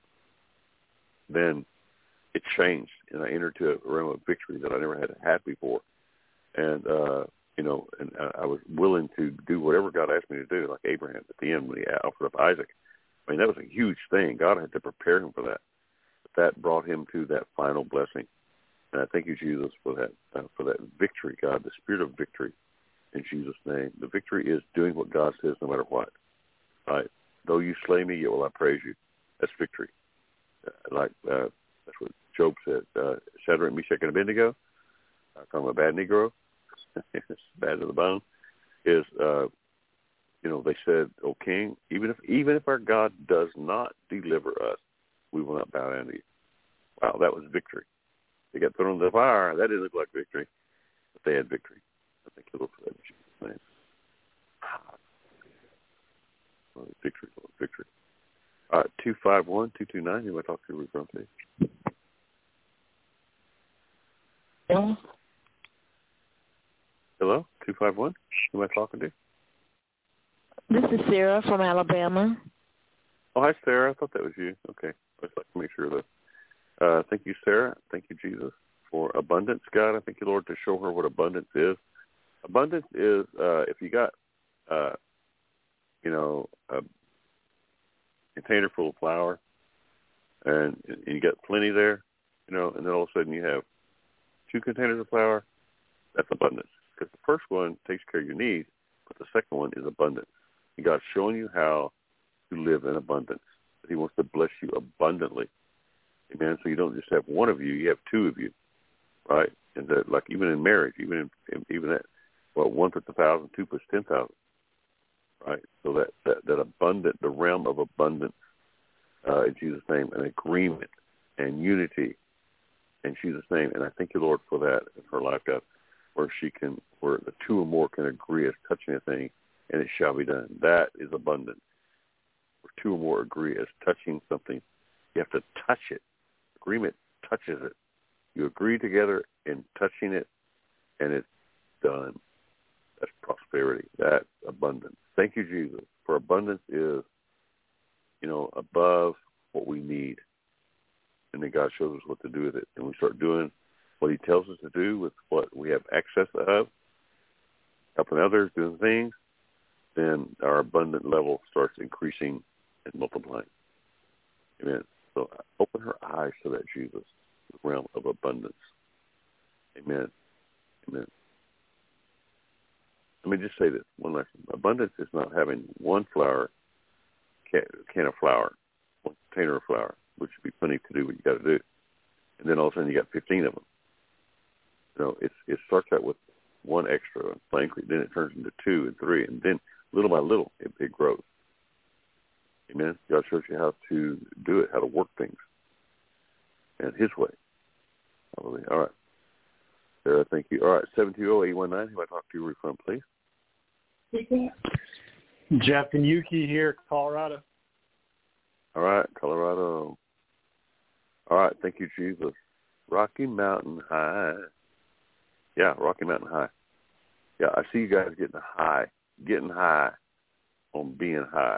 then it changed, and I entered to a realm of victory that I never had had before. And, uh, you know, and I was willing to do whatever God asked me to do, like Abraham at the end when he offered up Isaac. I mean, that was a huge thing. God had to prepare him for that. But that brought him to that final blessing. And I thank you, Jesus, for that uh, for that victory, God, the spirit of victory in Jesus' name. The victory is doing what God says no matter what. Right? Though you slay me, yet will I praise you. That's victory. Uh, like uh, that's what Job said. Uh, Shadrach, Meshach, and Abednego, I call him a bad Negro. It's bad to the bone, is, uh, you know, they said, "O King, even if even if our God does not deliver us, we will not bow down to you." Wow, that was victory. They got thrown into the fire. That didn't look like victory, but they had victory. I think you'll look for that in Jesus' name. Oh, victory, Lord, victory. All right, two five one, two two nine. You want to talk to me from, please? Yeah. Hello, two five one. Who am I talking to? This is Sarah from Alabama. Oh, hi, Sarah. I thought that was you. Okay. I'd like to make sure that. Uh, thank you, Sarah. Thank you, Jesus, for abundance, God. I thank you, Lord, to show her what abundance is. Abundance is uh, if you got, uh, you know, a container full of flour, and, and you got plenty there, you know, and then all of a sudden you have two containers of flour. That's abundance. Because the first one takes care of your needs, but the second one is abundance. And God's showing you how to live in abundance. He wants to bless you abundantly. Amen. So you don't just have one of you; you have two of you, right? And that, like even in marriage, even in even at well, one puts a thousand, two puts ten thousand, right? So that that that abundant, the realm of abundance, uh, in Jesus' name, an agreement and unity in Jesus' name. And I thank you, Lord, for that in her life, God, where she can, where the two or more can agree as touching a thing, and it shall be done. That is abundant. Where two or more agree as touching something, you have to touch it. Agreement touches it. You agree together in touching it, and it's done. That's prosperity. That's abundance. Thank you, Jesus, for abundance is, you know, above what we need. And then God shows us what to do with it. And we start doing what he tells us to do with what we have access of, helping others, doing things, then our abundant level starts increasing and multiplying. Amen. So open her eyes to that, Jesus, the realm of abundance. Amen. Amen. Let me just say this one last thing. Abundance is not having one flour, can, can of flour, one container of flour, which would be plenty to do what you got to do. And then all of a sudden you got fifteen of them. You know, it's, it starts out with one extra, then it turns into two and three, and then little by little it, it grows. Amen. God shows you how to do it, how to work things, and his way. Hallelujah. All right. Sarah, thank you. All right, seven two zero, eight one nine. Who I talk to you from, please? Jeff and Yuki here, Colorado. All right, Colorado. All right, thank you, Jesus. Rocky Mountain High. Yeah, Rocky Mountain High. Yeah, I see you guys getting high, getting high on being high.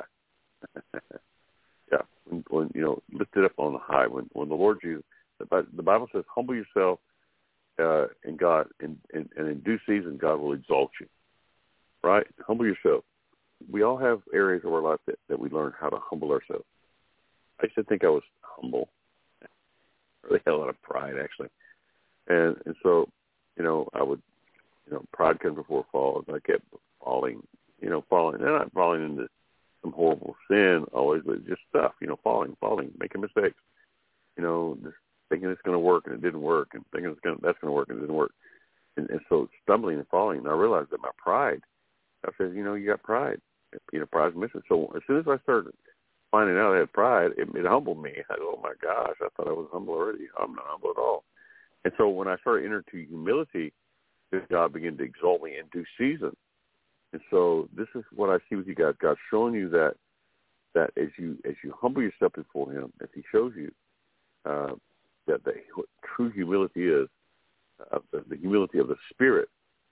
Yeah, when, when, you know, lift it up on the high. When when the Lord Jesus, the, the Bible says, humble yourself uh, in God, and, and, and in due season, God will exalt you. Right? Humble yourself. We all have areas of our life that, that we learn how to humble ourselves. I used to think I was humble. I really had a lot of pride, actually. And and so, you know, I would, you know, pride comes before fall, and I kept falling, you know, falling, and not falling into some horrible sin always, but just stuff, you know, falling, falling, making mistakes, you know, just thinking it's going to work and it didn't work, and thinking it's going that's going to work and it didn't work. And, and so stumbling and falling, and I realized that my pride, I said, you know, you got pride. You know, pride's missing. So as soon as I started finding out I had pride, it, it humbled me. I go, oh, my gosh, I thought I was humble already. I'm not humble at all. And so when I started entering to humility, God began to exalt me in due season. And so this is what I see with you guys. God's showing you that that as you as you humble yourself before him, as he shows you uh, that the, what true humility is, uh, the, the humility of the Spirit,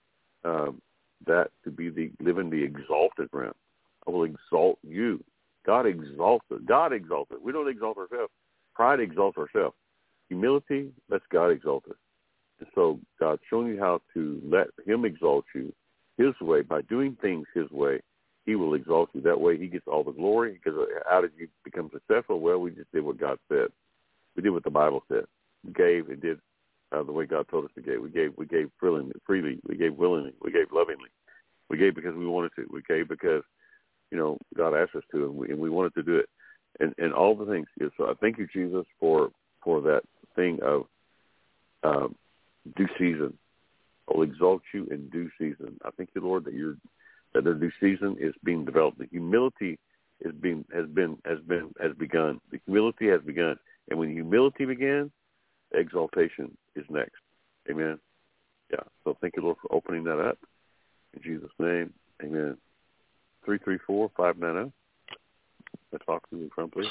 um, that to be the live in the exalted realm. I will exalt you. God exalts us. God exalts us. We don't exalt ourselves. Pride exalts ourselves. Humility lets God exalt us. And so God's showing you how to let him exalt you his way. By doing things his way, he will exalt you. That way he gets all the glory. Because how did you become successful? Well, we just did what God said. We did what the Bible said. We gave and did uh, the way God told us to give. We gave we gave freely, freely. We gave willingly. We gave lovingly. We gave because we wanted to. We gave because, you know, God asked us to, and we, and we wanted to do it. And, and all the things. So I thank you, Jesus, for, for that thing of um, due season. I'll exalt you in due season. I thank you, Lord, that you're that their due season is being developed. The humility is being has been has been has begun. The humility has begun, and when humility begins, exaltation is next. Amen. Yeah. So thank you, Lord, for opening that up in Jesus' name. Amen. Three three four five nine zero. Let's talk to you from, please.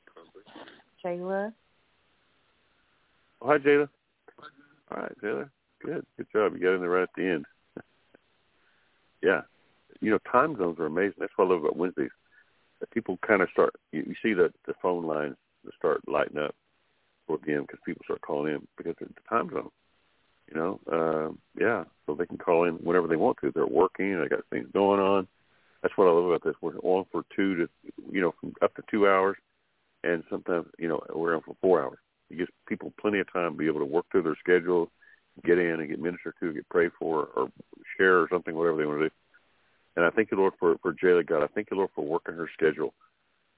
Jayla. Oh, hi, Jayla. All right, Jayla. Good. Good job. You got in there right at the end. Yeah. You know, time zones are amazing. That's what I love about Wednesdays. That people kind of start, you, you see the, the phone lines start lighting up again because people start calling in because of the time zone. You know, uh, yeah. So they can call in whenever they want to. They're working. They got things going on. That's what I love about this. We're on for two to, you know, from up to two hours, and sometimes, you know, we're on for four hours. It gives people plenty of time to be able to work through their schedules, get in and get ministered to, get prayed for, or share or something, whatever they want to do. And I thank you, Lord, for, for Jayla, God. I thank you, Lord, for working her schedule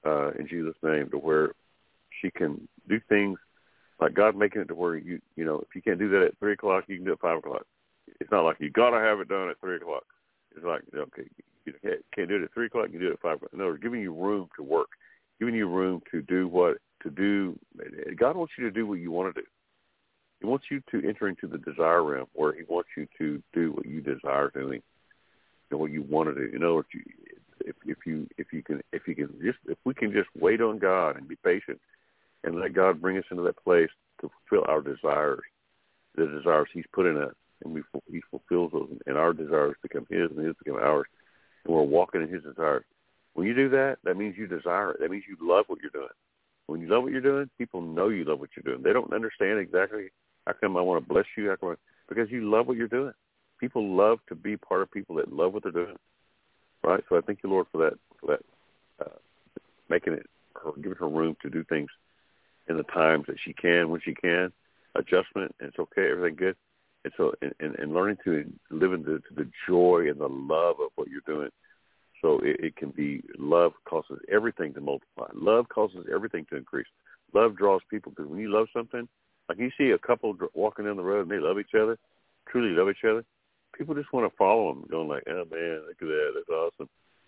uh, in Jesus' name, to where she can do things like God making it to where you, you know, if you can't do that at three o'clock, you can do it at five o'clock. It's not like you got to have it done at three o'clock. It's like, okay, you can't, can't do it at three o'clock, you can do it at five o'clock. No, it's giving you room to work, giving you room to do what, to do. God wants you to do what you want to do. He wants you to enter into the desire realm where he wants you to do what you desire doing and what you want to do. You know, if you, if, if you, if you can, if you can just, if we can just wait on God and be patient and let God bring us into that place to fulfill our desires, the desires he's put in us, and we, he fulfills those, and our desires become his and his become ours, and we're walking in his desires. When you do that, that means you desire it. That means you love what you're doing. When you love what you're doing, people know you love what you're doing. They don't understand exactly how come I want to bless you, how come I, because you love what you're doing. People love to be part of people that love what they're doing, right? So I thank you, Lord, for that, for that, uh, making it, her, giving her room to do things in the times that she can, when she can, adjustment, and it's okay, everything good. And so, and, and, and learning to live into to the joy and the love of what you're doing. So it, it can be, love causes everything to multiply. Love causes everything to increase. Love draws people, because when you love something, like you see a couple walking down the road and they love each other, truly love each other, people just want to follow them, going like, oh, man, look at that, that's awesome.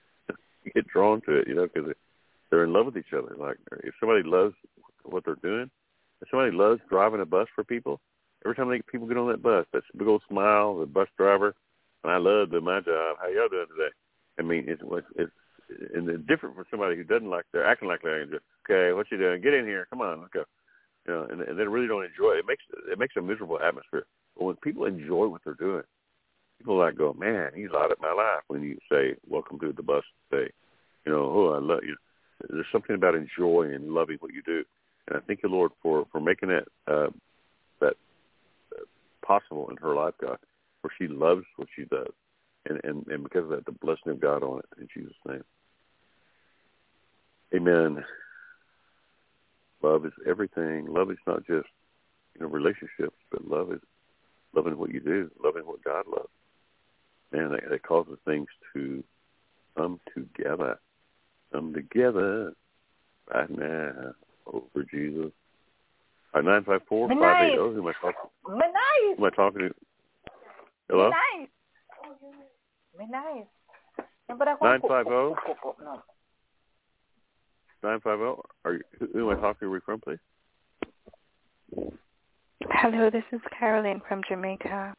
You get drawn to it, you know, because they're in love with each other. Like, if somebody loves what they're doing, if somebody loves driving a bus for people, every time they, people get on that bus, that's a big old smile, the bus driver, and I love doing my job. How y'all doing today? I mean, it's it's, it's and it's different for somebody who doesn't like, they're acting like they're just, okay, what you doing? Get in here, come on, let's go. You know, and, and they really don't enjoy it. It makes it makes a miserable atmosphere. But when people enjoy what they're doing, people like go, man, he's lighted my life. When you say, welcome to the bus, say, you know, oh, I love you. There's something about enjoying and loving what you do. And I thank you, Lord, for, for making that uh, that uh, possible in her life, God, where she loves what she does. And, and, and because of that, the blessing of God on it, in Jesus' name. Amen. Love is everything. Love is not just, you know, relationships, but love is loving what you do, loving what God loves. Man, that, that causes things to come together. Come together right now over Jesus. All right, nine five four, five eight zero. Who am I talking to? Midnight. Who am I talking to? Hello? Midnight. Midnight. nine five zero? nine five zero? Are you, who am I talking to? Where are you from, please? Hello, this is Carolyn from Jamaica.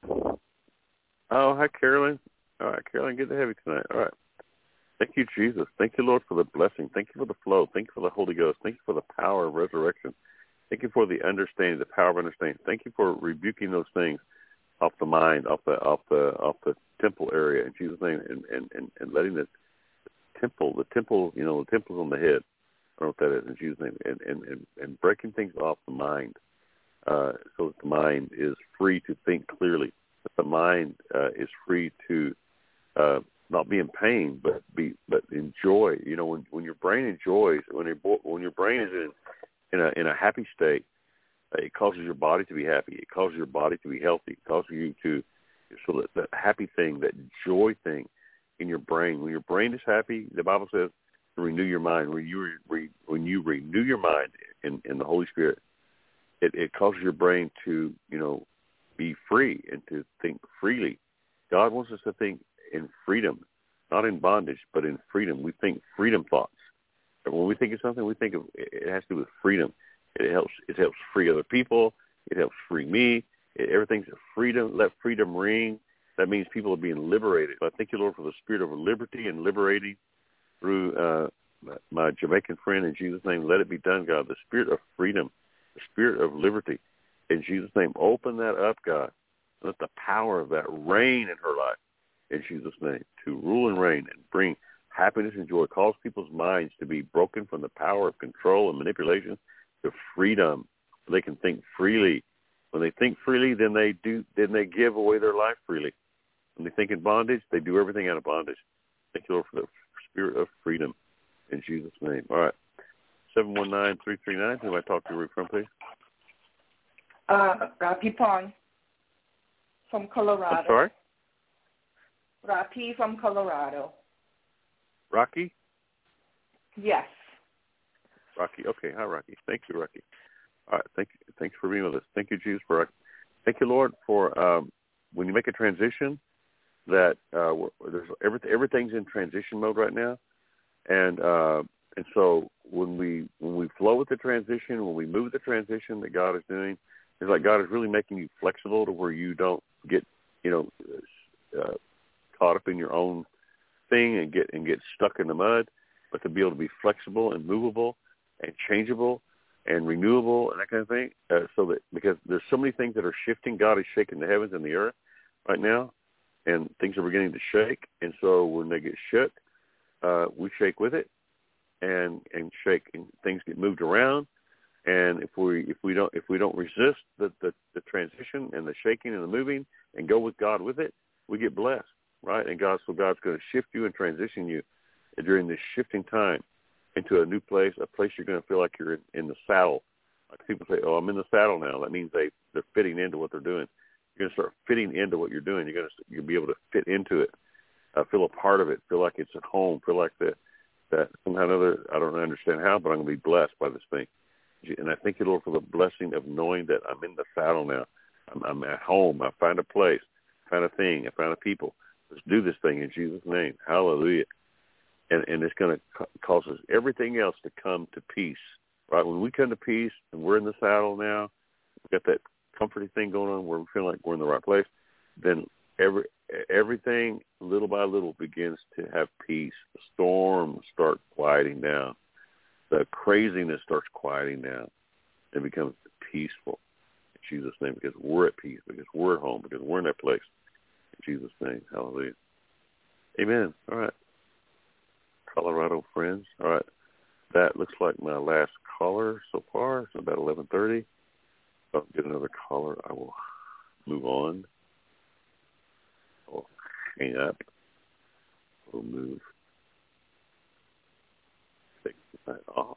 Oh, hi, Carolyn. All right, Carolyn, good to have you tonight. All right. Thank you, Jesus. Thank you, Lord, for the blessing. Thank you for the flow. Thank you for the Holy Ghost. Thank you for the power of resurrection. Thank you for the understanding, the power of understanding. Thank you for rebuking those things off the mind, off the off the off the temple area in Jesus' name, and and, and, and letting the temple, the temple, you know, the temple's on the head. I don't know what that is in Jesus' name, and and, and, and breaking things off the mind, uh, so that the mind is free to think clearly. That the mind uh, is free to uh, not be in pain, but be but enjoy. You know, when when your brain enjoys, when your when your brain is in in a in a happy state, uh, it causes your body to be happy. It causes your body to be healthy. It causes you to so that that happy thing, that joy thing in your brain. When your brain is happy, the Bible says to renew your mind. When you re, when you renew your mind in, in the Holy Spirit, it, it causes your brain to you know be free and to think freely. God wants us to think in freedom, not in bondage, but in freedom. We think freedom thoughts. And when we think of something, we think of it has to do with freedom. It helps. It helps free other people. It helps free me. It, everything's freedom. Let freedom ring. That means people are being liberated. I thank you, Lord, for the spirit of liberty and liberating through uh, my, my Jamaican friend. In Jesus' name, let it be done, God. The spirit of freedom, the spirit of liberty. In Jesus' name, open that up, God. Let the power of that reign in her life. In Jesus' name, to rule and reign and bring happiness and joy. Cause people's minds to be broken from the power of control and manipulation to freedom. So they can think freely. When they think freely, then they do. Then they give away their life freely. When they think in bondage, they do everything out of bondage. Thank you, Lord, for the spirit of freedom. In Jesus' name. All right. seven one nine, three three nine. Who am I talking to? Where from, please? Uh, Rapi Pong from Colorado. I'm sorry? Rapi from Colorado. Rocky? Yes. Rocky. Okay, hi, Rocky. Thank you, Rocky. All right, thank you. Thanks for being with us. Thank you, Jesus, for thank you, Lord, for um, when you make a transition, that uh, there's everything, everything's in transition mode right now, and uh, and so when we when we flow with the transition, when we move the transition that God is doing, it's like God is really making you flexible to where you don't get you know uh, caught up in your own thing and get and get stuck in the mud, but to be able to be flexible and movable and changeable and renewable and that kind of thing. Uh, so that because there's so many things that are shifting, God is shaking the heavens and the earth right now, and things are beginning to shake. And so when they get shook, uh, we shake with it, and and shake, and things get moved around. And if we if we don't if we don't resist the, the, the transition and the shaking and the moving and go with God with it, we get blessed, right? And God so God's going to shift you and transition you during this shifting time into a new place, a place you're going to feel like you're in, in the saddle. Like people say, "Oh, I'm in the saddle now." That means they they're fitting into what they're doing. You're going to start fitting into what you're doing. You're going to you'll be able to fit into it, uh, feel a part of it, feel like it's at home, feel like that that somehow or another, I don't understand how, but I'm going to be blessed by this thing. And I thank you, Lord, for the blessing of knowing that I'm in the saddle now. I'm, I'm at home. I found a place, I found a thing, I found a people. Let's do this thing in Jesus' name. Hallelujah. And, and it's going to cause us everything else to come to peace, right? When we come to peace and we're in the saddle now, we've got that comforting thing going on where we feel like we're in the right place, then every everything little by little begins to have peace. The storms start quieting down. The craziness starts quieting down and becomes peaceful in Jesus' name, because we're at peace, because we're at home, because we're in that place. In Jesus' name, hallelujah. Amen. All right. Colorado friends. All right. That looks like my last caller so far. It's about eleven thirty. If I'll get another caller, I will move on. I'll hang up. We'll move. Take the night off.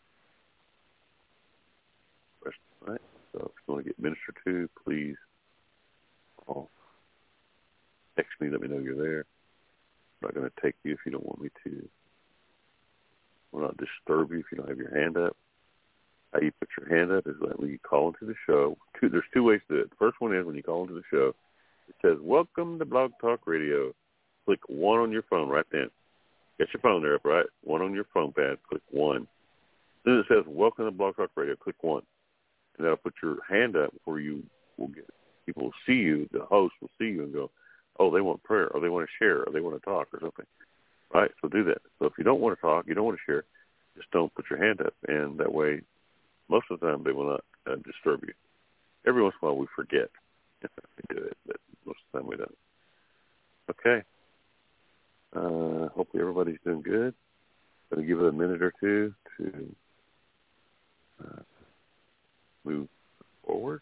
Rest of the night. So if you want to get ministered to, please call. Text me. Let me know you're there. I'm not going to take you if you don't want me to. Will not disturb you if you don't have your hand up. How you put your hand up is that when you call into the show. Two, there's two ways to do it. The first one is when you call into the show, it says, "Welcome to Blog Talk Radio." Click one on your phone right then. Get your phone there up, right? One on your phone pad. Click one. Then it says, "Welcome to Blog Talk Radio." Click one. And that'll put your hand up where you will get, people will see you, the host will see you and go, "Oh, they want prayer," or "They want to share," or "They want to talk," or something. Right? So do that. So if you don't want to talk, you don't want to share, just don't put your hand up. And that way, most of the time, they will not uh, disturb you. Every once in a while, we forget if we do it, but most of the time we don't. Okay. Uh, hopefully everybody's doing good. Going to give it a minute or two to uh, move forward.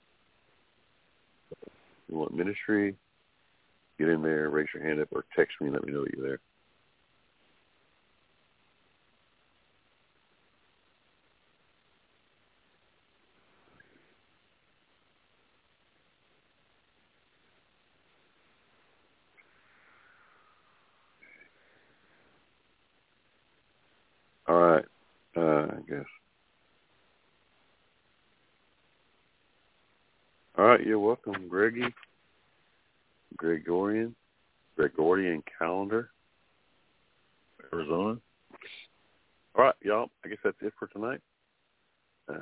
If you want ministry, get in there, raise your hand up, or text me and let me know that you're there. All right, uh, I guess. All right, you're welcome, Greggy. Gregorian, Gregorian calendar, Arizona. All right, y'all, I guess that's it for tonight. Uh,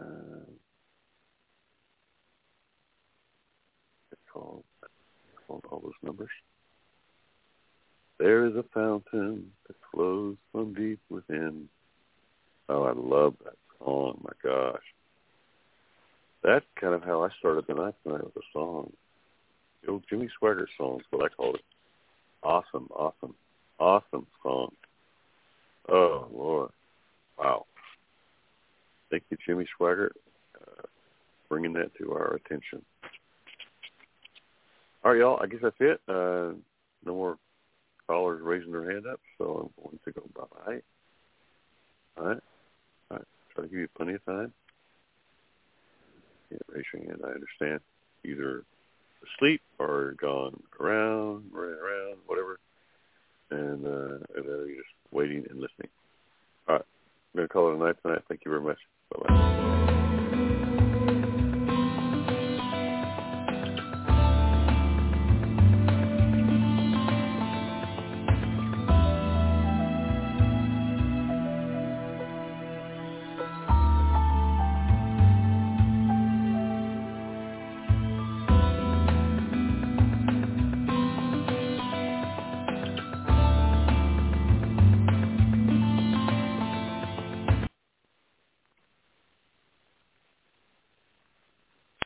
it's called, it's called all those numbers. There is a fountain that flows from deep within. Oh, I love that song. My gosh. That's kind of how I started the night tonight with a song. The old Jimmy Swaggart song is what I called it. Awesome, awesome, awesome song. Oh, Lord. Wow. Thank you, Jimmy Swaggart, uh, bringing that to our attention. All right, y'all, I guess that's it. Uh, no more callers raising their hand up, so I'm going to go bye-bye. All right. All right. Try to give you plenty of time. Yeah, raise your hand. I understand. Either asleep or gone around, running around, whatever. And, uh, and then you're just waiting and listening. All right. I'm going to call it a night tonight. Thank you very much. Bye-bye.